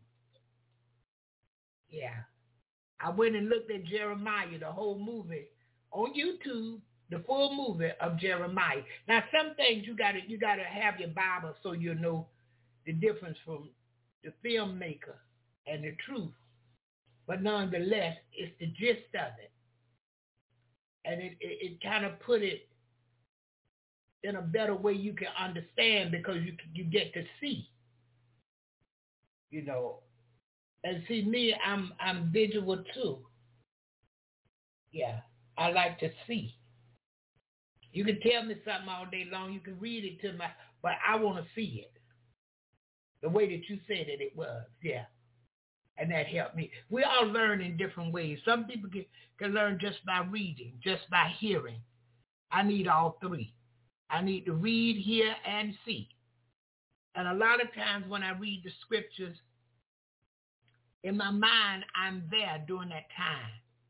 Yeah. I went and looked at Jeremiah, the whole movie, on YouTube, the full movie of Jeremiah. Now, some things you gotta have your Bible so you know the difference from the filmmaker and the truth. But nonetheless, it's the gist of it. And it kind of put it in a better way you can understand because you get to see. You know. And see me, I'm visual too. Yeah. I like to see. You can tell me something all day long. You can read it to me, but I want to see it. The way that you said it was. Yeah. And that helped me. We all learn in different ways. Some people can learn just by reading, just by hearing. I need all three. I need to read, hear, and see. And a lot of times when I read the scriptures, in my mind, I'm there during that time.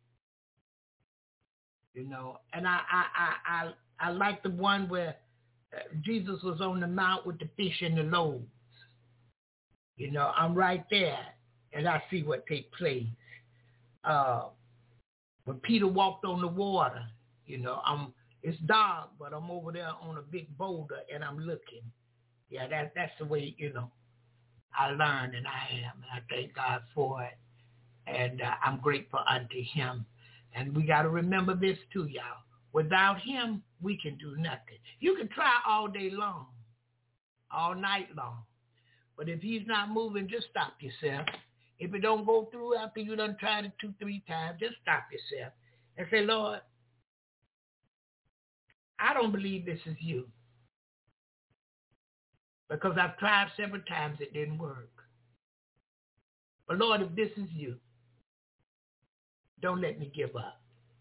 You know, and I like the one where Jesus was on the mount with the fish and the loaves. You know, I'm right there, and I see what takes place. When Peter walked on the water, you know, it's dark, but I'm over there on a big boulder, and I'm looking. Yeah, that's the way, you know, I learned, and I am, and I thank God for it, and I'm grateful unto him. And we got to remember this too, y'all. Without him, we can do nothing. You can try all day long, all night long. But if he's not moving, just stop yourself. If it don't go through after you done tried it 2-3 times, just stop yourself and say, Lord, I don't believe this is you. Because I've tried several times, it didn't work. But Lord, if this is you, don't let me give up.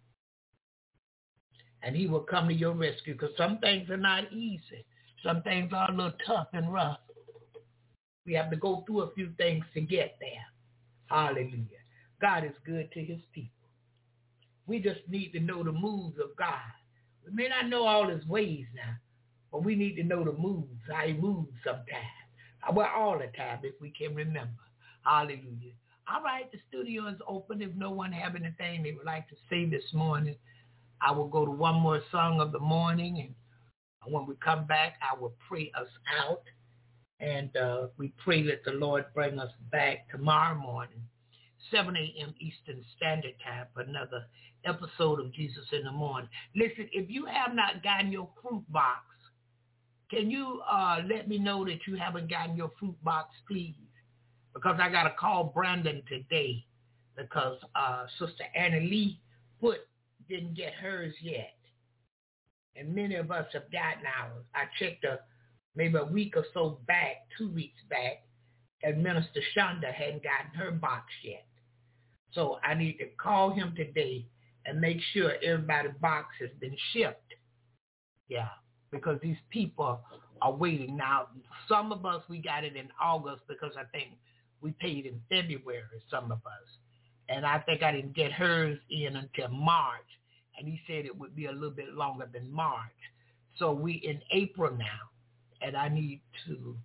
And he will come to your rescue because some things are not easy. Some things are a little tough and rough. We have to go through a few things to get there. Hallelujah. God is good to his people. We just need to know the moves of God. We may not know all his ways now, but we need to know the moves, how he moves sometimes. Well, all the time, if we can remember. Hallelujah. All right, the studio is open. If no one have anything they would like to say this morning, I will go to one more song of the morning, and when we come back, I will pray us out, and we pray that the Lord bring us back tomorrow morning, 7 a.m. Eastern Standard Time, for another episode of Jesus in the Morning. Listen, if you have not gotten your fruit box, can you let me know that you haven't gotten your fruit box, please? Because I got to call Brandon today because Sister Anna Lee Foot didn't get hers yet. And many of us have gotten ours. I checked maybe a week or so back, 2 weeks back, and Minister Shonda hadn't gotten her box yet. So I need to call him today and make sure everybody's box has been shipped. Yeah, because these people are waiting. Now, some of us, we got it in August because I think we paid in February, some of us. And I think I didn't get hers in until March. And he said it would be a little bit longer than March. So we in April now. And I need to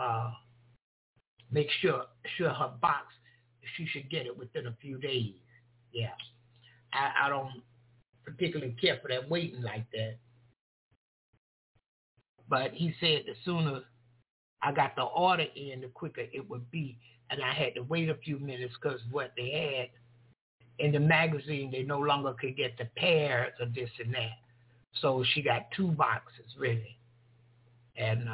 make sure her box, she should get it within a few days. Yeah. I don't particularly care for that waiting like that. But he said the sooner I got the order in, the quicker it would be. And I had to wait a few minutes because what they had in the magazine, they no longer could get the pairs of this and that. So she got 2 boxes, really. And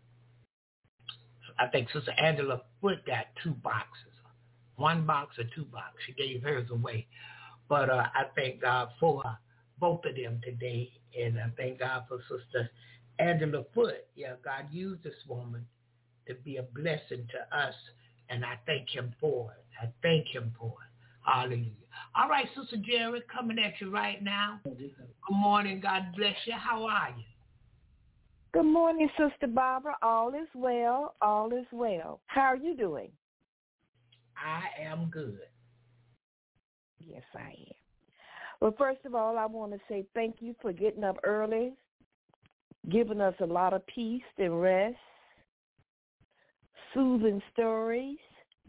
I think Sister Angela Foote got 2 boxes. 1 box or 2 boxes. She gave hers away. But I thank God for both of them today. And I thank God for Sister Angela Foote. Yeah, God used this woman to be a blessing to us. And I thank him for it. I thank him for it. Hallelujah. All right, Sister Jerry, coming at you right now. Good morning. God bless you. How are you? Good morning, Sister Barbara. All is well. All is well. How are you doing? I am good. Yes, I am. Well, first of all, I want to say thank you for getting up early, giving us a lot of peace and rest, soothing stories.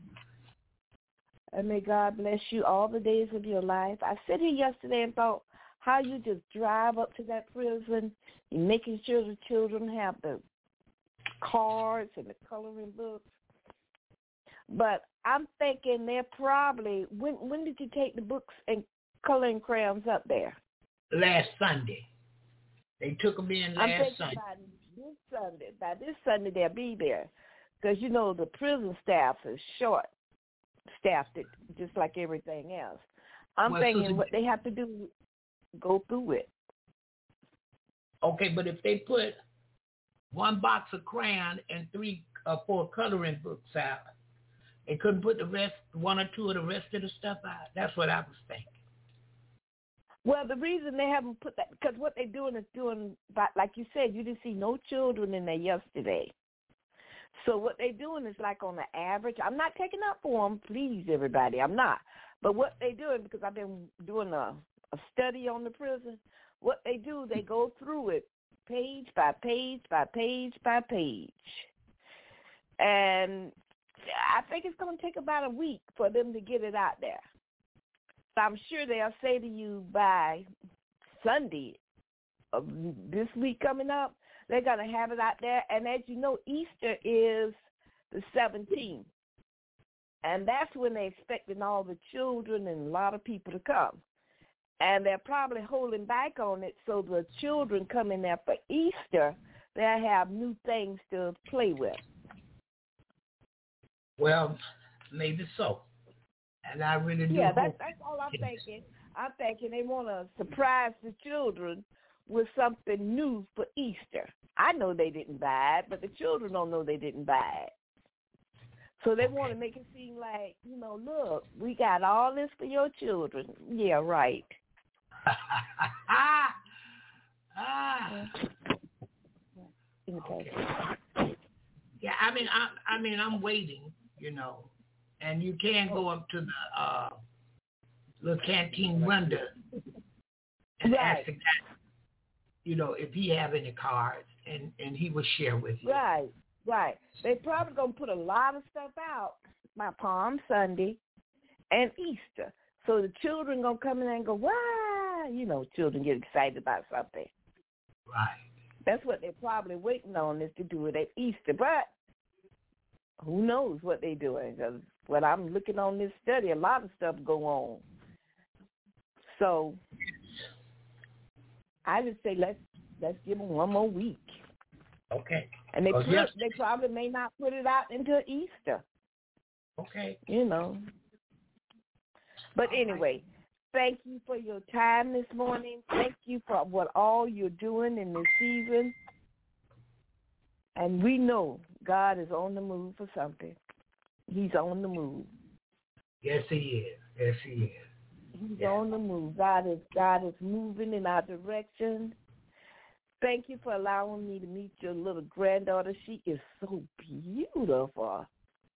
And may God bless you all the days of your life. I sat here yesterday and thought how you just drive up to that prison, you're making sure the children have the cards and the coloring books. But I'm thinking they're probably, when did you take the books and coloring crayons up there? Last Sunday. They took them in last Sunday. By this Sunday they'll be there. Because, you know, the prison staff is short-staffed, just like everything else. I'm thinking what they have to do, go through it. Okay, but if they put 1 box of crayon and 3 or 4 coloring books out, they couldn't put the rest, 1 or 2 of the rest of the stuff out. That's what I was thinking. Well, the reason they haven't put that, because what they're doing is like you said, you didn't see no children in there yesterday. So what they're doing is like on the average. I'm not taking up for them, please, everybody. I'm not. But what they're doing, because I've been doing a study on the prison, what they do, they go through it page by page by page by page. And I think it's going to take about a week for them to get it out there. So I'm sure they'll say to you by Sunday of this week coming up, they're going to have it out there. And as you know, Easter is the 17th. And that's when they're expecting all the children and a lot of people to come. And they're probably holding back on it so the children come in there for Easter, they'll have new things to play with. Well, maybe so. And I really do. Yeah, that's all I'm thinking. I'm thinking they want to surprise the children with something new for Easter. I know they didn't buy it, but the children don't know they didn't buy it. So they want to make it seem like, you know, look, we got all this for your children. Yeah, right. Okay. Yeah, I mean, I'm waiting, you know, and you can go up to the little canteen window and ask the guy, you know, if he have any cards, and he will share with you. Right. They probably gonna put a lot of stuff out by Palm Sunday and Easter, so the children gonna come in and go, wow, you know, children get excited about something. Right. That's what they're probably waiting on, is to do it at Easter. But who knows what they're doing? Because when I'm looking on this study, a lot of stuff go on. So I just say let's give them 1 more week. Okay. And they probably may not put it out until Easter. Okay. You know. But anyway, thank you for your time this morning. Thank you for what all you're doing in this season. And we know God is on the move for something. He's on the move. Yes, he is. Yes, he is. He's on the move. God is moving in our direction. Thank you for allowing me to meet your little granddaughter. She is so beautiful.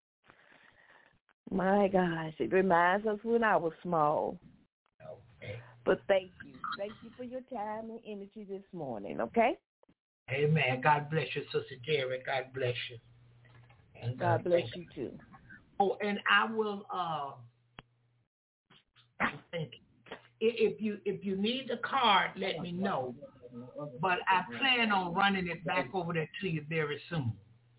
My gosh, it reminds us when I was small. Okay. But thank you. Thank you for your time and energy this morning, okay? Amen. God bless you, Sister Jerry. God bless you. And God bless you, too. Oh, and I will think if you need the card, let me know. But I plan on running it back over there to you very soon.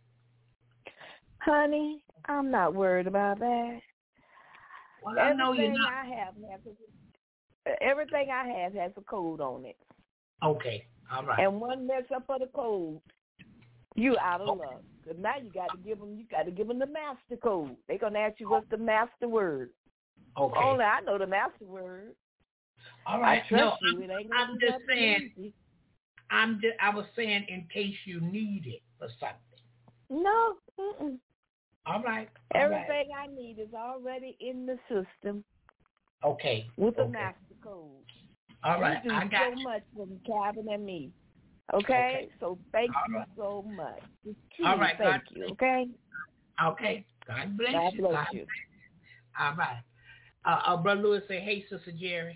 Honey, I'm not worried about that. Well, I know you're not. Everything I have has a code on it. Okay. All right. And one mess up for the code, you out of luck. Because now you got to give them the master code. They're going to ask you what's the master word. Okay. Only I know the master word. All right. I trust you. It ain't I'm just saying. Easy. I was saying in case you need it for something. No. Mm-mm. All right. Everything I need is already in the system. Okay. With the master code. All right. You do I got so much for Calvin and me. Okay? So thank you so much. All right. Thank you. Okay? Okay. God bless you. God bless you. All right. Brother Lewis say, hey, Sister Jerry.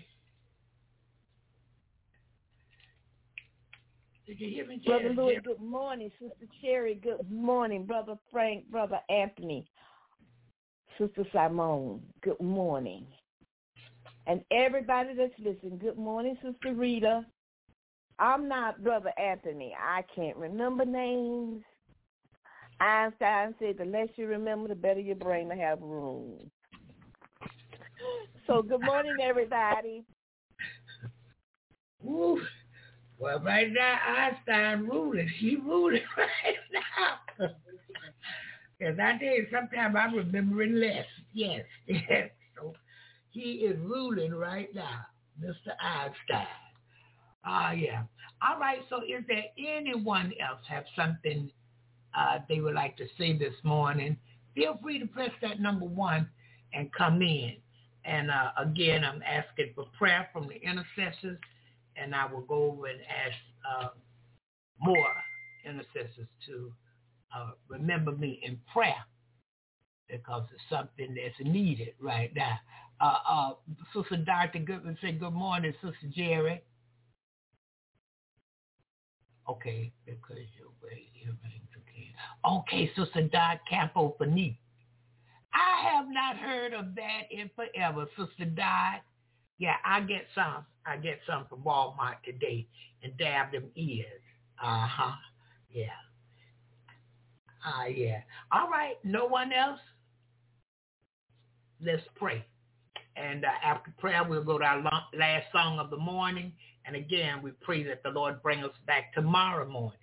Did you hear me, Jerry? Brother Louis, good morning. Sister Cherry, good morning. Brother Frank, Brother Anthony, Sister Simone, good morning. And everybody that's listening, good morning, Sister Rita. I'm not Brother Anthony. I can't remember names. Einstein said the less you remember, the better your brain will have room. So good morning, everybody. Woo. Well, right now, Einstein ruling. She ruling right now. Because I tell you, sometimes I'm remembering less. Yes. So he is ruling right now, Mr. Einstein. Yeah. All right, so is there anyone else have something they would like to say this morning? Feel free to press that number 1 and come in. And again, I'm asking for prayer from the intercessors. And I will go over and ask more intercessors to remember me in prayer because it's something that's needed right now. Sister Dr. Goodman said, good morning, Sister Jerry. Okay, because you're okay, Sister Dot Campo Fanique. I have not heard of that in forever, Sister Dot. Yeah, I get some from Walmart today and dab them ears. Yeah. Yeah. All right. No one else? Let's pray. And after prayer, we'll go to our last song of the morning. And again, we pray that the Lord bring us back tomorrow morning,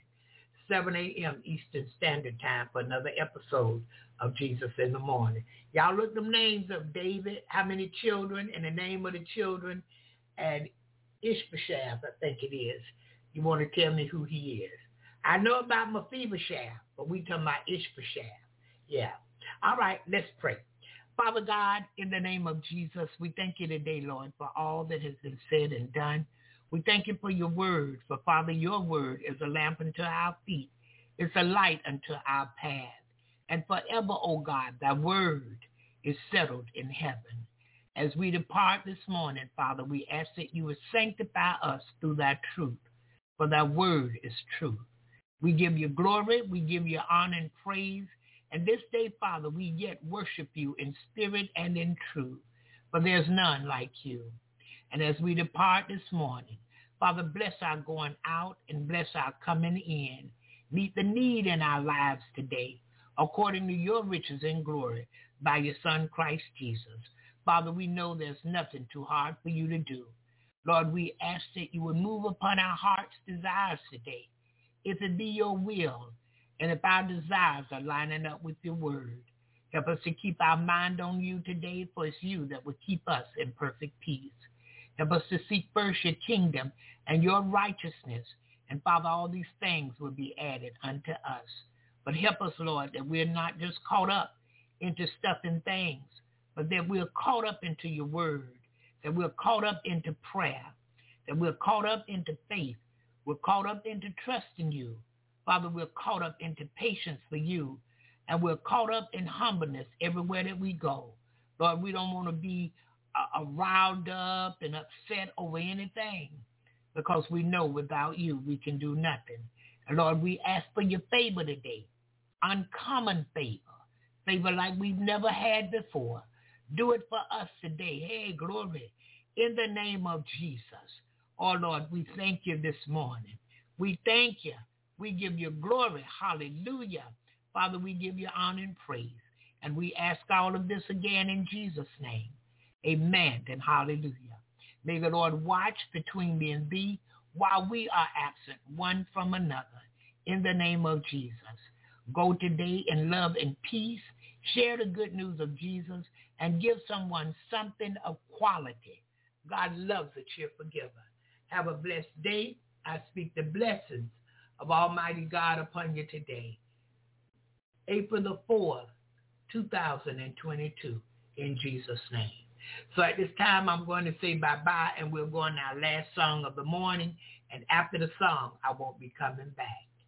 7 a.m. Eastern Standard Time for another episode of Jesus in the Morning. Y'all look them names of David, how many children, and the name of the children, and Ishbosheth, I think it is. You want to tell me who he is. I know about Mephibosheth, but we talking about Ishbosheth. Yeah. All right, let's pray. Father God, in the name of Jesus, we thank you today, Lord, for all that has been said and done. We thank you for your word, for Father, your word is a lamp unto our feet. It's a light unto our path. And forever, O God, thy word is settled in heaven. As we depart this morning, Father, we ask that you would sanctify us through thy truth, for thy word is true. We give you glory, we give you honor and praise. And this day, Father, we yet worship you in spirit and in truth, for there's none like you. And as we depart this morning, Father, bless our going out and bless our coming in. Meet the need in our lives today, according to your riches and glory, by your Son, Christ Jesus. Father, we know there's nothing too hard for you to do. Lord, we ask that you would move upon our heart's desires today, if it be your will, and if our desires are lining up with your word. Help us to keep our mind on you today, for it's you that will keep us in perfect peace. Help us to seek first your kingdom and your righteousness, and Father, all these things will be added unto us. But help us, Lord, that we're not just caught up into stuff and things, but that we're caught up into your word, that we're caught up into prayer, that we're caught up into faith, we're caught up into trusting you. Father, we're caught up into patience for you, and we're caught up in humbleness everywhere that we go. Lord, we don't want to be riled up and upset over anything, because we know without you we can do nothing. And Lord, we ask for your favor today, uncommon favor, favor like we've never had before. Do it for us today. Hey, glory, in the name of Jesus. Oh, Lord, we thank you this morning. We thank you. We give you glory. Hallelujah. Father, we give you honor and praise. And we ask all of this again in Jesus' name. Amen and hallelujah. May the Lord watch between me and thee, while we are absent one from another. In the name of Jesus, go today in love and peace. Share the good news of Jesus and give someone something of quality. God loves a cheerful giver. Have a blessed day. I speak the blessings of Almighty God upon you today. April the 4th, 2022, in Jesus' name. So at this time, I'm going to say bye-bye, and we'll go on our last song of the morning. And after the song, I won't be coming back.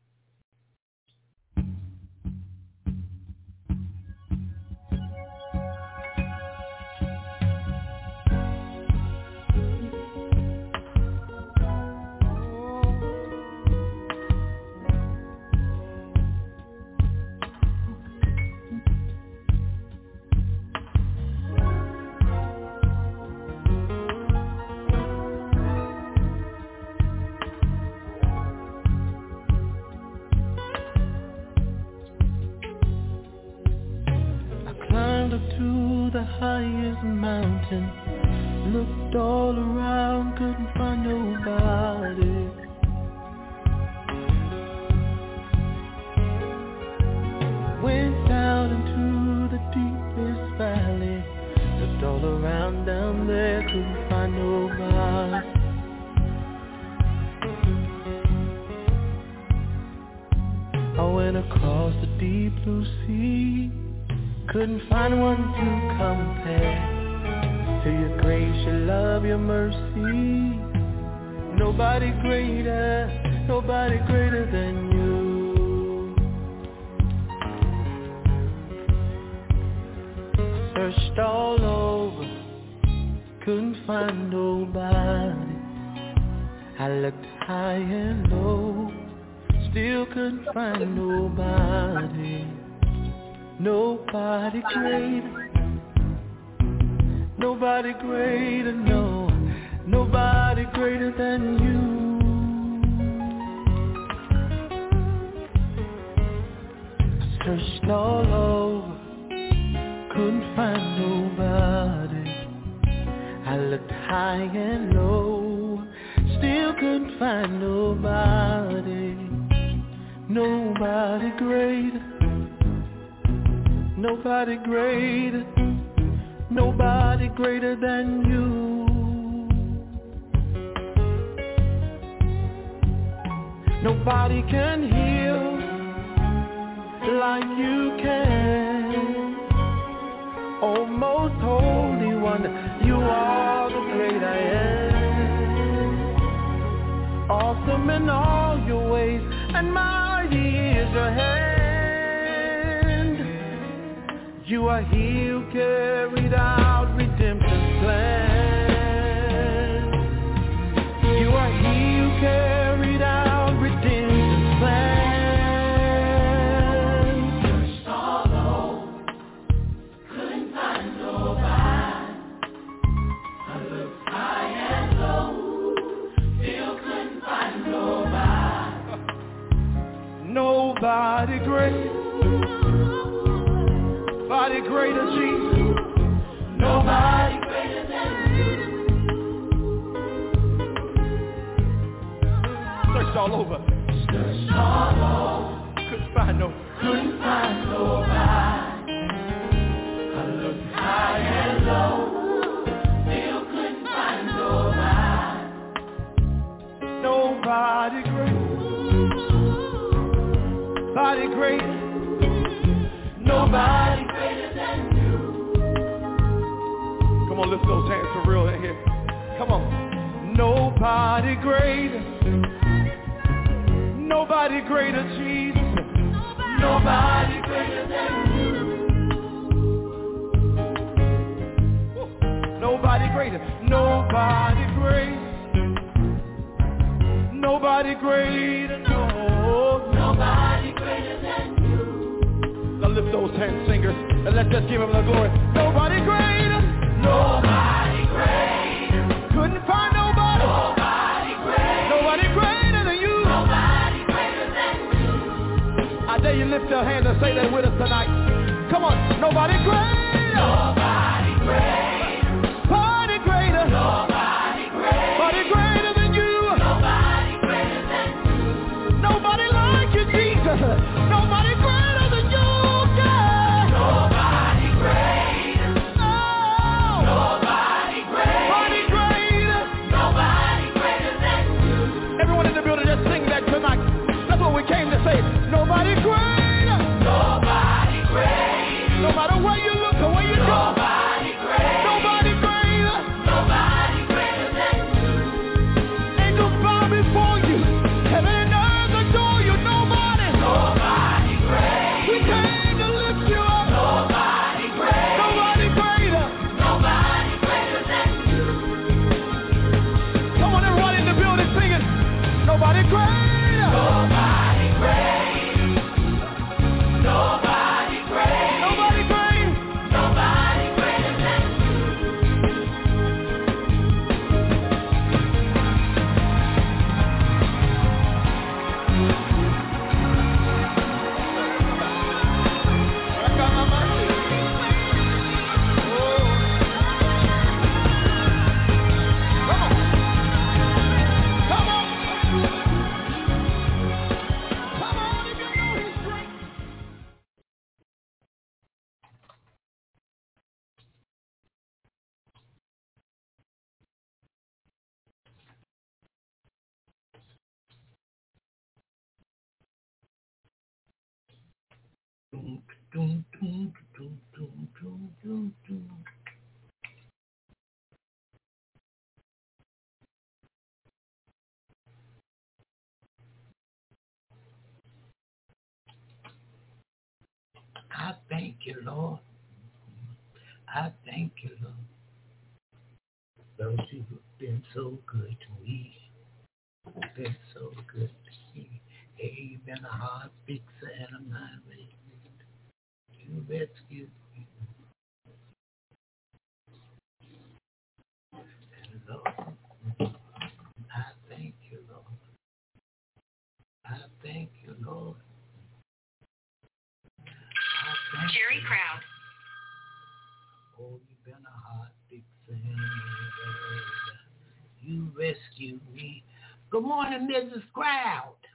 Highest mountain, looked all around, couldn't find nobody. Went down into the deepest valley, looked all around down there, couldn't find nobody. I went across the deep blue sea, couldn't find one to compare to your grace, your love, your mercy. Nobody greater than you. Searched all over, couldn't find nobody. I looked high and low, still couldn't find nobody. Nobody greater, no, nobody greater than you. Searched all over, couldn't find nobody. I looked high and low, still couldn't find nobody. Nobody greater. Nobody greater than you. Nobody can heal like you can. Oh, most holy one, you are the great I am. Awesome in all your ways, and mighty is your hand. You are He who carried out redemption's plan. You are He who carried out redemption's plan. Searched all over, couldn't find nobody. I looked high and low, still couldn't find nobody. Nobody great. Nobody greater, Jesus. Nobody greater than you. Searched all over. Couldn't find nobody. I looked high and low, still couldn't find nobody. Nobody great. Nobody great. Nobody greater than you. Come on, lift those hands for real in here. Come on. Nobody greater. Nobody greater, Jesus. Nobody greater than you. Nobody greater. Nobody greater. Nobody greater, no. Nobody greater than you. Now lift those hands, singers, and let's just give Him the glory. Nobody greater. Nobody greater. Couldn't find nobody. Nobody greater. Nobody greater than you. Nobody greater than you. I dare you lift your hands and say that with us tonight. Come on. Nobody greater. Nobody greater. Nobody greater. Nobody greater. Nobody greater than you. Nobody. Doom, doom, doom, doom, doom, doom, doom. I thank you, Lord. I thank you, Lord. Lord, you've been so good to me. Been so good to me. Hey, you've been a heart fixer and a mind regulator. You rescued me. And Lord, I thank you, Lord. I thank you, Lord. Jerry Crowd. Oh, you've been a heart fixer and a mind regulator. You rescued me. Good morning, Mrs. Crowd.